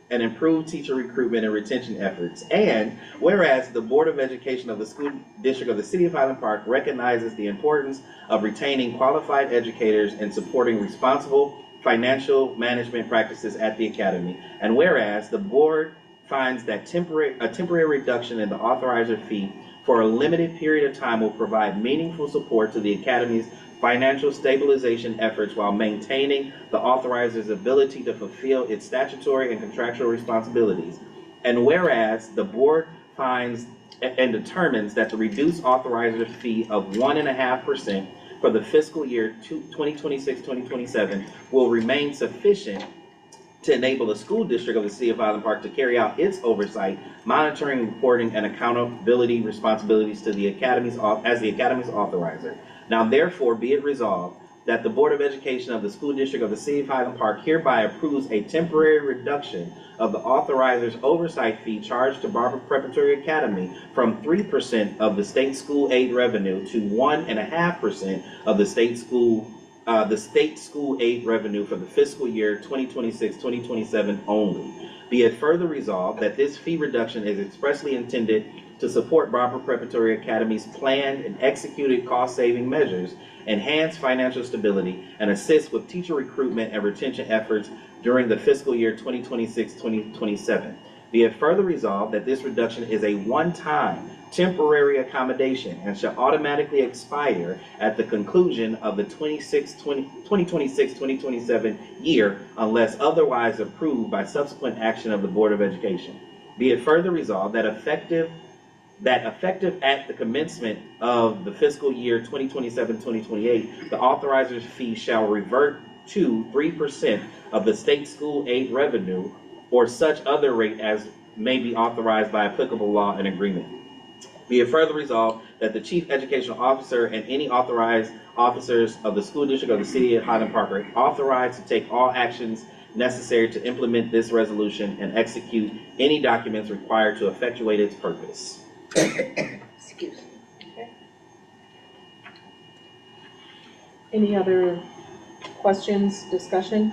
and improve teacher recruitment and retention efforts. And whereas the Board of Education of the School District of the City of Highland Park recognizes the importance of retaining qualified educators and supporting responsible financial management practices at the Academy. And whereas the board finds that temporary, a temporary reduction in the authorizer fee for a limited period of time will provide meaningful support to the Academy's financial stabilization efforts while maintaining the authorizer's ability to fulfill its statutory and contractual responsibilities. And whereas the board finds and determines that the reduced authorizer fee of one and a half percent for the fiscal year twenty twenty-six twenty twenty-seven will remain sufficient to enable the school district of the City of Highland Park to carry out its oversight, monitoring, reporting, and accountability responsibilities to the Academy's as the Academy's authorizer. Now, therefore, be it resolved that the Board of Education of the School District of the City of Highland Park hereby approves a temporary reduction of the authorizer's oversight fee charged to Barber Preparatory Academy from three percent of the state school aid revenue to one point five percent of the state school uh, the state school aid revenue for the fiscal year twenty twenty-six twenty twenty-seven only. Be it further resolved that this fee reduction is expressly intended to support Barber Preparatory Academy's planned and executed cost-saving measures, enhance financial stability, and assist with teacher recruitment and retention efforts during the fiscal year twenty twenty-six twenty twenty-seven. Be it further resolved that this reduction is a one-time temporary accommodation and shall automatically expire at the conclusion of the twenty twenty-six twenty twenty-seven year unless otherwise approved by subsequent action of the Board of Education. Be it further resolved that effective that effective at the commencement of the fiscal year twenty twenty-seven twenty twenty-eight, the authorizer's fee shall revert to three percent of the state school aid revenue or such other rate as may be authorized by applicable law and agreement. Be it further resolved that the Chief Educational Officer and any authorized officers of the School District of the City of Highland Park are authorized to take all actions necessary to implement this resolution and execute any documents required to effectuate its purpose. Excuse me. Okay. Any other questions, discussion?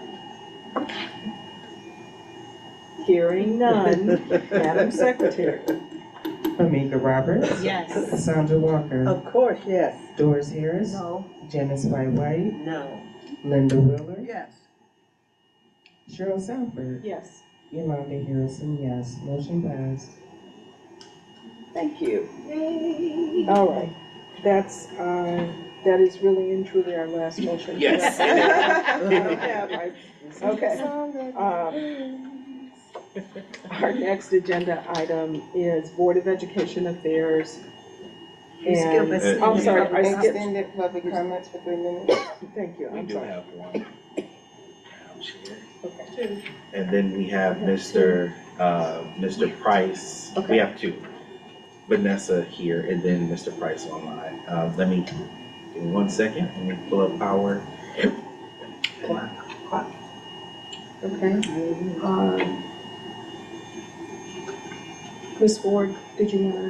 Hearing none. Madam Secretary. Amika Roberts. Yes. Sandra Walker. Of course, yes. Doris Harris. No. Janice White White. No. Linda Wheeler. Yes. Cheryl Sanford. Yes. Yolanda Harrison, yes. Motion passed. Thank you. All right. That's, uh, that is really and truly our last motion. Yes. Okay. Um, Our next agenda item is Board of Education Affairs. And, skip I'm sorry, I skipped. Extended public comments for three minutes. Thank you, We I'm do sorry. have one. Okay. And then we have Mister Uh, Mister Price. We Okay. have two. Vanessa here and then Mister Price online. Uh, let me, give me one second. Let me pull up our clock. clock. Okay. Um, Miz Ford, did you want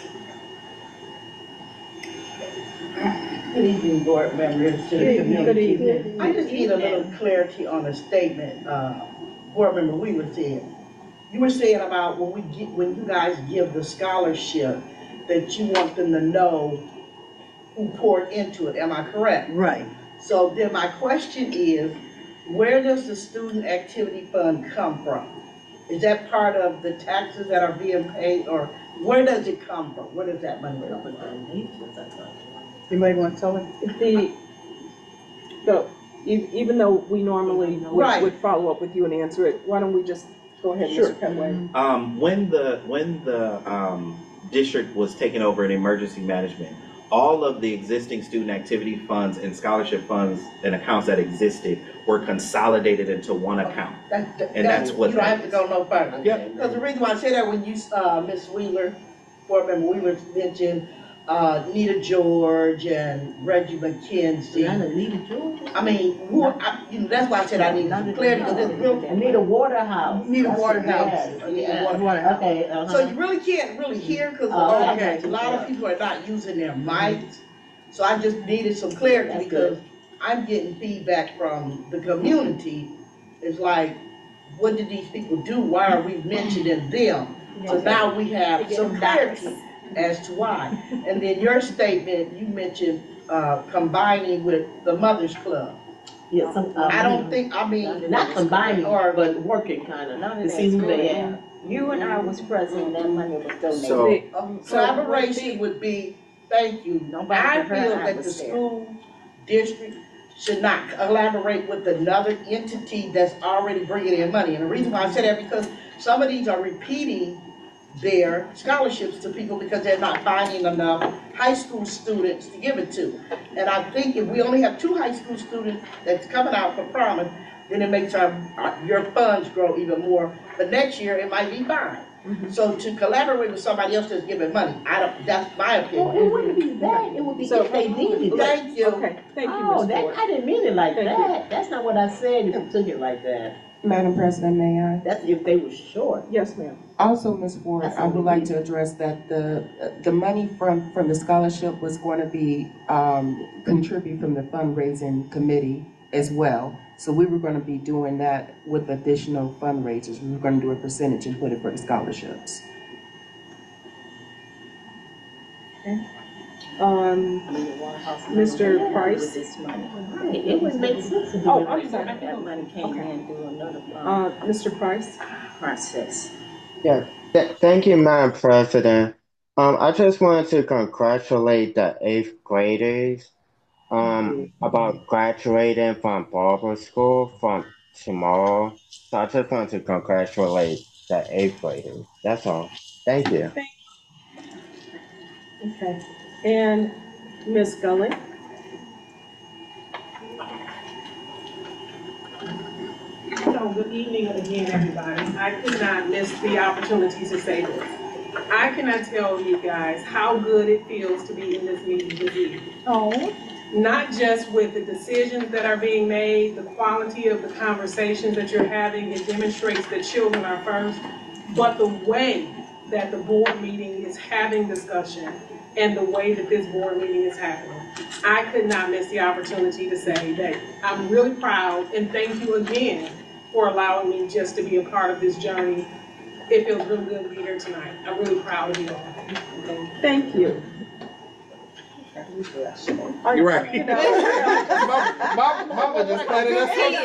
Good evening, board members, to the Good community. evening. I just need a little clarity on a statement, uh, board member Wheeler said. You were saying about when we get, when you guys give the scholarship, that you want them to know who poured into it, am I correct? Right. So then my question is, where does the student activity fund come from? Is that part of the taxes that are being paid, or where does it come from? Where does that money come from? You might want to tell her. the, the, e- even though we normally would, Right. would follow up with you and answer it, why don't we just go ahead, Sure. Mister Petway? Um, when the when the um, district was taken over in emergency management, all of the existing student activity funds and scholarship funds and accounts that existed were consolidated into one account. That, that, And that's what You don't that have to go no further. Yep. Because the reason why I say that, when you, uh, Miss Wheeler, board member Wheeler mentioned, uh, Nita George and Reggie McKenzie. Anita George? I mean, who, I, you know, that's why I said I need some clarity, because it's real. Anita Waterhouse. Nita That's Waterhouse. yes, Anita yes. Waterhouse. Okay, uh-huh. So you really can't really hear, because Oh, okay, okay. a lot of people are not using their mics. So I just needed some clarity, That's because good. I'm getting feedback from the community. It's like, what did these people do? Why are we mentioning them? So now we have some clarity as to why. And then your statement, you mentioned uh, combining with the Mothers Club. Yeah, some, um, I don't think, I mean. not combining, or but working kind of, None of to that's see who they going have. on. You and I was present, that money was donated. So- A collaboration would be, thank you. Nobody I but her feel and I that the was there. school district should not collaborate with another entity that's already bringing in money. And the reason why I say that, because some of these are repeating their scholarships to people because they're not finding enough high school students to give it to. And I think if we only have two high school students that's coming out for promise, then it makes our, our your funds grow even more. But next year, it might be fine. Mm-hmm. So to collaborate with somebody else that's giving money, I don't, that's my opinion. Well, it wouldn't be that, it would be So- if they needed it. Thank you. Okay, thank you, Oh, Miz that, Ford. I didn't mean it like Thank you. that. That's not what I said, if you took it like that. Madam President, may I? That's if they were short. Yes, ma'am. Also, Miz Ford, That's I what would we like need. to address that the, the money from, from the scholarship was going to be, um, contribute from the fundraising committee as well. So we were going to be doing that with additional fundraisers. We were going to do a percentage and put it for the scholarships. Um, Mister Price? With this money. Right, it would make sense to do Oh, it I'm like sorry. that. That money came Okay. in through another Uh, um, Mister Price? process. Yeah, th- thank you, Madam President. Um, I just wanted to congratulate the eighth graders um about graduating from barber school from tomorrow. So I just wanted to congratulate the eighth graders. That's all. Thank you. Okay. And Miz Gully? So good evening again, everybody. I could not miss the opportunity to say this. I cannot tell you guys how good it feels to be in this meeting this evening. Oh. Not just with the decisions that are being made, the quality of the conversations that you're having, it demonstrates that children are first, but the way that the board meeting is having discussion and the way that this board meeting is happening. I could not miss the opportunity to say that I'm really proud and thank you again for allowing me just to be a part of this journey. It feels really good to be here tonight. I'm really proud of you all. Thank you. You're right. You know, Mama, Mama just patted us on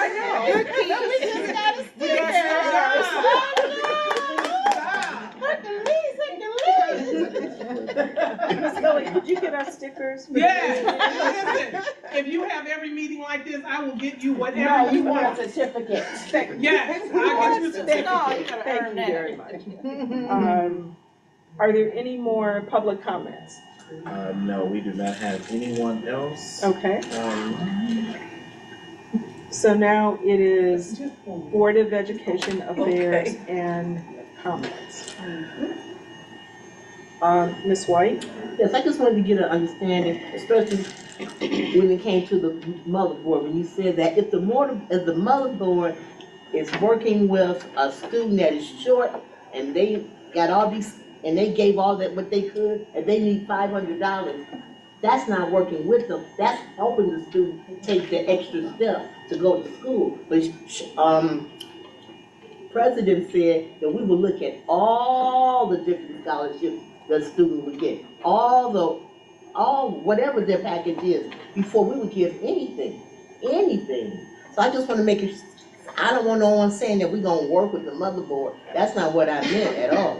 Miz Gully, did you get our stickers? Yes. Listen, if you have every meeting like this, I will get you whatever No, you you want want. a certificate. Yes, I'll get you a certificate. No, you gotta Thank earn you that. very much. Um, are there any more public comments? Uh, no, we do not have anyone else. Okay, Um, so now it is Board of Education Affairs and comments. Um, Miz White? Yes, I just wanted to get an understanding, especially when it came to the mother board, when you said that if the mother, if the mother board is working with a student that is short and they got all these, and they gave all that what they could, and they need five hundred dollars, that's not working with them, that's helping the student take the extra step to go to school. But, um, President said that we will look at all the different scholarships the student would get, all the, all, whatever their package is, before we would give anything, anything. So I just want to make it, I don't want no one saying that we're gonna work with the motherboard. That's not what I meant at all.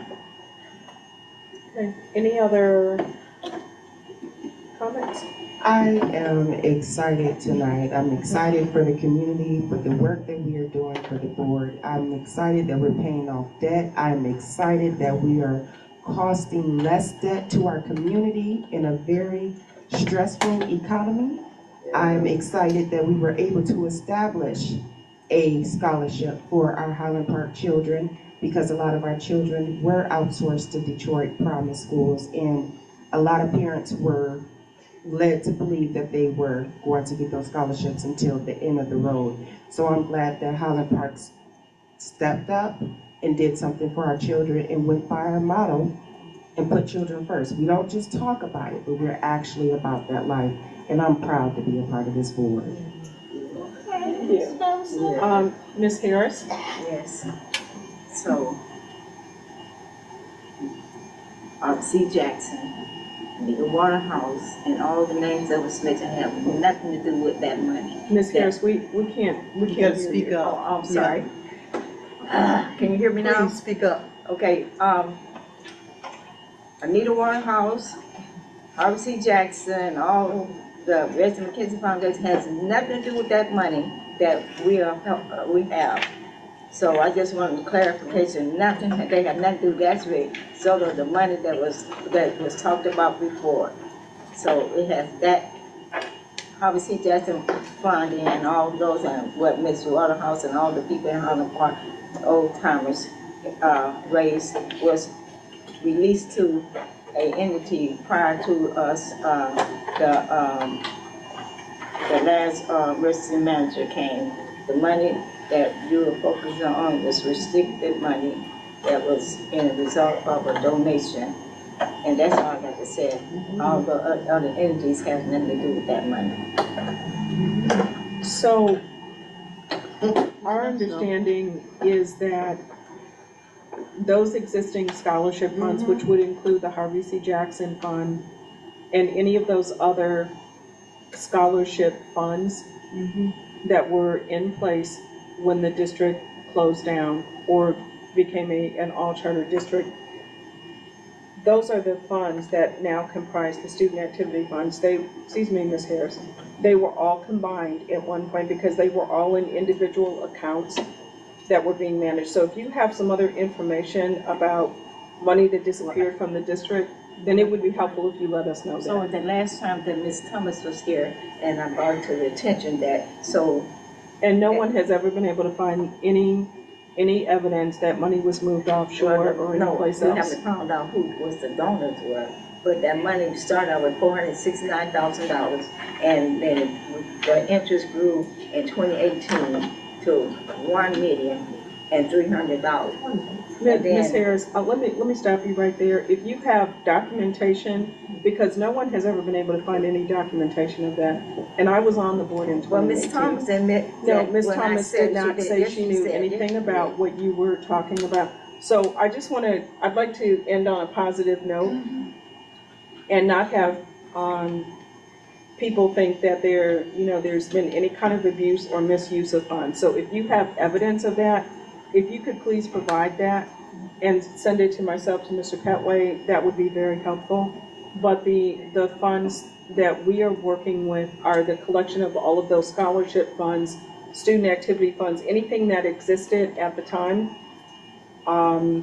Okay, any other comments? I am excited tonight. I'm excited for the community, for the work that we are doing for the board. I'm excited that we're paying off debt. I'm excited that we are costing less debt to our community in a very stressful economy. I'm excited that we were able to establish a scholarship for our Highland Park children because a lot of our children were outsourced to Detroit Promise schools, and a lot of parents were led to believe that they were going to get those scholarships until the end of the road. So I'm glad that Highland Park stepped up and did something for our children and went by our motto and put children first. We don't just talk about it, but we're actually about that life. And I'm proud to be a part of this board. Yeah. Um, Miz Harris? Yes. So, uh, C. Jackson, the Waterhouse, and all the names that was mentioned have nothing to do with that money. Miz Harris, we, we can't, we You can't gotta hear speak you. up. Oh, I'm sorry. Uh, Can you hear me now? Please speak up. Okay, um, Anita Waterhouse, Harvey C. Jackson, all the Reggie McKenzie Foundation has nothing to do with that money that we are, uh, we have. So I just wanted clarification, nothing, they have nothing to do, that's with sort of the money that was, that was talked about before. So it has that, Harvey C. Jackson Fund and all those, and what Mister Waterhouse and all the people in Highland Park, old timers, uh, raised, was released to a entity prior to us, uh, the, um, the last, uh, emergency manager came. The money that you were focusing on was restricted money that was in a result of a donation. And that's all I got to say. All the other entities have nothing to do with that money. So, our understanding is that those existing scholarship funds, which would include the Harvey C. Jackson Fund and any of those other scholarship funds that were in place when the district closed down or became a, an all-charter district, those are the funds that now comprise the student activity funds. They, excuse me, Miz Harris, they were all combined at one point because they were all in individual accounts that were being managed. So if you have some other information about money that disappeared from the district, then it would be helpful if you let us know that. So the last time that Miz Thomas was here, and I brought it to the attention that, so. And no one has ever been able to find any, any evidence that money was moved offshore or anyplace No, we else? haven't found out who was the donors were, but that money started out with four hundred sixty-nine thousand dollars, and then the interest grew in twenty eighteen to one million and three hundred dollars. Miz Harris, uh, let me, let me stop you right there. If you have documentation, because no one has ever been able to find any documentation of that, and I was on the board in Well, twenty Miz eighteen. Thomas admit No, that Miz when I Thomas said did not she did say this, she she knew said anything it. about what you were talking about. So I just want to, I'd like to end on a positive note and not have, um, people think that there, you know, there's been any kind of abuse or misuse of funds. So if you have evidence of that, if you could please provide that and send it to myself, to Mister Petway, that would be very helpful. But the, the funds that we are working with are the collection of all of those scholarship funds, student activity funds, anything that existed at the time. Um,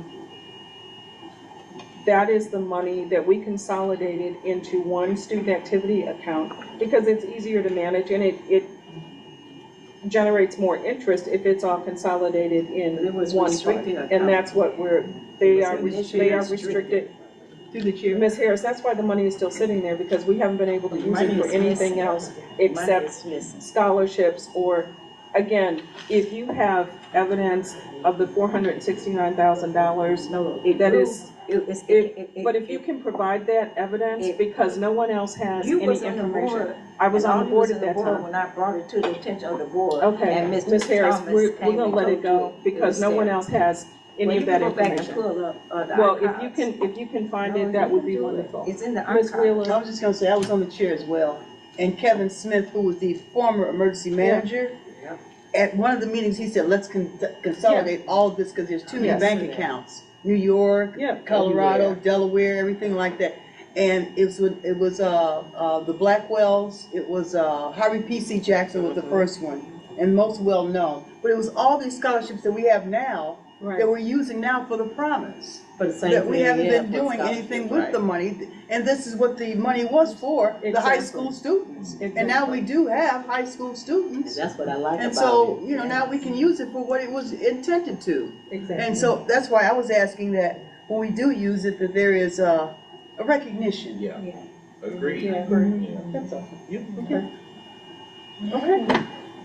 that is the money that we consolidated into one student activity account because it's easier to manage and it, it generates more interest if it's all consolidated in It was one restricted fund. account. And that's what we're, they It was are, res- initially they are restricted. restricted. Through the chair. Miz Harris, that's why the money is still sitting there because we haven't been able to use Money it for is anything missing. else Money except is missing. scholarships or, again, if you have evidence of the four hundred sixty-nine thousand dollars, No, it that grew. is, It- it's- it, it- it- but if you can provide that evidence, it- because no one else has You any was on the information. board. I was And on all the you board was at on the that board time. When I brought it to the attention of the board. Okay, And Mister Miz Harris, Thomas we're, came we're gonna and let it told go you because it no was one there. else has Well, any you of that can go back and information. pull up, uh, the Well, if you archives. can, if you can find No, it, that you would can be do it. wonderful. It's in the Miz archives. Wheeler. I was just gonna say, I was on the chair as well. And Kevin Smith, who was the former emergency manager, at one of the meetings, he said, let's con- consolidate all of this because there's too many Yes. bank accounts. New York, Yeah, Colorado, everywhere. Delaware, everything like that. And it was, with- it was, uh, uh, the Blackwells, it was, uh, Harvey P C Jackson was the first one, and most well-known. But it was all these scholarships that we have now, Right. that we're using now for the Promise. For the same That we thing, haven't yeah, been for doing scholarships, anything with right. the money, and this is what the money was for, the high Exactly. school students. And now Exactly. we do have high school students. That's what I like And about so, it. you know, now we can use it for what it was intended to. Exactly. And so that's why I was asking that when we do use it, that there is a, a recognition. Yeah, agreed. Yeah, agree. Yeah. That's all. Yeah. Okay. Okay.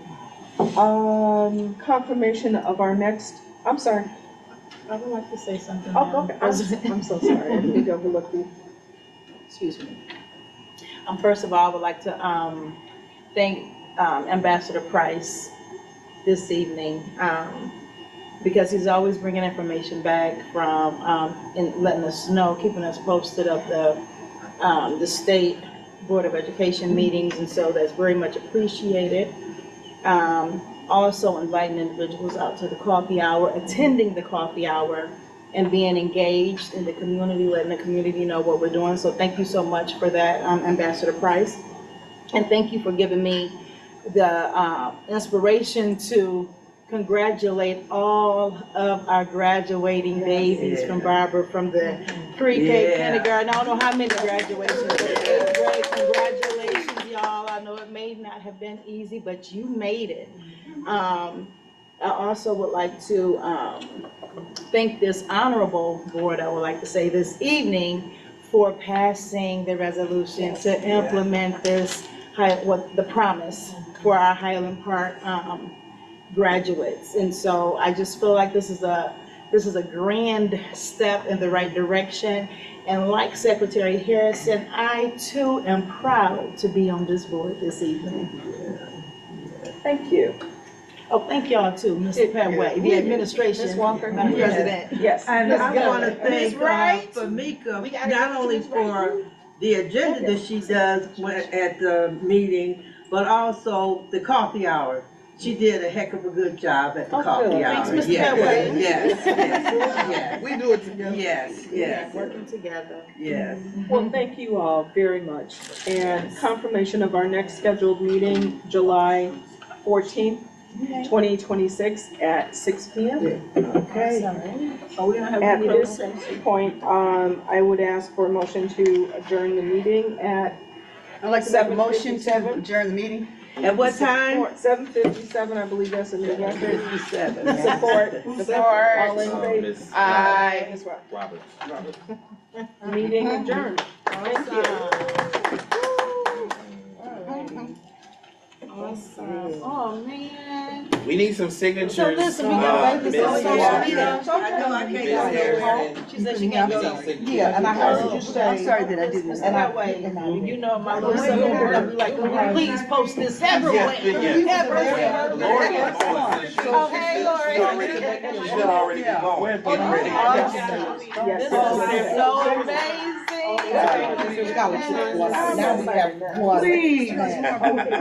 Um, confirmation of our next, I'm sorry. I would like to say something. Oh, Madam okay. I'm, President. I'm so sorry. I didn't overlook you. Excuse me. Um, first of all, I would like to, um, thank, um, Ambassador Price this evening, um, because he's always bringing information back from, um, and letting us know, keeping us posted of the, um, the state Board of Education meetings, and so that's very much appreciated. Um, also inviting individuals out to the coffee hour, attending the coffee hour, and being engaged in the community, letting the community know what we're doing. So thank you so much for that, um, Ambassador Price. And thank you for giving me the uh, inspiration to congratulate all of our graduating babies Yeah. from Barbara, from the pre-K Yeah. kindergarten. I don't know how many graduations, but eighth grade. Congratulations, y'all. I know it may not have been easy, but you made it. Um, I also would like to um, thank this honorable board, I would like to say this evening, for passing the resolution to implement this, hi- what the promise for our Highland Park um, graduates. And so I just feel like this is a this is a grand step in the right direction. And like Secretary Harrison, I too am proud to be on this board this evening. Thank you. Oh, thank y'all too, Mister Petway, the administration, Miz Walker? Madam Yes. President. Yes. And Miz I Gunn. want to Miz thank uh, Wright. Famika, We gotta not go to only Miz Wright. for the agenda that she does when- at the meeting, but also the coffee hour. She did a heck of a good job at the Oh, coffee good. hour. Thanks, Mister Yes, Petway. yes, yes, yes. We do it together. Yes, yes, Working together. yes. Well, thank you all very much. And confirmation of our next scheduled meeting, July fourteenth, twenty twenty-six at six P M. Okay. Oh, we don't have At any this point, um, I would ask for a motion to adjourn the meeting at I'd like to make a seven motion to fifty-seven. adjourn the meeting. At what time? Seven fifty-seven, I believe that's in the record. fifty-seven. Support. All in Um, favor? Miz Aye. Ms. Rob- Roberts. Meeting adjourned. Thank you. Awesome. Oh, man. We need some signatures. So listen, we uh, got Miz babies on social Walker, media. I know I Miz can't go Harrison. She said she can't We go need there. signatures. Yeah, and I heard you say. I'm sorry that I did this. And that way, you know, my little son will be like, "Can we please post this everywhere, Yeah. everywhere." Lori is going, so she- Okay, Lori. She should already be going. This is so amazing. Now we have one. Please.